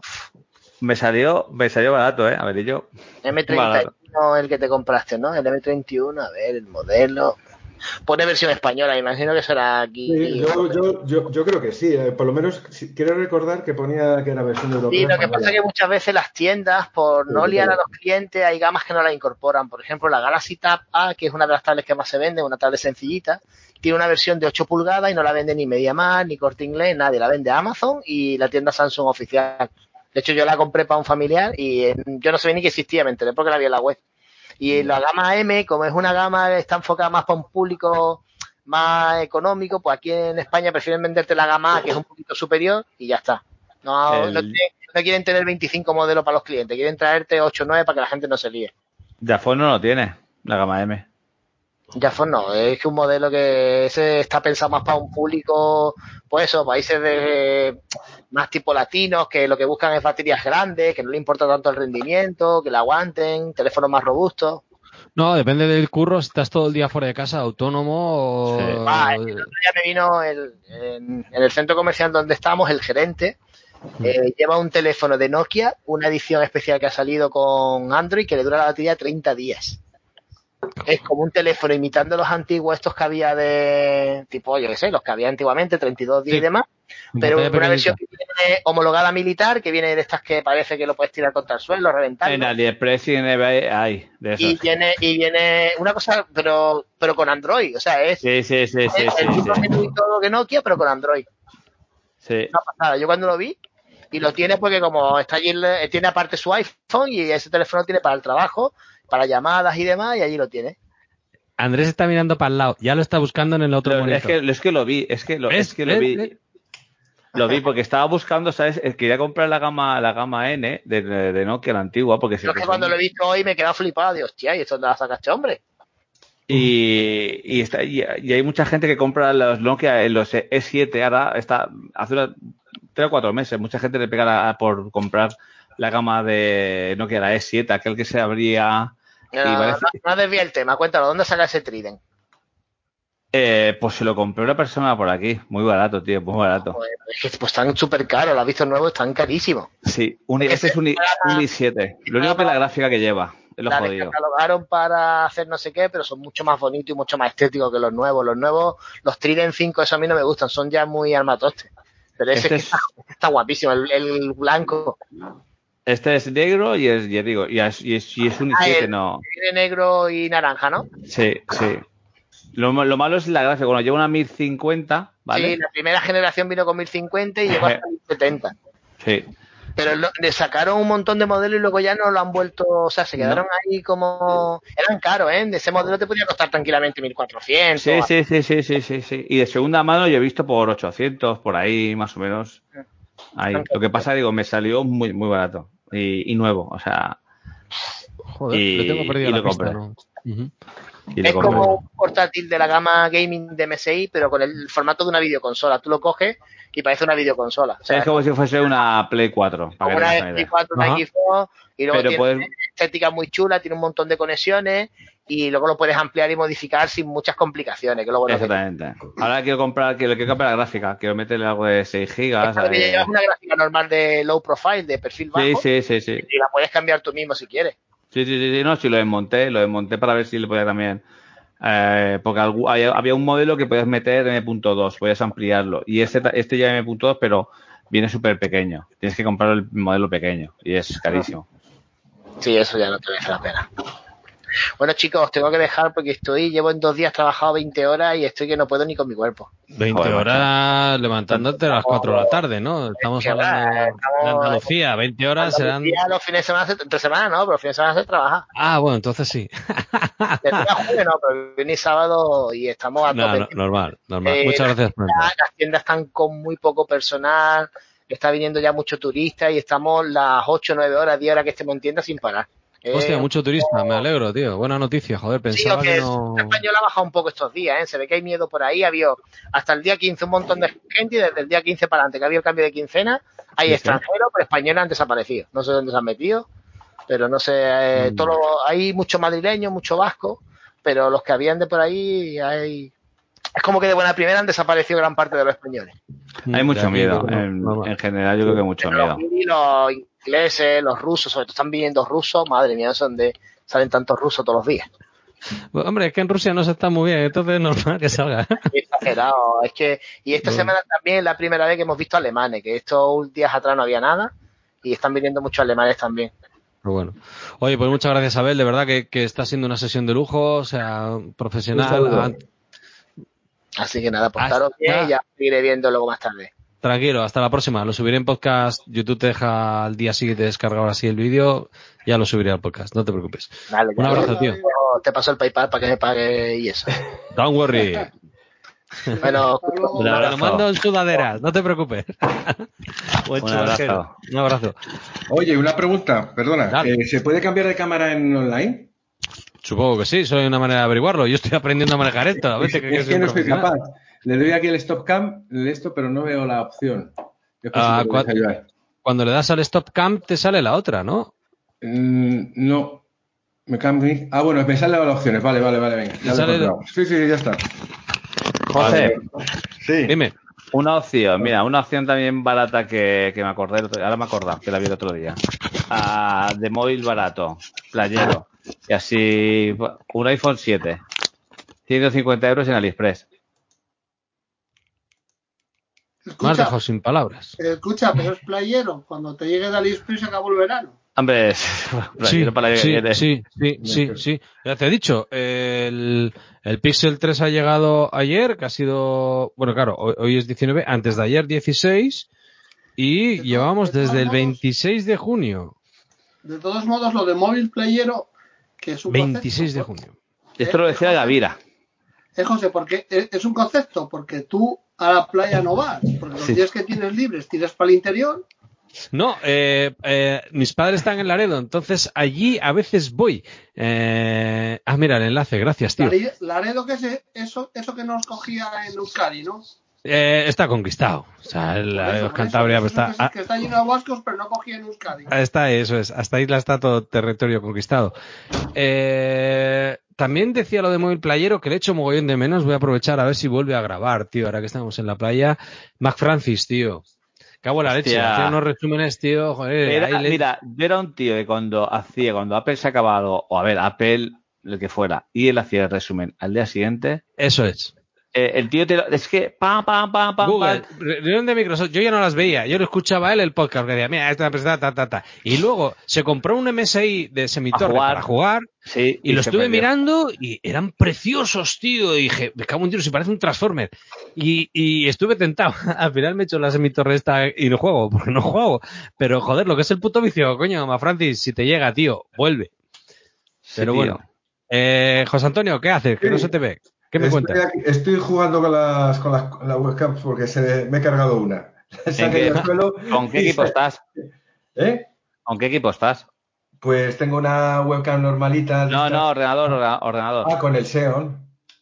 Me salió, me salió barato, ¿eh? A ver, y yo. M treinta y uno el que te compraste, ¿no? El M treinta y uno, a ver, el modelo. Pone versión española, me imagino que será aquí. Sí, yo, yo, yo, yo creo que sí, eh, por lo menos sí, quiero recordar que ponía que era versión europea. Sí, lo que española. pasa es que muchas veces las tiendas, por no Sí, liar a claro. los clientes, hay gamas que no la incorporan. Por ejemplo, la Galaxy Tab A, que es una de las tablets que más se vende, una tablet sencillita, tiene una versión de ocho pulgadas y no la vende ni MediaMarkt, ni Corte Inglés, nadie. La vende Amazon y la tienda Samsung oficial. De hecho, yo la compré para un familiar y eh, yo no sabía ni que existía, me enteré porque la vi en la web. Y la gama M, como es una gama que está enfocada más para un público más económico, pues aquí en España prefieren venderte la gama A, que es un poquito superior, y ya está. No, El- no, te- no quieren tener veinticinco modelos para los clientes, quieren traerte ocho o nueve para que la gente no se líe. Jafone no lo tiene, la gama M. Ya fue no, es que un modelo que ese está pensado más para un público, pues eso, países de más tipo latinos, que lo que buscan es baterías grandes, que no le importa tanto el rendimiento, que la aguanten, teléfonos más robustos. No, depende del curro, si estás todo el día fuera de casa, autónomo o... Sí. Ah, el otro día me vino el, en, en el centro comercial donde estamos, el gerente eh, lleva un teléfono de Nokia, una edición especial que ha salido con Android que le dura la batería treinta días. Es como un teléfono imitando los antiguos estos que había de tipo, yo qué sé, los que había antiguamente, treinta y dos días Sí. y demás, En pero pantalla una pequeñita. versión que viene homologada militar, que viene de estas que parece que lo puedes tirar contra el suelo, reventarlo. En AliExpress y en eBay hay de Y esos. viene, y viene una cosa, pero, pero con Android, o sea, es Sí, sí, sí, sí, el sí, mismo sí. menú y todo que Nokia, pero con Android. Sí. Una pasada. Yo cuando lo vi, y lo tiene porque como está allí, eh, tiene aparte su iPhone y ese teléfono tiene para el trabajo, para llamadas y demás, y allí lo tiene. Andrés está mirando para el lado, ya lo está buscando en el otro Lo- monitor. es, que, es que lo vi, es que lo, ¿Ves? es que lo ¿Ves? vi. ¿Ves? Lo vi porque estaba buscando, ¿sabes? Eh, Quería comprar la gama, la gama N de, de, de Nokia, la antigua, porque Yo es que cuando lo he visto hoy me he quedado flipado, digo, hostia, ¿y esto dónde la sacaste, hombre? Y, y, está, y, y hay mucha gente que compra los Nokia, en los E siete, ahora está, hace una, tres o cuatro meses, mucha gente le pega la- por comprar la gama de Nokia, la E siete, aquel que se abría y No, parece, no, no desvía el tema, cuéntalo, ¿dónde saca ese Trident? eh, pues se lo compró una persona por aquí, muy barato, tío, muy barato. Pues, es que pues, están súper caros, lo has visto nuevo, están carísimos. Sí, un, Es que este es un, I- un i siete, lo único que es la gráfica que lleva, es lo La jodido. descatalogaron para hacer no sé qué, pero son mucho más bonitos y mucho más estéticos que los nuevos. Los nuevos, los Trident cinco, eso a mí no me gustan, son ya muy armatostes. Pero ese Este es que es- está, está guapísimo, el, el blanco. Este es negro y es, ya digo, y es, y es, y es un i siete, Ah, el- no. Tiene negro y naranja, ¿no? Sí, sí. Lo, ma- lo malo es la gráfica. Bueno, lleva una mil cincuenta, ¿vale? Sí, la primera generación vino con mil cincuenta y llegó hasta mil setenta. Sí. Pero lo, le sacaron un montón de modelos y luego ya no lo han vuelto, o sea, se quedaron no. ahí como... Eran caros, ¿eh? De ese modelo te podía costar tranquilamente mil cuatrocientos. Sí, sí, sí, sí, sí, sí, sí. Y de segunda mano yo he visto por ochocientos, por ahí más o menos. Ahí. Lo que pasa, digo, me salió muy muy barato y, y nuevo, o sea... Joder, y, le tengo perdido y la lo pista, compré. ¿no? Uh-huh. Es como un portátil de la gama gaming de M S I, pero con el formato de una videoconsola. Tú lo coges y parece una videoconsola. O sea, es como si fuese una Play cuatro. Para como una Play cuatro, una Xbox, y luego pero tiene puedes... una estética muy chula, tiene un montón de conexiones y luego lo puedes ampliar y modificar sin muchas complicaciones. Que lo bueno Exactamente. Que ahora quiero comprar, quiero, quiero comprar la gráfica, quiero meterle algo de seis gigas. Esta eh... llevas una gráfica normal de low profile, de perfil bajo. Sí, sí, sí, sí. Y la puedes cambiar tú mismo si quieres. Sí, sí, sí, sí, no, sí lo desmonté, lo desmonté para ver si le podía también. Eh, porque había un modelo que podías meter eme punto dos, podías ampliarlo. Y este, este ya eme punto dos, pero viene súper pequeño. Tienes que comprar el modelo pequeño y es carísimo. Sí, eso ya no te merece la pena. Bueno, chicos, os tengo que dejar porque estoy, llevo en dos días trabajado veinte horas y estoy que no puedo ni con mi cuerpo. veinte Joder, horas macho. Levantándote a las cuatro de la tarde, ¿no? Estamos es que hablando va, estamos, de Andalucía, veinte horas Andalucía, serán... los fines de semana, se, entre semana no, pero los fines de semana se trabaja. Ah, bueno, entonces sí. De día jueves no, pero viernes y sábado y estamos a no, tope. No, normal, normal. Eh, Muchas gracias. Las tiendas, las tiendas están con muy poco personal, está viniendo ya mucho turista y estamos las ocho, nueve horas, diez horas que estemos en tienda sin parar. Hostia, eh, mucho turista, me alegro, tío. Buena noticia, joder, pensaba sí, que, que no... La española ha bajado un poco estos días, ¿eh? Se ve que hay miedo por ahí. Había hasta el día quince un montón de gente y desde el día quince para adelante, que había el cambio de quincena, hay sí, extranjeros, sí. Pero españoles han desaparecido. No sé dónde se han metido, pero no sé, eh, mm. todo, hay mucho madrileño, mucho vasco, pero los que habían de por ahí hay... Es como que de buena primera han desaparecido gran parte de los españoles. Hay mucho miedo, no, en, no, no. en general yo sí. creo que mucho pero miedo. Los ingleses, los rusos, sobre todo están viniendo rusos, madre mía, son de salen tantos rusos todos los días. Pues, hombre, es que en Rusia no se está muy bien, entonces es normal que salga. Exagerado, es que, y esta bueno. semana también es la primera vez que hemos visto alemanes, que estos días atrás no había nada, y están viniendo muchos alemanes también. Pero bueno. Oye, pues muchas gracias, Abel, de verdad que, que está siendo una sesión de lujo, o sea, profesional. Así que nada, portaros bien y ya seguiré viendo luego más tarde. Tranquilo, hasta la próxima. Lo subiré en podcast. YouTube te deja al día siguiente descargar así el vídeo. Ya lo subiré al podcast, no te preocupes. Dale, un abrazo, tío. Te paso el PayPal para que me pague y eso. Don't worry. Bueno, un abrazo. Te lo mando en sudaderas, no te preocupes. Buen un abrazo. Un abrazo. Oye, una pregunta, perdona. Eh, ¿Se puede cambiar de cámara en online? Supongo que sí, soy una manera de averiguarlo. Yo estoy aprendiendo a manejar esto. A veces es que, que, es que no soy capaz. Le doy aquí el stop cam, le esto, pero no veo la opción. Ah, cu cuando le das al stop cam te sale la otra, ¿no? Mm, no. Me cambio. Ah, bueno, me salen las opciones. Vale, vale, vale. Venga. Ya sale el... Sí, sí, ya está. José, vale. Sí. Dime. Una opción, mira, una opción también barata que, que me acordé, ahora me he acordado, que la vi el otro día. Ah, de móvil barato, playero. Y así, un iPhone siete. ciento cincuenta euros en AliExpress. Escucha, me has dejado sin palabras. Escucha, pero es playero. Cuando te llegue de AliExpress acabó el verano. Hombre, sí, para sí, sí, sí, sí, sí. Ya te he dicho, el, el Pixel tres ha llegado ayer, que ha sido, bueno, claro, hoy, hoy es diecinueve, antes de ayer dieciséis, y de llevamos de desde el modos, veintiséis de junio. De todos modos, lo de móvil playero, que es un veintiséis concepto, de junio. Esto lo decía Gavira. Eh, José, porque es un concepto, porque tú a la playa no vas, porque los sí. días que tienes libres tiras para el interior. No, eh, eh, mis padres están en Laredo, entonces allí a veces voy. Eh... Ah, mira, el enlace, gracias, tío. Laredo, que es eso, eso que nos cogía en Euskadi, ¿no? Eh, está conquistado. O sea, el eso, Cantabria eso, está... Eso, que, que está lleno de vascos, pero no cogía en Euskadi. Está, eso es. Hasta ahí está todo territorio conquistado. Eh... También decía lo de móvil playero, que le echo mogollón de menos. Voy a aprovechar a ver si vuelve a grabar, tío, ahora que estamos en la playa. Mac Francis, tío. Cago en la leche, hacía unos resúmenes, tío, joder. Era, ahí le... Mira, yo era un tío que cuando hacía, cuando Apple sacaba algo, o a ver, Apple, el que fuera, y él hacía el resumen al día siguiente. Eso es. Eh, el tío te lo, es que pam, pam, pam, pam, Google, pam. reunión de Microsoft, yo ya no las veía, yo lo escuchaba él el podcast, que decía, mira, esta empresa, ta, ta, ta. Y luego se compró un M S I de Semitorre para jugar, sí, y, y lo estuve perdió. mirando y eran preciosos, tío. Y dije, me cago en tiro, si parece un Transformer. Y, y estuve tentado. Al final me he hecho la Semitorre esta y no juego, porque no juego. Pero joder, lo que es el puto vicio, coño, ma Francis, si te llega, tío, vuelve. Sí, Pero tío. bueno. Eh, José Antonio, ¿qué haces? Que Sí. no se te ve. ¿Qué me estoy cuentas? Aquí, estoy jugando con las, con las, con las webcams porque se, me he cargado una. ¿En qué, ¿Con qué equipo se... estás? ¿Eh? ¿Con qué equipo estás? Pues tengo una webcam normalita. No, estas... no, ordenador, ordenador. Ah, con el Xeon.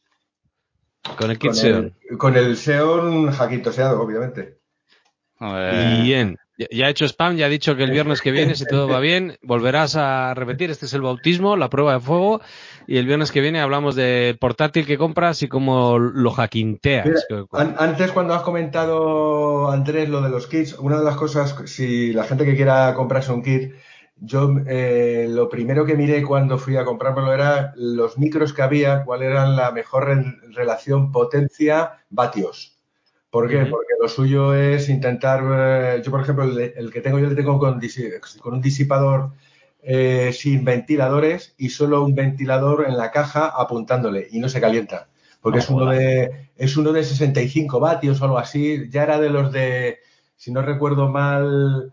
Con el kit con Xeon. El, con el Xeon hackitoseado, obviamente. Eh... Bien. Ya ha hecho spam, ya ha dicho que el viernes que viene, si todo va bien, volverás a repetir. Este es el bautismo, la prueba de fuego. Y el viernes que viene hablamos de portátil que compras y cómo lo hackinteas. Mira, an antes, cuando has comentado, Andrés, lo de los kits, una de las cosas, si la gente que quiera comprarse un kit, yo eh, lo primero que miré cuando fui a comprármelo era los micros que había, cuál era la mejor re relación potencia-vatios. ¿Por qué? Uh-huh. Porque lo suyo es intentar, eh, yo por ejemplo, el, el que tengo yo le tengo con, con un disipador eh, sin ventiladores y solo un ventilador en la caja apuntándole y no se calienta. Porque no, es, uno de, es uno de sesenta y cinco vatios o algo así. Ya era de los de, si no recuerdo mal,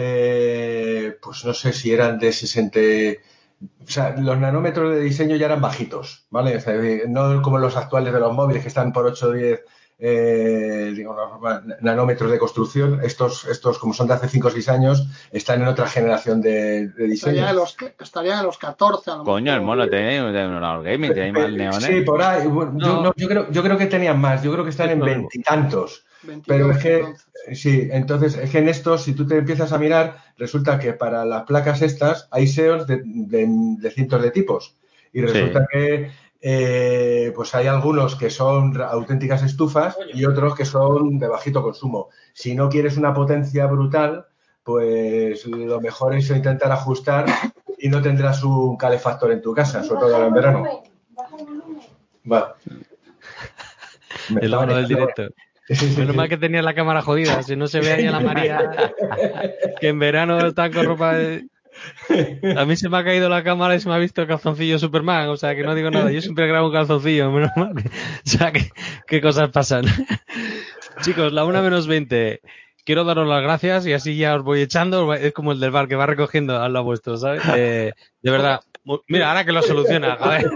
eh, pues no sé si eran de sesenta. O sea, los nanómetros de diseño ya eran bajitos, ¿vale? O sea, no como los actuales de los móviles que están por ocho o diez eh, digamos, nanómetros de construcción. Estos, estos, como son de hace cinco o seis años, están en otra generación de, de diseño. Estarían en los, estarían en los catorce. A lo Coño, mejor. el mono tiene un gaming, tiene mal neones. Sí, por ahí. Bueno, no. yo, no, yo, creo, yo creo que tenían más. Yo creo que están es en veintitantos. Pero es que, entonces. sí, entonces, es que en estos, si tú te empiezas a mirar, resulta que para las placas estas hay Xeons de, de, de cientos de tipos. Y resulta sí. que eh, pues hay algunos que son auténticas estufas y otros que son de bajito consumo. Si no quieres una potencia brutal, pues lo mejor es intentar ajustar y no tendrás un calefactor en tu casa, sobre todo ahora en verano. Vale. El mono del directo. Sí, sí, Menos sí. mal que tenía la cámara jodida, si no se ve ahí a la María que en verano está con ropa de... A mí se me ha caído la cámara y se me ha visto el calzoncillo Superman, o sea que no digo nada, yo siempre grabo un calzoncillo, menos mal que... O sea, que, qué cosas pasan. Chicos, la una menos veinte. Quiero daros las gracias y así ya os voy echando, es como el del bar que va recogiendo a lo vuestro, ¿sabes? Eh, de verdad, mira, ahora que lo soluciona, a ver.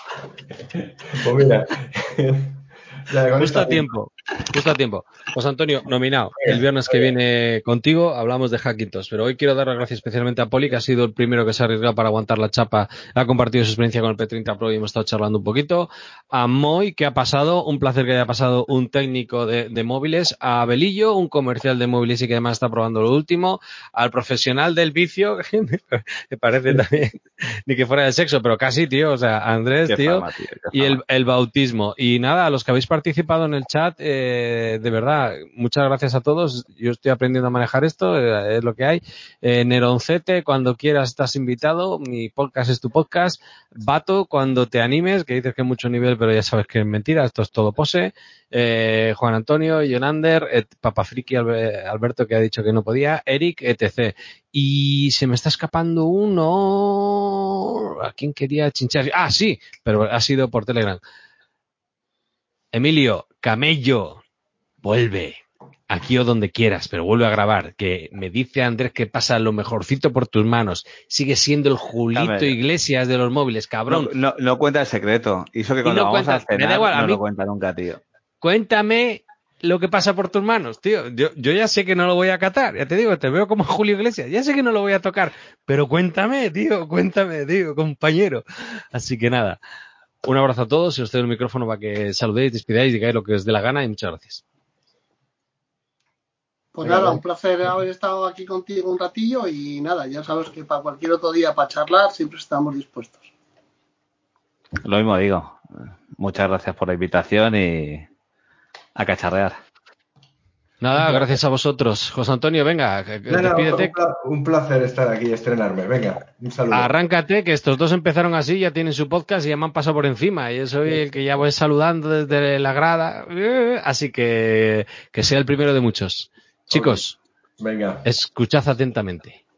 Pues mira... Justo a tiempo, justo a tiempo. José Antonio, nominado. El viernes que viene contigo hablamos de Hackintosh, pero hoy quiero dar las gracias especialmente a Poli, que ha sido el primero que se ha arriesgado para aguantar la chapa, ha compartido su experiencia con el P treinta Pro y hemos estado charlando un poquito. A Moy, que ha pasado, un placer que haya pasado un técnico de, de móviles. A Belillo, un comercial de móviles y que además está probando lo último. Al profesional del vicio, que me parece también, ni que fuera de sexo, pero casi, tío, o sea, Andrés, tío, fama, tío y el, el bautismo. Y nada, a los que habéis participado en el chat, eh, de verdad, muchas gracias a todos. Yo estoy aprendiendo a manejar esto, eh, es lo que hay. Eh, Neroncete, cuando quieras estás invitado. Mi podcast es tu podcast. Bato, cuando te animes, que dices que hay mucho nivel, pero ya sabes que es mentira, esto es todo pose. Eh, Juan Antonio, Jonander, eh, Papafriki Alberto, que ha dicho que no podía, Eric, etcétera. Y se me está escapando uno. ¿A quién quería chinchar? Ah, sí, pero ha sido por Telegram. Emilio, Camello, vuelve, aquí o donde quieras, pero vuelve a grabar, que me dice Andrés que pasa lo mejorcito por tus manos, sigue siendo el Julito Camello. Iglesias de los móviles, cabrón. No, no, no cuenta el secreto, y eso que cuando no vamos cuenta, a cenar, me da igual, no a mí, lo cuenta nunca, tío. Cuéntame lo que pasa por tus manos, tío, yo, yo ya sé que no lo voy a catar, ya te digo, te veo como Julio Iglesias, ya sé que no lo voy a tocar, pero cuéntame, tío, cuéntame, tío, compañero, así que nada. Un abrazo a todos y os doy el micrófono para que saludéis, despidáis, digáis lo que os dé la gana y muchas gracias. Pues nada, un placer haber estado aquí contigo un ratillo y nada, ya sabes que para cualquier otro día para charlar siempre estamos dispuestos. Lo mismo digo. Muchas gracias por la invitación y a cacharrear. Nada, gracias a vosotros. José Antonio, venga, no, no, despídete. Un placer estar aquí y estrenarme. Venga, un saludo. Arráncate, que estos dos empezaron así, ya tienen su podcast y ya me han pasado por encima. Y yo soy el que ya voy saludando desde la grada. Así que que sea el primero de muchos. Chicos, venga, escuchad atentamente.